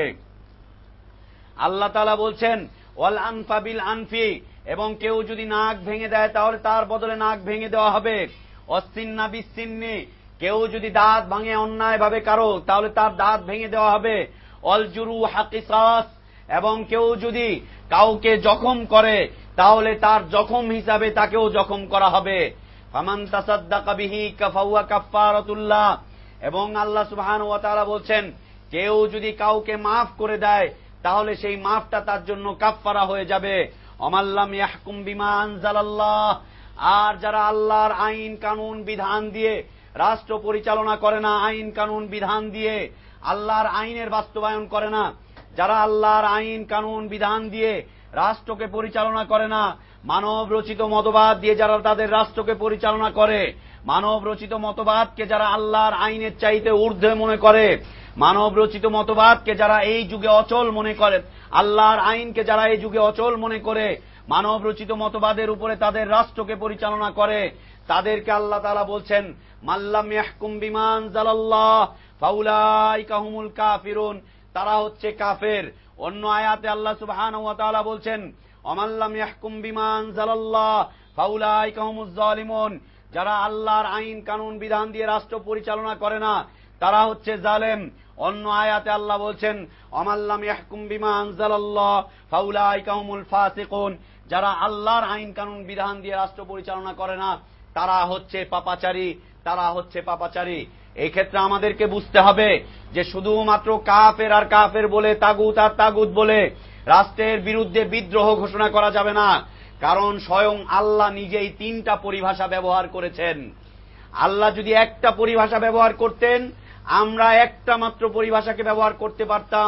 আল্লাহ তাআলা বলছেন ওয়াল আনফা বিল আনফি, এবং কেউ যদি নাক ভেঙে দেয় তাহলে তার বদলে নাক ভেঙে দেওয়া হবে। অসিন্না বিসিন্নি, কেউ যদি দাঁত ভাঙে অন্যায় ভাবে কারো তাহলে তার দাঁত ভেঙে দেওয়া হবে। অল জুরুহা কিসাস, এবং কেউ যদি কাউকে জখম করে তাহলে তার জখম হিসাবে তাকেও জখম করা হবে। ফামান তাসাদদাকা বিহি ফাহুয়া কাফফারাতুল্লাহ, এবং আল্লাহ সুবহানাহু ওয়া তাআলা বলছেন কেউ যদি কাউকে মাফ করে দেয় তাহলে সেই মাফটা তার জন্য কাফফারা হয়ে যাবে। অমাল্লাম ইয়াহকুম বিমা আনজালাল্লাহ, আর যারা আল্লাহর আইন কানুন বিধান দিয়ে রাষ্ট্র পরিচালনা করে না, আইন কানুন বিধান দিয়ে আল্লাহর আইনের বাস্তবায়ন করে না, যারা আল্লাহর আইন কানুন বিধান দিয়ে রাষ্ট্রকে পরিচালনা করে না, মানব রচিত মতবাদ দিয়ে যারা তাদের রাষ্ট্রকে পরিচালনা করে, মানব রচিত মতবাদকে যারা আল্লাহর আইনের চাইতে ঊর্ধ্বে মনে করে, মানব রচিত মতবাদকে যারা এই যুগে অচল মনে করে, আল্লাহর আইনকে যারা এই যুগে অচল মনে করে মানব রচিত মতবাদের উপরে তাদের রাষ্ট্রকে পরিচালনা করে, তাদেরকে আল্লাহ তাআলা বলছেন মাল্লাম ইয়াহকুম বিমা আনজালাল্লাহ ফাউলাইকা হুমুল কাফিরুন, তারা হচ্ছে কাফের। অন্য আয়াতে আল্লাহ সুবহানাহু ওয়া তাআলা বলছেন অমাল্লাম ইয়াহকুম বিমা আনজালাল্লাহ ফাউলাইকা হুমুজ জালিমুন, যারা আল্লাহর আইন কানুন বিধান দিয়ে রাষ্ট্র পরিচালনা করে না তারা হচ্ছে জালেম। অন্য আয়াতে আল্লাহ বলছেন অমাল্লাম ইয়াহকুম বিমা আনজালাল্লাহ ফাউলাইকা হুমুল ফাসিকুন, যারা আল্লাহর আইন কানুন বিধান দিয়ে রাষ্ট্র পরিচালনা করে না তারা হচ্ছে পাপাচারী, তারা হচ্ছে পাপাচারী। এই ক্ষেত্রে আমাদেরকে বুঝতে হবে যে শুধুমাত্র কাফের আর কাফের বলে, তাগুত আর তাগুত বলে রাষ্ট্রের বিরুদ্ধে বিদ্রোহ ঘোষণা করা যাবে না, কারণ স্বয়ং আল্লাহ নিজেই তিনটা পরিভাষা ব্যবহার করেছেন। আল্লাহ যদি একটা পরিভাষা ব্যবহার করতেন আমরা একটা মাত্র পরিভাষাকে ব্যবহার করতে পারতাম।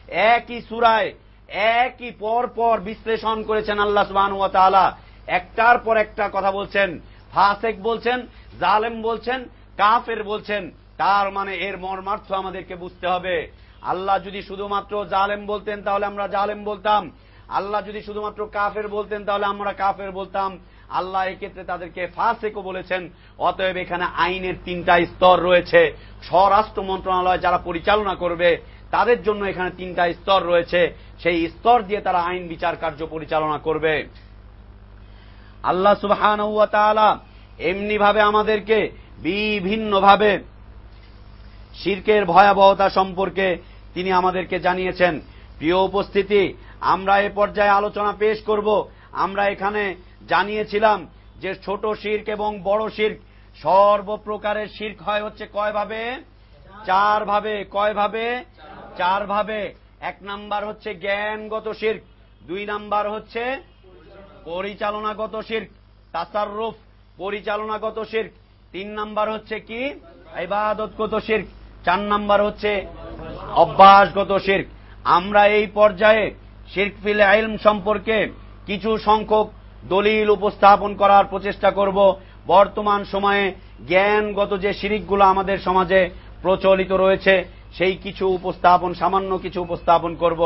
একই সূরায় একই পর পর বিশ্লেষণ করেছেন আল্লাহ সুবহানাহু ওয়া তাআলা, একটার পর একটা কথা বলছেন, ফাসিক বলছেন, জালেম বলছেন, কাফের বলছেন। তার মানে এর মর্মার্থ আমাদেরকে বুঝতে হবে। আল্লাহ যদি শুধুমাত্র জালেম বলতেন তাহলে আমরা জালেম বলতাম, আল্লাহ যদি শুধুমাত্র কাফের বলতেন তাহলে আমরা কাফের বলতাম। আল্লাহ এক্ষেত্রে তাদেরকে ফাসিকও বলেছেন। অতএব এখানে আইনের তিনটা স্তর রয়েছে। স্বরাষ্ট্র মন্ত্রণালয় যারা পরিচালনা করবে তাদের জন্য এখানে তিনটা স্তর রয়েছে, সেই স্তর দিয়ে তারা আইন বিচার কার্য পরিচালনা করবে। আল্লাহ সুবহানাহু ওয়া তাআলা এমনি ভাবে আমাদেরকে বিভিন্ন ভাবে শিরকের ভয়াবহতা সম্পর্কে তিনি আমাদেরকে জানিয়েছেন। প্রিয় উপস্থিতি, আমরা এ পর্যায়ে আলোচনা পেশ করব। আমরা এখানে জানিয়েছিলাম যে ছোট শিরক এবং বড় শিরক, সর্বপ্রকারের শিরক হয় হচ্ছে কয় ভাবে? চার ভাবে। কয় ভাবে? চার ভাবে। এক নাম্বার হচ্ছে জ্ঞানগত শিরক, দুই নাম্বার হচ্ছে পরিচালনাগত শিরক, তাসাররুফ পরিচালনাগত শিরক, তিন নাম্বার হচ্ছে কি? ইবাদতগত শিরক, চার নাম্বার হচ্ছে অভ্যাসগত শিরক। আমরা এই পর্যায়ে শিরক ফিল ইলম সম্পর্কে কিছু সংখ্যক দলিল উপস্থাপন করার প্রচেষ্টা করব। বর্তমান সময়ে জ্ঞানগত যে শিরকগুলো আমাদের সমাজে প্রচলিত রয়েছে সেই কিছু উপস্থাপন, সামান্য কিছু উপস্থাপন করব।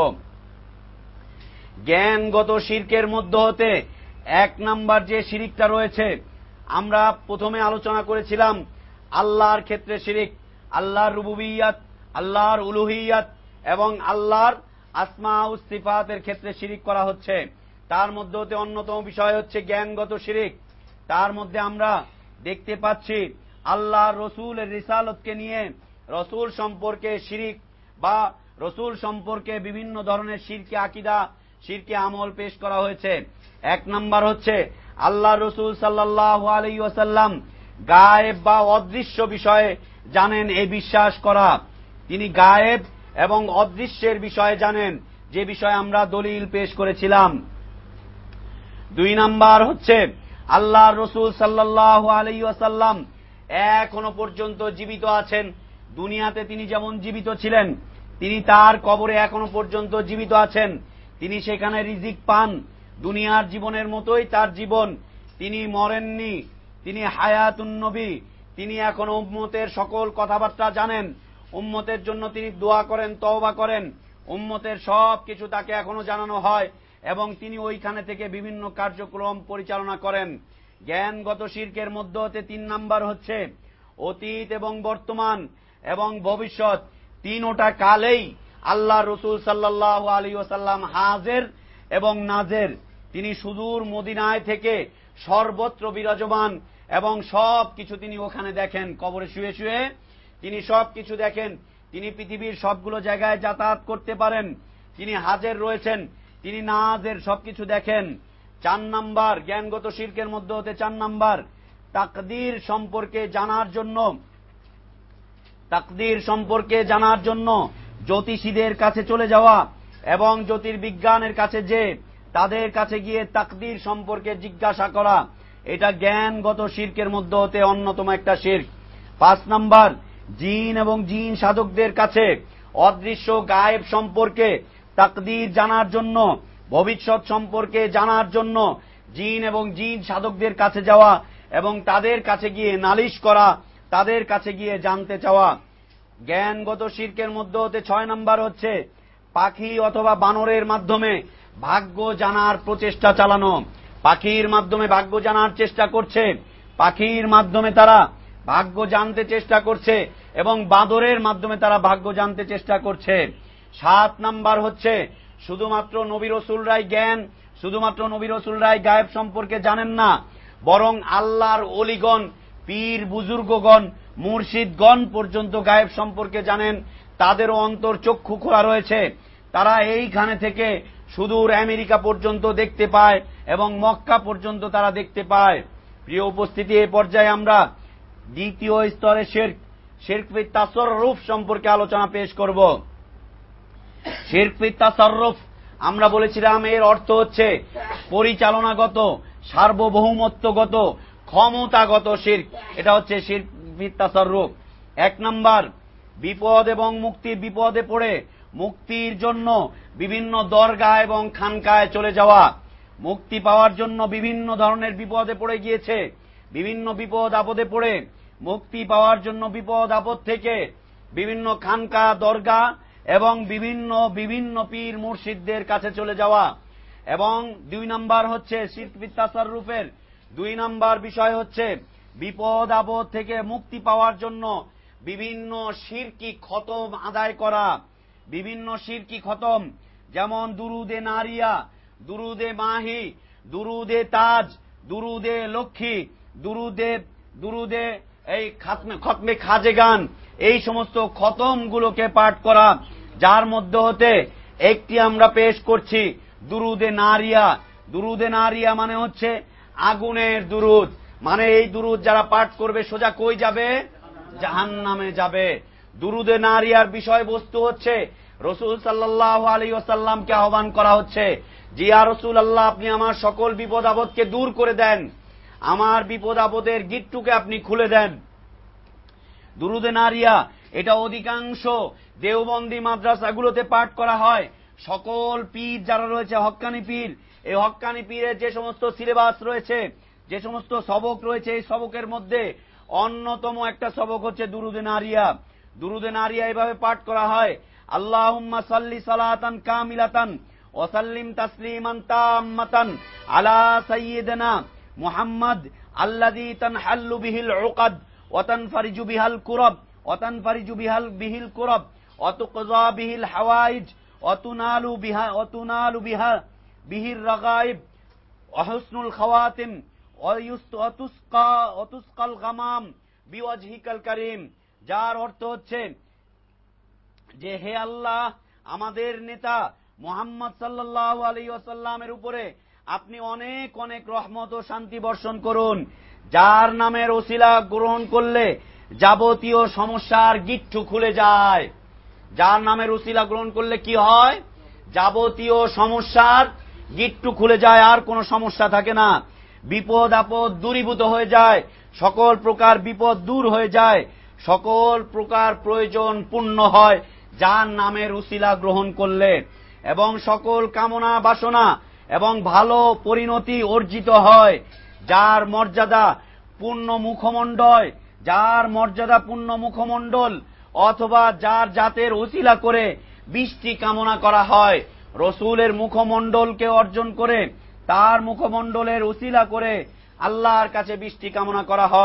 জ্ঞানগত শিরকের মধ্য হতে এক নাম্বার যে শিরকটা রয়েছে, আমরা প্রথমে আলোচনা করেছিলাম আল্লাহর ক্ষেত্রে শিরক, আল্লাহর রুবুবিয়্যাত, আল্লাহর উলুহিয়্যাত এবং আল্লাহর আসমা ও সিফাতের ক্ষেত্রে শিরক করা হচ্ছে। তার মধ্যে হতে অন্যতম বিষয় হচ্ছে জ্ঞানগত শিরক। তার মধ্যে আমরা দেখতে পাচ্ছি আল্লাহর রসুলের রিসালতকে নিয়ে রসুল সম্পর্কে শিরক বা রসুল সম্পর্কে বিভিন্ন ধরনের শিরকে আকীদা, শিরকে আমল পেশ করা হয়েছে। এক নাম্বার হচ্ছে আল্লাহ রসুল সাল্লাল্লাহু আলাইহি ওয়াসাল্লাম গায়েব বা অদৃশ্য বিষয়ে জানেন এই বিশ্বাস করা। তিনি গায়েব এবং অদৃশ্যের বিষয়ে জানেন, যে বিষয়ে আমরা দলিল পেশ করেছিলাম। দুই নাম্বার হচ্ছে আল্লাহ রসুল সাল্লাল্লাহু আলাইহি ওয়াসাল্লাম এখনো পর্যন্ত জীবিত আছেন। দুনিয়াতে তিনি যেমন জীবিত ছিলেন, তিনি তার কবরে এখনো পর্যন্ত জীবিত আছেন। তিনি সেখানে রিজিক পান, দুনিয়ার জীবনের মতোই তার জীবন। তিনি মরেননি, তিনি হায়াতুন নবী। তিনি এখনো উম্মতের সকল কথাবার্তা জানেন, উম্মতের জন্য তিনি দোয়া করেন, তওবা করেন, উম্মতের সব কিছু তাকে এখনো জানানো হয় এবং তিনি ওইখানে থেকে বিভিন্ন কার্যক্রম পরিচালনা করেন। জ্ঞানগত শিরকের মধ্যে হতে তিন নাম্বার হচ্ছে অতীত এবং বর্তমান এবং ভবিষ্যৎ তিনোটা কালেই আল্লাহ রসুল সাল্লাল্লাহু আলাইহি ওয়াসাল্লাম হাজির এবং নাজের। তিনি সুদূর মদিনায় থেকে সর্বত্র বিরাজমান এবং সব কিছু তিনি ওখানে দেখেন। কবরে শুয়ে শুয়ে তিনি সব কিছু দেখেন। তিনি পৃথিবীর সবগুলো জায়গায় যাতায়াত করতে পারেন। তিনি হাজির রয়েছেন, তিনি নাজের, সবকিছু দেখেন। চার নাম্বার, জ্ঞানগত শিরকের মধ্যে হতে চার নাম্বার, তাকদীর সম্পর্কে জানার জন্য তাকদীর সম্পর্কে জানার জন্য জ্যোতিষীদের কাছে চলে যাওয়া এবং জ্যোতির্বিজ্ঞানের কাছে যে তাদের কাছে গিয়ে তাকদীর সম্পর্কে জিজ্ঞাসা করা, এটা জ্ঞানগত শিরকের মধ্যে হতে অন্যতম একটা শিরক। পাঁচ নাম্বার, জিন এবং জিন সাধকদের কাছে অদৃশ্য গায়েব সম্পর্কে তাকদীর জানার জন্য, ভবিষ্যৎ সম্পর্কে জানার জন্য জিন এবং জিন সাধকদের কাছে যাওয়া এবং তাদের কাছে গিয়ে নালিশ করা, তাদের কাছে গিয়ে জানতে চাওয়া। জ্ঞানগত শিরকের মধ্যে হতে ছয় নাম্বার হচ্ছে পাখি অথবা বানরের মাধ্যমে ভাগ্য জানার প্রচেষ্টা চালানো। পাখির মাধ্যমে ভাগ্য জানার চেষ্টা করছে, পাখির মাধ্যমে তারা ভাগ্য জানতে চেষ্টা করছে এবং বাঁদরের মাধ্যমে তারা ভাগ্য জানতে চেষ্টা করছে। সাত নাম্বার হচ্ছে শুধুমাত্র নবী রাসূলরাই জ্ঞান, শুধুমাত্র নবী রাসূলরাই গায়েব সম্পর্কে জানেন না, বরং আল্লাহর ওলিগণ, পীর বুজুর্গগণ, মুর্শিদগণ পর্যন্ত গায়েব সম্পর্কে জানেন। তাদেরও অন্তর চক্ষু খোলা রয়েছে। তারা এইখানে থেকে সুদূর আমেরিকা পর্যন্ত দেখতে পায় এবং মক্কা পর্যন্ত তারা দেখতে পায়। প্রিয় উপস্থিতি, এই পর্যায়ে আমরা দ্বিতীয় স্তরে শিরক, শিরক ফি তাসাররুফ সম্পর্কে আলোচনা পেশ করব। শিরক ফি তাসাররুফ আমরা বলেছিলাম এর অর্থ হচ্ছে পরিচালনাগত, সার্বভৌমত্বগত, ক্ষমতাগত শিরক। এটা হচ্ছে শিরক ফি তাসাররুফ। এক নাম্বার, বিপদ এবং মুক্তির বিপদে পড়ে মুক্তির জন্য বিভিন্ন দরগা এবং খানকায় চলে যাওয়া। মুক্তি পাওয়ার জন্য বিভিন্ন ধরনের বিপদে পড়ে গিয়েছে, বিভিন্ন বিপদ আপদে পড়ে মুক্তি পাওয়ার জন্য বিপদ আপদ থেকে বিভিন্ন খানকা, দরগা এবং বিভিন্ন বিভিন্ন পীর মুর্শিদদের কাছে চলে যাওয়া। এবং দুই নাম্বার হচ্ছে শিরক ফি তাসাররুফের দুই নাম্বার বিষয় হচ্ছে বিপদ আপদ থেকে মুক্তি পাওয়ার জন্য বিভিন্ন শিরকি খতম আদায় করা। বিভিন্ন শিরকি খতম, যেমন দুরুদে নারিয়া, দুরুদে মাহি, দুরুদে তাজ, দুরুদে লক্ষ্মী, দুরুদে দুরুদে এই খাতমে খতমে খাজেগান, এই সমস্ত খতমগুলোকে পাঠ করা, যার মধ্যে হতে একটি আমরা পেশ করছি দুরুদে নারিয়া। দুরুদে নারিয়া মানে হচ্ছে আগুনের দুরুদ, মানে এই দুরুদ যারা পাঠ করবে সোজা কই যাবে? জাহান্নামে যাবে। দুরুদে নারিয়ার বিষয়বস্তু হচ্ছে রাসূল সাল্লাল্লাহু আলাইহি ওয়াসাল্লামকে আহ্বান করা হচ্ছে, জি ইয়া রাসূলুল্লাহ, আপনি আমার সকল বিপদ আপদকে দূর করে দেন, আমার বিপদ আপদের গিট্টুকে আপনি খুলে দেন। দুরুদে নারিয়া এটা অধিকাংশ দেওবন্দি মাদ্রাসাগুলোতে পাঠ করা হয়। সকল পীর যারা রয়েছে, হক্কানি পীর, এই হক্কানি পীরের যে সমস্ত সিলেবাস রয়েছে, যে সমস্ত সবক রয়েছে, এই সবকের মধ্যে অন্যতম একটা সবক হচ্ছে দুরুদে নারিয়া। দুরুদে নারিয়া এভাবে পাঠ করা হয়, আল্লাহুম্মা সাল্লি সালাতান কামিলাতান ওয়া সাল্লিম তাসলিমান তাম্মাতান আলা সাইয়্যিদিনা মুহাম্মদ আল্লাযী তানহাল্লু বিহিল উকাদ ওয়া তানফারিজু বিহাল কুরাব ওয়া তানফারিজু বিহাল বিহিল কুরাব ওয়া তুকযা বিহিল হাওয়াইজ ওয়া তুনালু বিহা ওয়া তুনালু বিহা বিহির রাগাইব ওয়া হুসনুল খাওয়াতিম ওয়া তুসকা ওয়া তুসকাল গামাম বিওয়াজহিকাল কারীম। যার অর্থ হচ্ছে যে হে আল্লাহ, আমাদের নেতা মুহাম্মদ সাল্লাল্লাহু আলাইহি ওয়াসাল্লামের উপরে আপনি অনেক অনেক রহমত ও শান্তি বর্ষণ করুন, যার নামের ওসিলা গ্রহণ করলে যাবতীয় সমস্যার গিট্টু খুলে যায়। যার নামের ওসিলা গ্রহণ করলে কি হয়? যাবতীয় সমস্যার গিট্টু খুলে যায়, আর কোনো সমস্যা থাকে না। বিপদ আপদ দূরীভূত হয়ে যায়, সকল প্রকার বিপদ দূর হয়ে যায়, সকল প্রকার প্রয়োজন পূর্ণ হয় যার নামের উসিলা গ্রহণ করলে, এবং সকল কামনা বাসনা এবং ভালো পরিণতি অর্জিত হয়। যার মর্যাদা পূর্ণ মুখমণ্ডল, যার মর্যাদা পূর্ণ মুখমণ্ডল অথবা যার জাতের উসিলা করে বৃষ্টি কামনা করা হয়, রসুলের মুখমণ্ডলকে অর্জন করে তার মুখমণ্ডলের উসিলা করে আল্লাহর কাছে বৃষ্টি কামনা করা হয়।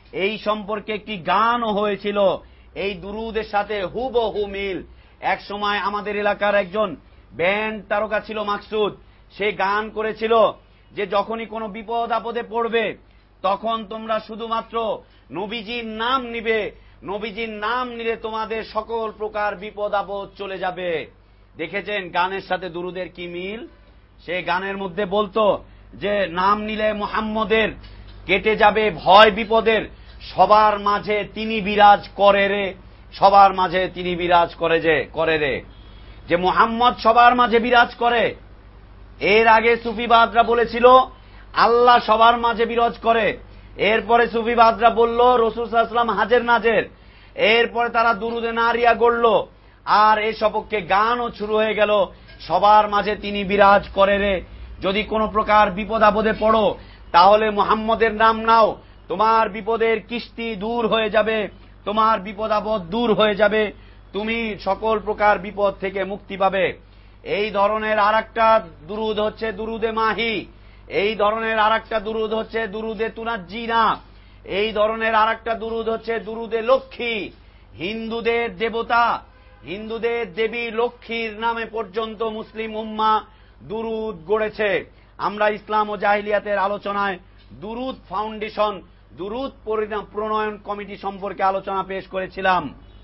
এই সম্পর্কে একটি গানও হয়েছিল। এই দুরুদের সাথে হুবহু মিল। এক সময় আমাদের এলাকার একজন ব্যান্ড তারকা ছিল মাকসুদ, সে গান করেছিল যে যখনই কোনো বিপদ আপদে পড়বে তখন তোমরা শুধুমাত্র নবীজির নাম নিবে, নবীজির নাম নিলে তোমাদের সকল প্রকার বিপদ আপদ চলে যাবে। দেখেছেন গানের সাথে দুরুদের কি মিল। সে গানের মধ্যে বলতো যে নাম নিলে মুহাম্মদের কেটে যাবে ভয় বিপদের, সবার মাঝে তিনি বিরাজ করে রে, সবার মাঝে তিনি বিরাজ করে যে করে রে, যে মুহাম্মদ সবার মাঝে বিরাজ করে। এর আগে সুফিবাদরা বলেছিল আল্লাহ সবার মাঝে বিরাজ করে, এরপরে সুফিবাদরা বলল রাসূল সাল্লাল্লাহু আলাইহি ওয়াসাল্লাম হাজের নাজের, এরপরে তারা দুরুদে নারিয়া গড়ল, আর এ সপক্ষে গানও শুরু হয়ে গেল সবার মাঝে তিনি বিরাজ করে রে। যদি কোনো প্রকার বিপদ আপদে পড়ো তাহলে মুহাম্মদের নাম নাও, তোমার বিপদের কিস্তি দূর হয়ে যাবে, তোমার বিপদ আপদ দূর হয়ে যাবে, তুমি সকল প্রকার বিপদ থেকে মুক্তি পাবে। এই ধরনের আরেকটা দুরুদ হচ্ছে দুরুদে মাহি, এই ধরনের আরেকটা দুরুদ হচ্ছে দুরুদে তুনাজ্জিনা, এই ধরনের আরেকটা দুরুদ হচ্ছে দুরুদে লক্ষ্মী। হিন্দুদের দেবতা, হিন্দুদের দেবী লক্ষ্মীর নামে পর্যন্ত মুসলিম উম্মাহ দুরুদ গড়েছে। আমরা ইসলাম ও জাহিলিয়াতের আলোচনায় দুরুদ ফাউন্ডেশন, দুরুদ প্রণয়ন কমিটি সম্পর্কে আলোচনা পেশ করেছিলাম।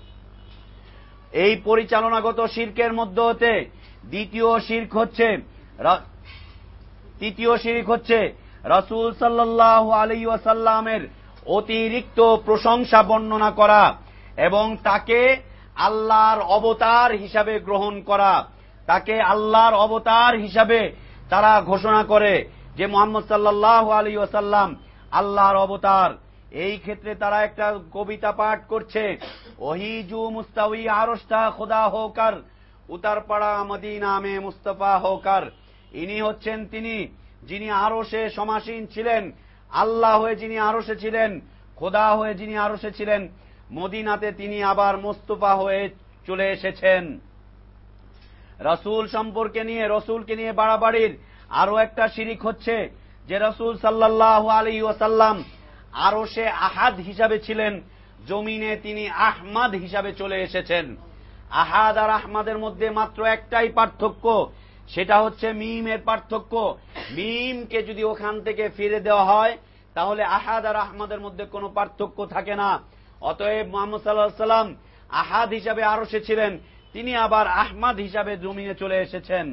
এই পরিচালনাগত শিরকের মধ্যে হতে দ্বিতীয় শিরক হচ্ছে তৃতীয় শিরক হচ্ছে রাসূল সাল্লাল্লাহু আলাইহি ওয়াসাল্লামের অতিরিক্ত প্রশংসা বর্ণনা করা এবং তাকে আল্লাহর অবতার হিসাবে গ্রহণ করা। তাকে আল্লাহর অবতার হিসাবে তারা ঘোষণা করে যে মুহাম্মদ সাল্লাল্লাহু আলাইহি ওয়াসাল্লাম আল্লাহর অবতার। এই ক্ষেত্রে তারা একটা কবিতা পাঠ করছে, ওহি জু মুস্তাউই আরশটা খোদা হোকর, উতার পড়া মদিনা মে মুস্তাফা হোকর। ইনি হচ্ছেন তিনি যিনি আরশে সমাসীন ছিলেন, আল্লাহ হয়ে যিনি আরশে ছিলেন, খোদা হয়ে যিনি আরশে ছিলেন, মদিনাতে তিনি আবার মুস্তাফা হয়ে চলে এসেছেন। রাসূল সম্পর্কে নিয়ে, রাসূলকে নিয়ে বাড়াবাড়ির আরো একটা শিরিক হচ্ছে যে রাসূল সাল্লাল্লাহু আলাইহি ওয়াসাল্লাম আরশে আহাদ হিসাবে ছিলেন, জমিনে তিনি আহমাদ হিসাবে চলে এসেছেন। আহাদ আর আহমাদের মধ্যে মাত্র একটাই পার্থক্য, সেটা হচ্ছে মিমের পার্থক্য। মিমকে যদি ওখান থেকে ফিরে দেওয়া হয় তাহলে আহাদ আর আহমাদের মধ্যে কোনো পার্থক্য থাকে না। অতএব মুহাম্মদ সাল্লাল্লাহু আলাইহি ওয়াসাল্লাম আহাদ হিসাবে আরশে ছিলেন, তিনি আবার আহমাদ হিসাবে জমিনে চলে এসেছেন।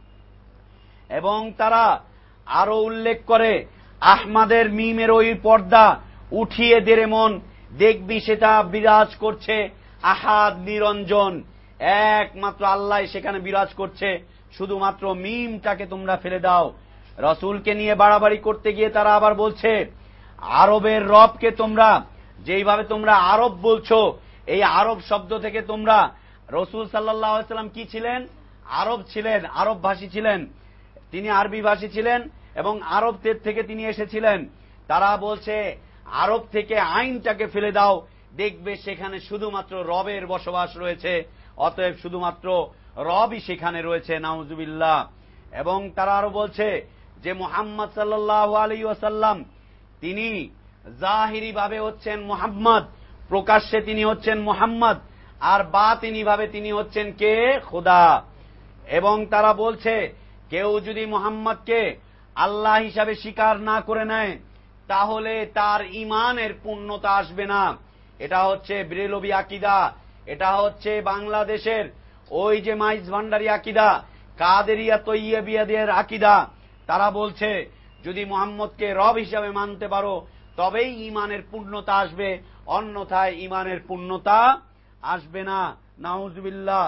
এবং তারা আরো উল্লেখ করে আহমাদের মিমের ওই পর্দা উঠিয়ে দেরে মন, দেখবি সেটা বিরাজ করছে আহাদ নিরঞ্জন, একমাত্র আল্লাহ সেখানে বিরাজ করছে, শুধুমাত্র মিমটাকে তোমরা ফেলে দাও। রাসূলকে নিয়ে বাড়াবাড়ি করতে গিয়ে তারা আবার বলছে আরবের রবকে তোমরা যেইভাবে তোমরা আরব বলছো, এই আরব শব্দ থেকে তোমরা, রাসূল সাল্লাল্লাহু আলাইহি ওয়াসাল্লাম কি ছিলেন? আরব ছিলেন, আরব ভাষী ছিলেন, তিনি আরবি ভাষী ছিলেন এবং আরবদের থেকে তিনি এসেছিলেন। তারা বলছে আরব থেকে আইনটাকে ফেলে দাও, দেখবে সেখানে শুধুমাত্র রবের বসবাস রয়েছে, অতএব শুধুমাত্র রবই সেখানে রয়েছে, নাউজুবিল্লাহ। এবং তারা আরো বলছে যে মুহাম্মদ সাল্লাল্লাহু আলাইহি ওয়াসাল্লাম তিনি জাহিরি ভাবে হচ্ছেন মুহাম্মদ, প্রকাশ্যে তিনি হচ্ছেন মুহাম্মদ, আর বাতিনি ভাবে তিনি হচ্ছেন কে? খোদা। এবং তারা বলছে কেউ যদি মুহাম্মদকে আল্লাহ হিসাবে স্বীকার না করে নেয় তাহলে তার ঈমানের পূর্ণতা আসবে না। এটা হচ্ছে বেরেলভী আকীদা, এটা হচ্ছে বাংলাদেশের ওই যে মাইজ ভান্ডারী আকীদা, কাদেরিয়া তৈয়বিয়াদের আকীদা। তারা বলছে যদি মুহাম্মদকে রব হিসাবে মানতে পারো তবেই ঈমানের পূর্ণতা আসবে, অন্যথায় ঈমানের পূর্ণতা আসবে না, নাউজুবিল্লাহ।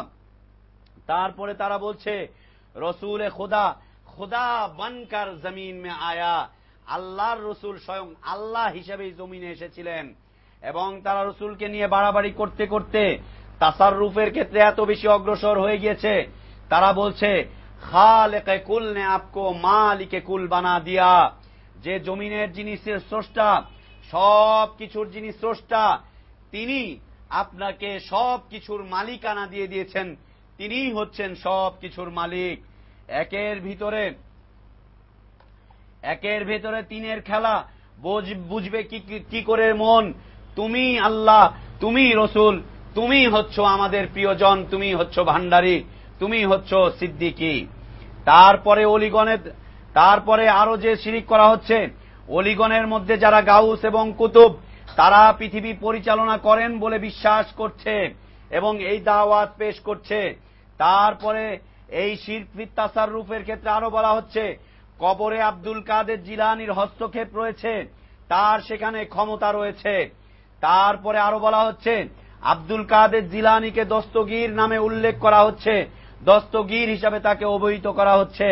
তারপরে তারা বলছে রসুলে খোদা খোদা বনকর জমিন মে আয়া, আল্লাহর রসুল স্বয়ং আল্লাহ হিসেবেই জমিনে এসেছিলেন। এবং তারা রসুলকে নিয়ে বাড়াবাড়ি করতে করতে তাসাররুফের ক্ষেত্রে এত বেশি অগ্রসর হয়ে গিয়েছে, তারা বলছে খালেকে কুল নে আপকো মালিকে কুল বানা দিয়া, যে জমিনের যিনি স্রষ্টা, সব কিছুর যিনি স্রষ্টা, তিনি আপনাকে সব কিছুর মালিকানা দিয়ে দিয়েছেন, তিনিই হচ্ছেন সব কিছুর মালিক। একের ভিতরে একের ভেতরে তিনের খেলা, বুঝবে কি কি করে মন তুমি আল্লাহ, তুমি রসুল, তুমি হচ্ছ আমাদের প্রিয়জন, তুমি হচ্ছ ভান্ডারী, তুমি হচ্ছ সিদ্দিকী। তারপরে অলিগণের তারপরে আরো যে শিরিক করা হচ্ছে, অলিগণের মধ্যে যারা গাউস এবং কুতুব, তারা পৃথিবী পরিচালনা করেন বলে বিশ্বাস করছে এবং এই দাওয়াত পেশ করছে। তারপরে এই শিরক ফি তাসাররুফের ক্ষেত্রে আরো বলা হচ্ছে, কবরে আব্দুল কাদের জিলানীর হস্তক্ষেপ রয়েছে, তার সেখানে ক্ষমতা রয়েছে। তারপরে আরো বলা হচ্ছে, আব্দুল কাদের জিলানীকে দস্তগীর নামে উল্লেখ করা হচ্ছে, দস্তগীর হিসাবে তাকে অবহিত করা হচ্ছে।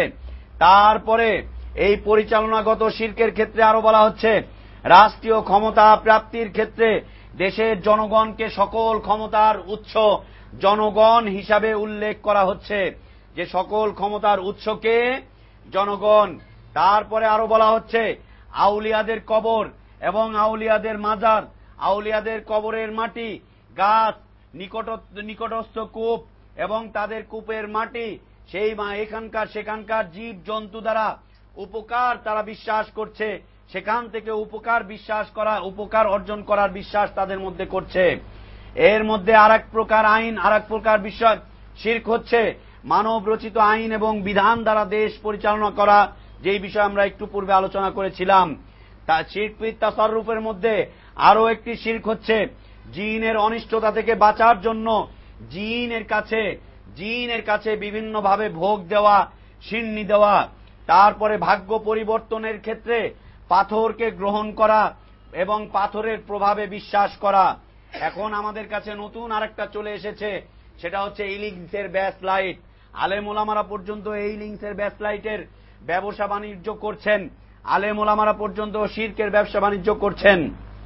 তারপরে এই পরিচালনাগত শিরকের ক্ষেত্রে আরো বলা হচ্ছে, রাষ্ট্রীয় ক্ষমতা প্রাপ্তির ক্ষেত্রে দেশের জনগণকে সকল ক্ষমতার উৎস জনগণ হিসাবে উল্লেখ করা হচ্ছে, যে সকল ক্ষমতার উৎসকে জনগণ। তারপরে আরো বলা হচ্ছে, আউলিয়াদের কবর এবং আউলিয়াদের মাজার, আউলিয়াদের কবরের মাটি, গাছ, নিকট নিকটস্থ কূপ এবং তাদের কূপের মাটি, সেই এখানকার সেখানকার জীব জন্তু দ্বারা উপকার তারা বিশ্বাস করছে, সেখান থেকে উপকার বিশ্বাস করা উপকার অর্জন করার বিশ্বাস তাদের মধ্যে করছে। এর মধ্যে আর এক প্রকার আইন, আর এক প্রকার বিষয় শিরক হচ্ছে মানব রচিত আইন এবং বিধান দ্বারা দেশ পরিচালনা করা, যেই বিষয়ে আমরা একটু পূর্বে আলোচনা করেছিলাম। তা শিরক ফি তাসাররুফের মধ্যে আরো একটি শিরক হচ্ছে জিনের অনিষ্টতা থেকে বাঁচার জন্য জিনের কাছে জিনের কাছে বিভিন্ন ভাবে ভোগ দেওয়া, সিন্নি দেওয়া। তারপরে ভাগ্য পরিবর্তনের ক্ষেত্রে পাথরকে গ্রহণ করা এবং পাথরের প্রভাবে বিশ্বাস করা। এখন আমাদের কাছে নতুন আরেকটা চলে এসেছে, সেটা হচ্ছে ইলিংসের ব্যাস লাইট। আলেম ওলামারা পর্যন্ত এই ইলিংসের ব্যাস লাইটের ব্যবসা বাণিজ্য করছেন, আলেম ওলামারা পর্যন্ত শিরকের ব্যবসা বাণিজ্য করছেন।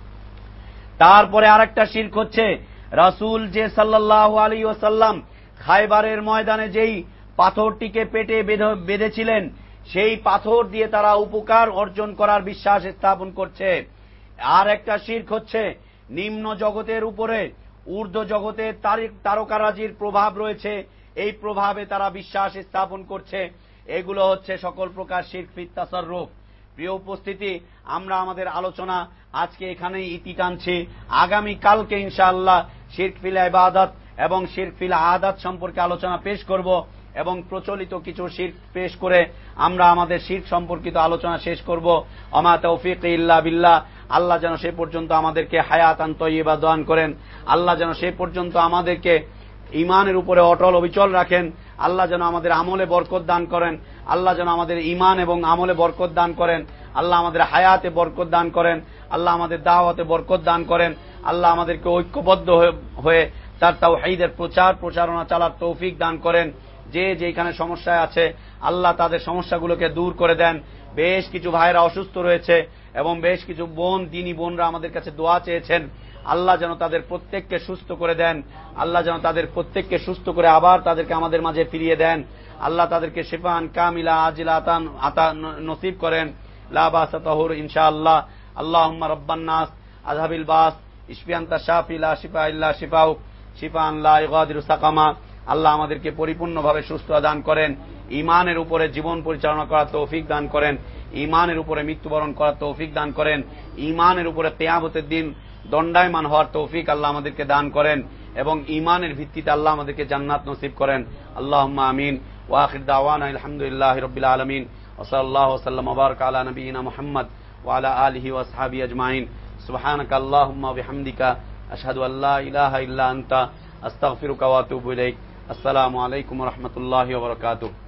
তারপরে আরেকটা শিরক হচ্ছে, রাসূল যে সাল্লাল্লাহু আলাইহি ওয়াসাল্লাম খায়বারের ময়দানে যেই পাথরটিকে পেটে বেঁধেছিলেন, সেই পাথর দিয়ে তারা উপকার অর্জন করার বিশ্বাস স্থাপন করছে। আর একটা শিরক হচ্ছে নিম্ন জগতের উপরে ঊর্ধ্ব জগতের তারকারাজির প্রভাব রয়েছে, এই প্রভাবে তারা বিশ্বাস স্থাপন করছে। এগুলো হচ্ছে সকল প্রকার শিরক ফি তাসাররুফ। প্রিয় উপস্থিতি, আমরা আমাদের আলোচনা আজকে এখানেই ইতি টানছি। আগামী কালকে ইনশাআল্লাহ শিরক ফিল ইবাদত এবং শিরক ফিল আদাত সম্পর্কে আলোচনা পেশ করব এবং প্রচলিত কিছু শিরক পেশ করে আমরা আমাদের শিরক সম্পর্কিত আলোচনা শেষ করব। ওমা তৌফিক ইল্লা বিল্লাহ। আল্লাহ যেন সে পর্যন্ত আমাদেরকে হায়াতান তয়্যিবা দান করেন। আল্লাহ যেন সে পর্যন্ত আমাদেরকে ঈমানের উপরে অটল অবিচল রাখেন। আল্লাহ যেন আমাদের আমলে বরকত দান করেন। আল্লাহ যেন আমাদের ঈমান এবং আমলে বরকত দান করেন। আল্লাহ আমাদের হায়াতে বরকত দান করেন। আল্লাহ আমাদের দাওয়াতে বরকত দান করেন। আল্লাহ আমাদেরকে ঐক্যবদ্ধ হয়ে তার তাওহীদের প্রচার প্রচারণা চালার তৌফিক দান করেন। যে যেখানে সমস্যায় আছে আল্লাহ তাদের সমস্যাগুলোকে দূর করে দেন। বেশ কিছু ভাইরা অসুস্থ রয়েছে এবং বেশ কিছু বোন, দিনী বোনরা আমাদের কাছে দোয়া চেয়েছেন। আল্লাহ যেন তাদের প্রত্যেককে সুস্থ করে দেন। আল্লাহ যেন তাদের প্রত্যেককে সুস্থ করে আবার তাদেরকে আমাদের মাঝে ফিরিয়ে দেন। আল্লাহ তাদেরকে শিফান কামিলা আজিলা আতান আতা নসিব করেন। লা বাসা তাহুর ইনশাআল্লাহ। আল্লাহুম্মা রাব্বান নাস আযহাবিল বাস ইশফি আনতা শাফি লা শিফা ইল্লা শিফাউক শিফান লা ইগাদিরু সাকামা। আল্লাহ আমাদেরকে পরিপূর্ণভাবে সুস্থ দান করেন। ঈমানের উপরে জীবন পরিচালনা করার তৌফিক দান করেন। ঈমানের উপরে মৃত্যুবরণ করার তৌফিক দান করেন। ঈমানের উপরে কিয়ামতের দিন দণ্ডায়মান হওয়ার তৌফিক আল্লাহ আমাদেরকে দান করেন এবং ঈমানের ভিত্তিতে আল্লাহ আমাদেরকে জান্নাত নসিব করেন। আল্লাহুম্মা আমিন। ওয়া আখির দাওয়ানা আলহামদুলিল্লাহি রাব্বিল আলামিন ওয়া সাল্লাল্লাহু ওয়া সাল্লাম ওয়া বারাকা আলা নবিয়িনা মুহাম্মদ ওয়া আলা আলিহি ওয়া আসহাবিহি আজমাইন। সুবহানাকা আল্লাহুম্মা ওয়া বিহামদিকা আশহাদু আল্লা ইলাহা ইল্লা আনতা আস্তাগফিরুকা ওয়া আতুবু ইলাইক। আসসালামু আলাইকুম ওয়া রাহমাতুল্লাহি ওয়া বারাকাতুহু।